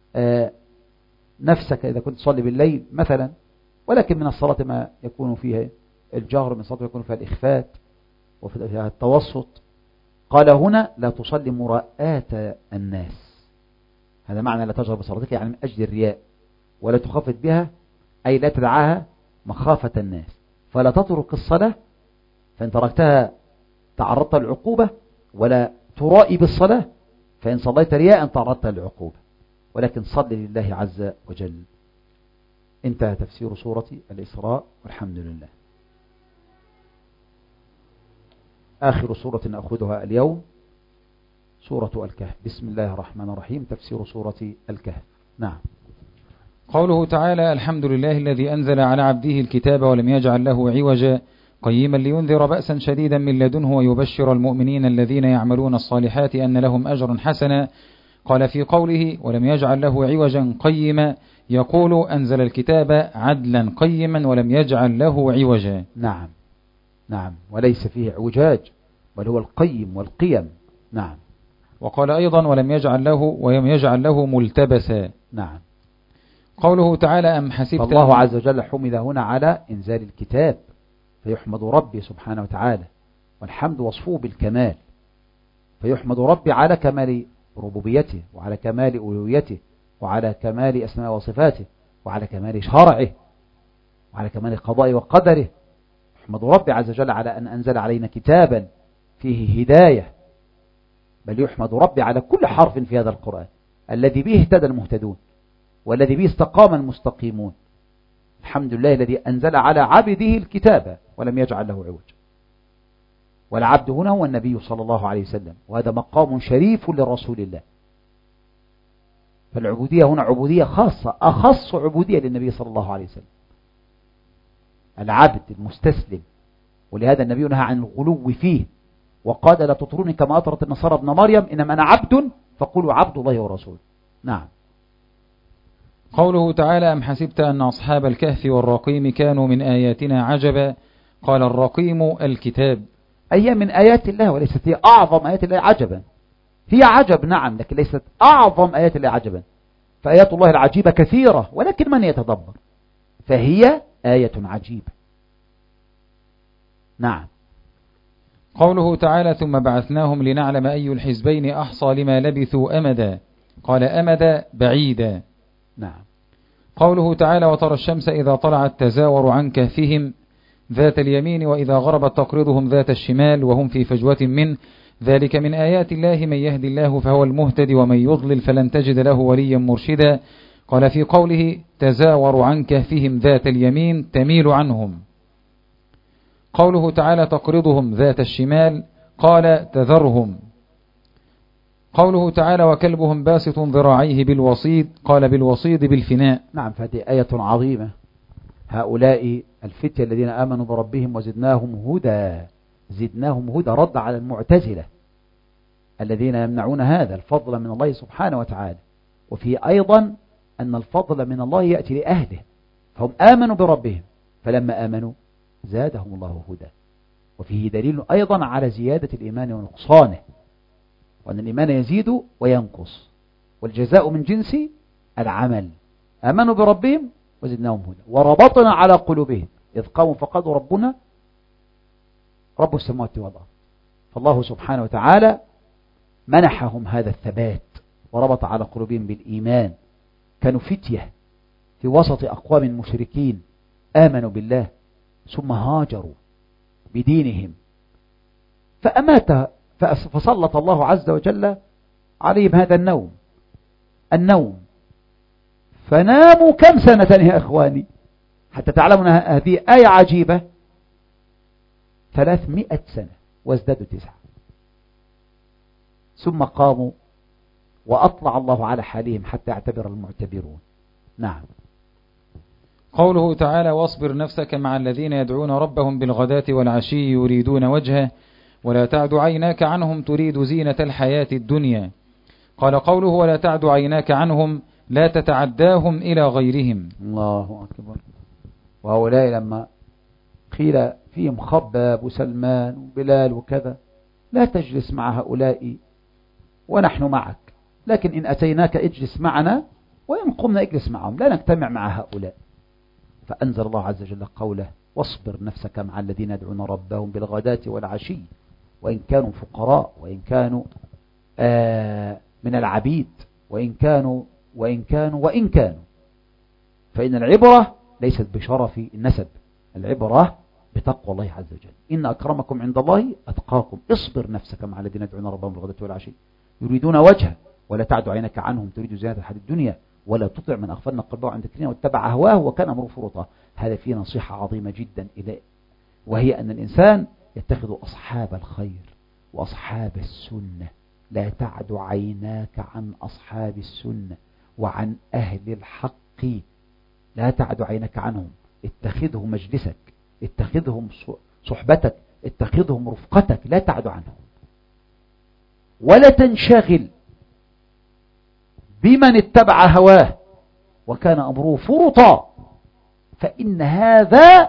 نفسك إذا كنت تصلي بالليل مثلا. ولكن من الصلاة ما يكون فيها الجهر، من الصلاة يكون فيها الإخفات وفيها التوسط. قال هنا لا تصلي مراءة الناس، هذا معنى لا تجهر بصلاتك يعني من أجل الرياء، ولا تخافت بها أي لا تدعاها مخافة الناس، فلا تترك الصلاة فإن تركتها تعرضت للعقوبة، ولا ترائي بالصلاة فإن صليت رياء تعرضت للعقوبة، ولكن صل لله عز وجل. انتهى تفسير سورة الإسراء والحمد لله. آخر سورة نأخذها اليوم سورة الكهف. بسم الله الرحمن الرحيم. تفسير سورة الكهف. نعم.
قوله تعالى الحمد لله الذي أنزل على عبده الكتاب ولم يجعل له عوجا قيما لينذر بأسا شديدا من لدنه ويبشر المؤمنين الذين يعملون الصالحات أن لهم أجرا حسنا. قال في قوله ولم يجعل له عوجا قيما يقول أنزل الكتاب عدلا قيما ولم يجعل له عوجا.
نعم نعم، وليس فيه اعوجاج بل هو القيم والقيم. نعم.
وقال أيضا ولم يجعل له ولم يجعل له ملتبسا.
نعم.
قوله تعالى أم حسبت.
الله عز وجل حمد هنا على إنزال الكتاب، فيحمد ربي سبحانه وتعالى، والحمد وصفه بالكمال، فيحمد ربي على كمال ربوبيته وعلى كمال ألوهيته وعلى كمال أسماء وصفاته وعلى كمال شرعه وعلى كمال قضاء وقدره. يحمد ربي عز وجل على أن أنزل علينا كتابا فيه هداية، بل يحمد ربي على كل حرف في هذا القرآن الذي به اهتدى المهتدون والذي به استقام المستقيمون. الحمد لله الذي أنزل على عبده الكتاب ولم يجعل له عوج. والعبد هنا هو النبي صلى الله عليه وسلم، وهذا مقام شريف لرسول الله. فالعبودية هنا عبودية خاصة، أخص عبودية للنبي صلى الله عليه وسلم، العبد المستسلم. ولهذا النبي نهى عن الغلو فيه وقال لا تطروني كما أطرت النصارى ابن مريم، إنما أنا عبد فقولوا عبد الله ورسوله. نعم.
قوله تعالى أم حسبت أن أصحاب الكهف والرقيم كانوا من آياتنا عجبا. قال الرقيم الكتاب.
أي من آيات الله، وليست هي أعظم آيات الله عجبا. هي عجب نعم، لكن ليست أعظم آيات الله عجبا. فآيات الله العجيبة كثيرة، ولكن من يتدبر فهي آية عجيبة. نعم.
قوله تعالى ثم بعثناهم لنعلم أي الحزبين أحصى لما لبثوا أمدا. قال أمدا بعيدا.
نعم.
قوله تعالى وترى الشمس إذا طلعت تزاور عن كهفهم ذات اليمين وإذا غربت تقرضهم ذات الشمال وهم في فجوة منه ذلك من آيات الله من يهدي الله فهو المهتدي ومن يضلل فلن تجد له وليا مرشدا. قال في قوله تزاور عن كهفهم ذات اليمين تميل عنهم. قوله تعالى تقرضهم ذات الشمال قال تذرهم. قوله تعالى وكلبهم باسط ذراعيه بالوصيد قال بالوصيد بالفناء.
نعم، فهذه آية عظيمة. هؤلاء الفتية الذين آمنوا بربهم وزدناهم هدى، زدناهم هدى رد على المعتزلة الذين يمنعون هذا الفضل من الله سبحانه وتعالى. وفيه أيضا أن الفضل من الله يأتي لأهله، فهم آمنوا بربهم فلما آمنوا زادهم الله هدى. وفيه دليل أيضا على زيادة الإيمان ونقصانه، وأن الإيمان يزيد وينقص، والجزاء من جنس العمل. آمنوا بربهم وزدناهم هدى وربطنا على قلوبهم إذ قاموا فقالوا ربنا رب السماوات والأرض. فالله سبحانه وتعالى منحهم هذا الثبات وربط على قلوبهم بالإيمان. كانوا فتية في وسط أقوام مشركين آمنوا بالله ثم هاجروا بدينهم فأمات فسلط الله عز وجل عليهم هذا النوم النوم فناموا كم سنة يا أخواني حتى تعلمون هذه آية عجيبة، ثلاثمائة سنة وازدادوا تسعة، ثم قاموا وأطلع الله على حالهم حتى يعتبر المعتبرون. نعم.
قوله تعالى واصبر نفسك مع الذين يدعون ربهم بالغداة والعشي يريدون وجهه ولا تعد عيناك عنهم تريد زينة الحياة الدنيا. قال قوله ولا تعد عيناك عنهم لا تتعداهم إلى غيرهم.
الله أكبر. وهؤلاء لما قيل فيهم خباب وسلمان وبلال وكذا لا تجلس مع هؤلاء ونحن معك، لكن إن أتيناك اجلس معنا وإن قمنا اجلس معهم، لا نجتمع مع هؤلاء. فأنزل الله عز وجل قوله واصبر نفسك مع الذين يدعون ربهم بالغداة والعشي وإن كانوا فقراء وإن كانوا آه من العبيد وإن كانوا وإن كانوا وإن كانوا فإن العبرة ليست بشرف النسب، العبرة بتقوى الله عز وجل. إن أكرمكم عند الله أتقاكم. اصبر نفسك مع الذين يدعون ربهم بالغداة والعشي يريدون وجهه ولا تعد عينك عنهم تريد زينة الحياة الدنيا ولا تطع من أغفلنا قلبه عن ذكرنا واتبع هواه وكان أمره فرطا. هذا فيه نصيحة عظيمة جدا إليه، وهي أن الإنسان يتخذ أصحاب الخير وأصحاب السنة. لا تعد عيناك عن أصحاب السنة وعن أهل الحق، لا تعد عينك عنهم. اتخذهم مجلسك، اتخذهم صحبتك، اتخذهم رفقتك، لا تعد عنهم. ولا تنشغل بمن اتبع هواه وكان أمره فرطا، فإن هذا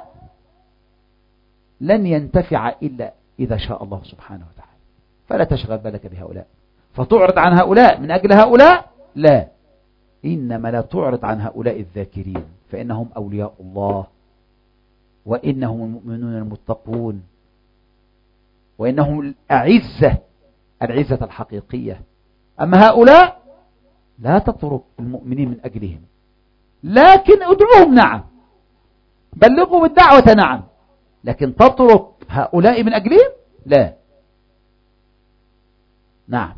لن ينتفع إلا إذا شاء الله سبحانه وتعالى. فلا تشغل بالك بهؤلاء فتعرض عن هؤلاء من أجل هؤلاء، لا، إنما لا تعرض عن هؤلاء الذاكرين فإنهم أولياء الله وإنهم المؤمنون المتقون وإنهم الأعزة العزة الحقيقية. أما هؤلاء لا تترك المؤمنين من أجلهم، لكن ادعوهم نعم، بلغوا بالدعوة نعم، لكن تترك هؤلاء من أجلهم لا. نعم.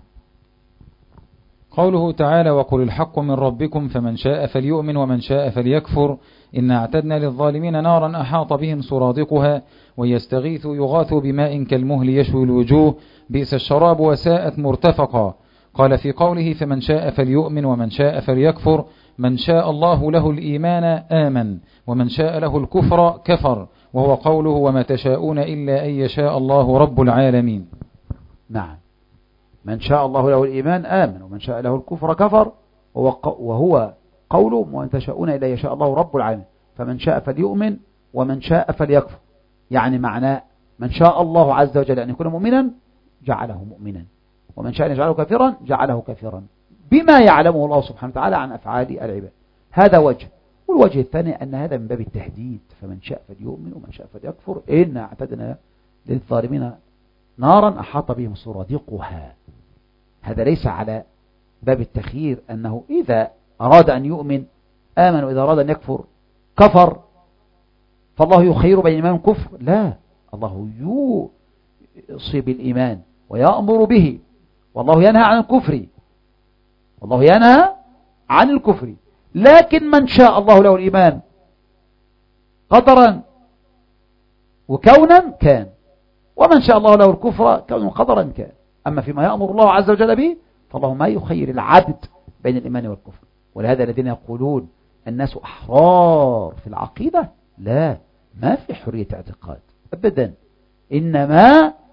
قوله تعالى وقل الحق من ربكم فمن شاء فليؤمن ومن شاء فليكفر إنا اعتدنا للظالمين نارا أحاط بهم سرادقها ويستغيثوا يغاثوا بماء كالمهل يشوي الوجوه بئس الشراب وساءت مرتفقا. قال في قوله فمن شاء فليؤمن ومن شاء فليكفر من شاء الله له الإيمان آمن ومن شاء له الكفر كفر، وهو قوله وما تشاءون إلا أن يشاء الله رب العالمين.
نعم. من شاء الله له الإيمان آمن ومن شاء له الكفر كفر، وهو قوله ومن تشاءون إلا يشاء الله رب العالمين. فمن شاء فليؤمن ومن شاء فليكفر، يعني معناه من شاء الله عز وجل أن يكون مؤمنا جعله مؤمنا، ومن شاء أن يجعله كافرا جعله كافرا، بما يعلمه الله سبحانه وتعالى عن أفعال العباد. هذا وجه. والوجه الثاني أن هذا من باب التهديد، فمن شاء فليؤمن ومن شاء فليكفر إنا اعتدنا للظالمين نارا أحاط بهم سرادقها. هذا ليس على باب التخيير أنه إذا أراد أن يؤمن آمن وإذا أراد أن يكفر كفر، فالله يخير بين الإيمان والكفر. لا، الله يوصي بالإيمان ويأمر به، والله ينهى عن الكفر، والله ينهى عن الكفر. لكن من شاء الله له الإيمان قدرا وكونا كان، ومن شاء الله له الكفر كونا قدرا كان. أما فيما يأمر الله عز وجل به فالله ما يخير العبد بين الإيمان والكفر. ولهذا الذين يقولون الناس أحرار في العقيدة، لا، ما في حرية اعتقاد أبدا، إنما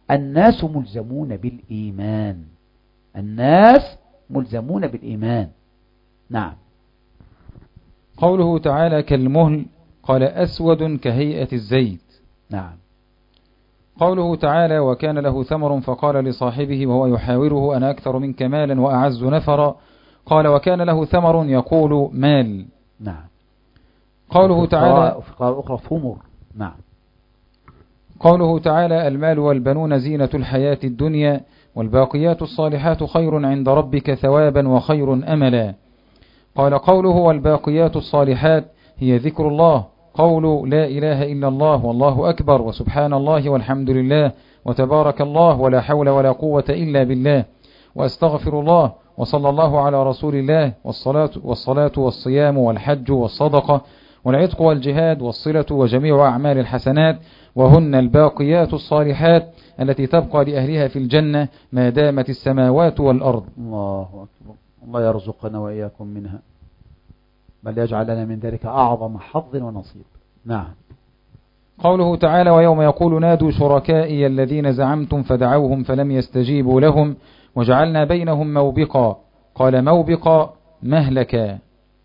الناس ملزمون بالإيمان، الناس ملزمون بالإيمان. نعم.
قوله تعالى كالمهل قال أسود كهيئة الزيت.
نعم.
قوله تعالى وكان له ثمر فقال لصاحبه وهو يحاوره أنا أكثر منك مالا وأعز نفرا قال وكان له ثمر يقول مال.
نعم.
قوله تعالى
وفي قراءة أخرى ثمر. نعم.
قوله تعالى المال والبنون زينة الحياة الدنيا والباقيات الصالحات خير عند ربك ثوابا وخير أملا. قال قوله والباقيات الصالحات هي ذكر الله، قول لا إله إلا الله والله أكبر وسبحان الله والحمد لله وتبارك الله ولا حول ولا قوة إلا بالله وأستغفر الله وصلى الله على رسول الله والصلاة, والصلاة والصيام والحج والصدقة والعتق والجهاد والصلة وجميع أعمال الحسنات وهن الباقيات الصالحات التي تبقى لأهلها في الجنة ما دامت السماوات والأرض.
الله أكبر. الله يرزقنا وإياكم منها، بل يجعل لنا من ذلك أعظم حظ ونصيب. نعم.
قوله تعالى ويوم يقول نادوا شركائي الذين زعمتم فدعوهم فلم يستجيبوا لهم وجعلنا بينهم موبقا قال موبقا مهلكا.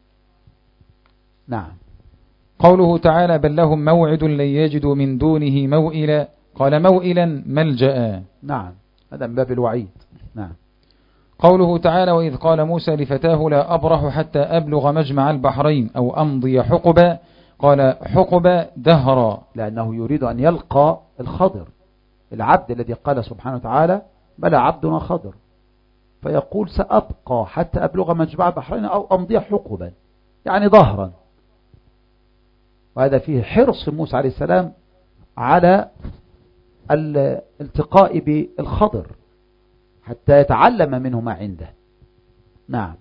نعم.
قوله تعالى بل لهم موعد لن يجدوا من دونه موئلا قال موئلا ملجأ.
نعم، هذا من باب الوعيد. نعم.
قوله تعالى وإذ قال موسى لفتاه لا أبرح حتى أبلغ مجمع البحرين أو أمضي حقبا قال حقبا دهرا،
لأنه يريد أن يلقى الخضر العبد الذي قال سبحانه وتعالى بلى عبدنا خضر، فيقول سأبقى حتى أبلغ مجمع البحرين أو أمضي حقبا، يعني ظهرا. وهذا فيه حرص موسى عليه السلام على الالتقاء بالخضر حتى يتعلم منه ما عنده. نعم.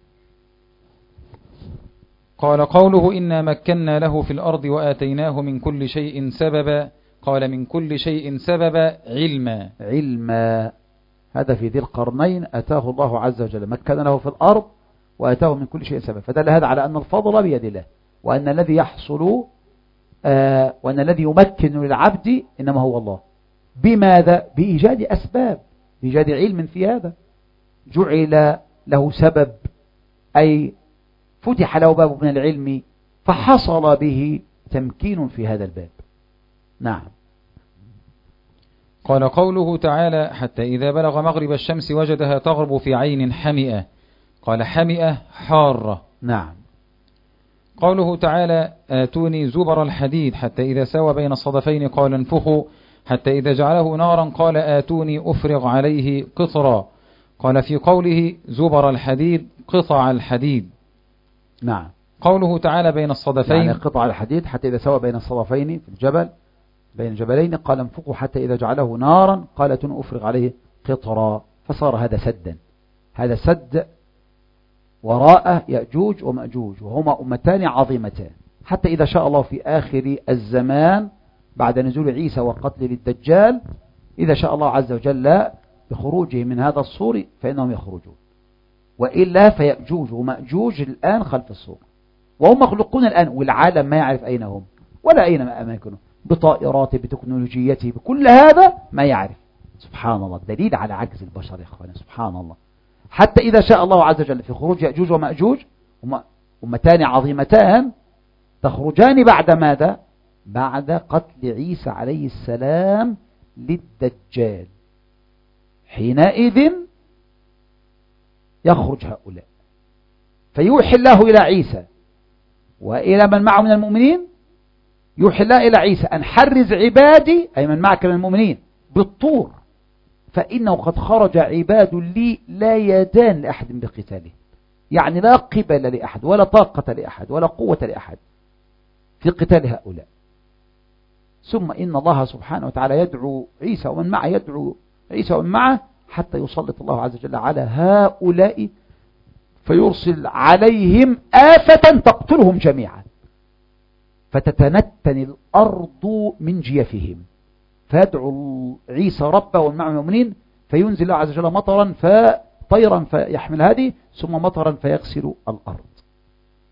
قال قوله إنا مكنا له في الأرض وآتيناه من كل شيء سببا قال من كل شيء سببا علما.
علما، هذا في ذي القرنين أتاه الله عز وجل، مكن له في الأرض وآتاه من كل شيء سببا، فدل هذا على أن الفضل بيد الله، وأن الذي يحصل آه وأن الذي يمكن للعبد إنما هو الله. بماذا؟ بإيجاد أسباب، بإيجاد علم في هذا، جعل له سبب أي فتح له باب من العلم فحصل به تمكين في هذا الباب. نعم.
قال قوله تعالى حتى إذا بلغ مغرب الشمس وجدها تغرب في عين حمئة قال حمئة حارة.
نعم.
قوله تعالى آتوني زبر الحديد حتى إذا سوى بين الصدفين قال انفخوا حتى إذا جعله نارا قال آتوني أفرغ عليه قطرا قال في قوله زبر الحديد قطع الحديد.
نعم.
قوله تعالى بين الصدفين
يعني قطع الحديد حتى إذا سوى بين الصدفين في الجبل بين الجبلين قال انفخوا حتى إذا جعله نارا قال آتوني أفرغ عليه قطرا، فصار هذا سدا، هذا سد وراءه يأجوج ومأجوج وهما أمتان عظيمتان، حتى إذا شاء الله في آخر الزمان بعد نزول عيسى وقتل للدجال إذا شاء الله عز وجل بخروجه من هذا الصور فإنهم يخرجون، وإلا فيأجوج ومأجوج الآن خلف الصور وهم مخلوقون الآن، والعالم ما يعرف أين هم ولا أين ما أماكنهم، بطائراته بتكنولوجيته بكل هذا ما يعرف. سبحان الله، دليل على عجز البشر يا أخوانا، سبحان الله. حتى إذا شاء الله عز وجل في خروج يأجوج ومأجوج أمتان عظيمتان تخرجان بعد ماذا؟ بعد قتل عيسى عليه السلام للدجال، حينئذ يخرج هؤلاء فيوحي الله إلى عيسى وإلى من معه من المؤمنين، يوحي الله إلى عيسى أن حرز عبادي أي من معك من المؤمنين بالطور فإنه قد خرج عباد لي لا يدان لأحد بقتاله، يعني لا قبل لأحد ولا طاقة لأحد ولا قوة لأحد في قتال هؤلاء. ثم إن الله سبحانه وتعالى يدعو عيسى ومن معه، يدعو عيسى ومن معه حتى يسلط الله عز وجل على هؤلاء فيرسل عليهم آفة تقتلهم جميعا فتتنتن الأرض من جيفهم، فيدعو عيسى ربه ومن معه المؤمنين فينزل الله عز وجل مطرا فطيرا فيحمل هذه ثم مطرا فيغسل الأرض،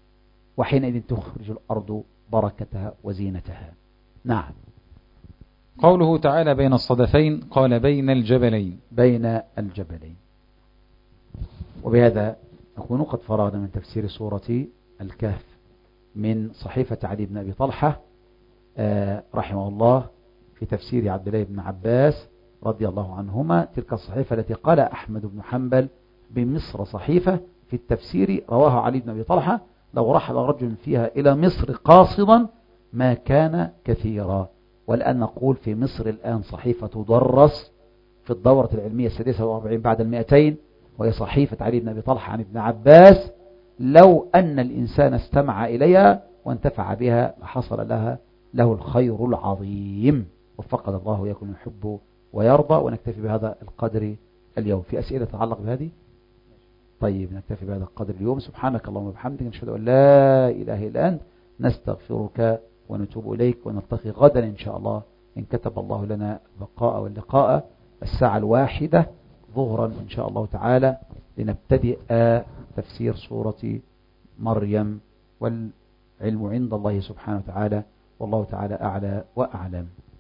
وحينئذ تخرج الأرض بركتها وزينتها. نعم.
قوله تعالى بين الصدفين قال بين الجبلين.
بين الجبلين. وبهذا نكون قد فرغنا من تفسير سورة الكهف من صحيفة علي بن أبي طلحة آه رحمه الله في تفسير عبد الله بن عباس رضي الله عنهما. تلك الصحيفة التي قال أحمد بن حنبل بمصر صحيفة في التفسير رواها علي بن أبي طلحة، لو رحل رجل فيها إلى مصر قاصدا ما كان كثيرا. والآن نقول في مصر الآن صحيفة تدرس في الدورة العلمية السادسة والأربعين بعد المئتين، وهي صحيفة علي بن أبي طلحة عن ابن عباس. لو أن الإنسان استمع إليها وانتفع بها لحصل لها له الخير العظيم. وفقد الله يكون يحب ويرضى. ونكتفي بهذا القدر اليوم. في أسئلة تتعلق بهذه؟ طيب نكتفي بهذا القدر اليوم. سبحانك اللهم وبحمدك نشهد أن لا إله إلا أنت نستغفرك ونتوب إليك، ونلتقي غدا إن شاء الله إن كتب الله لنا بقاء واللقاء الساعة الواحدة ظهرا إن شاء الله تعالى، لنبتدئ تفسير سورة مريم، والعلم عند الله سبحانه وتعالى، والله تعالى أعلى وأعلم.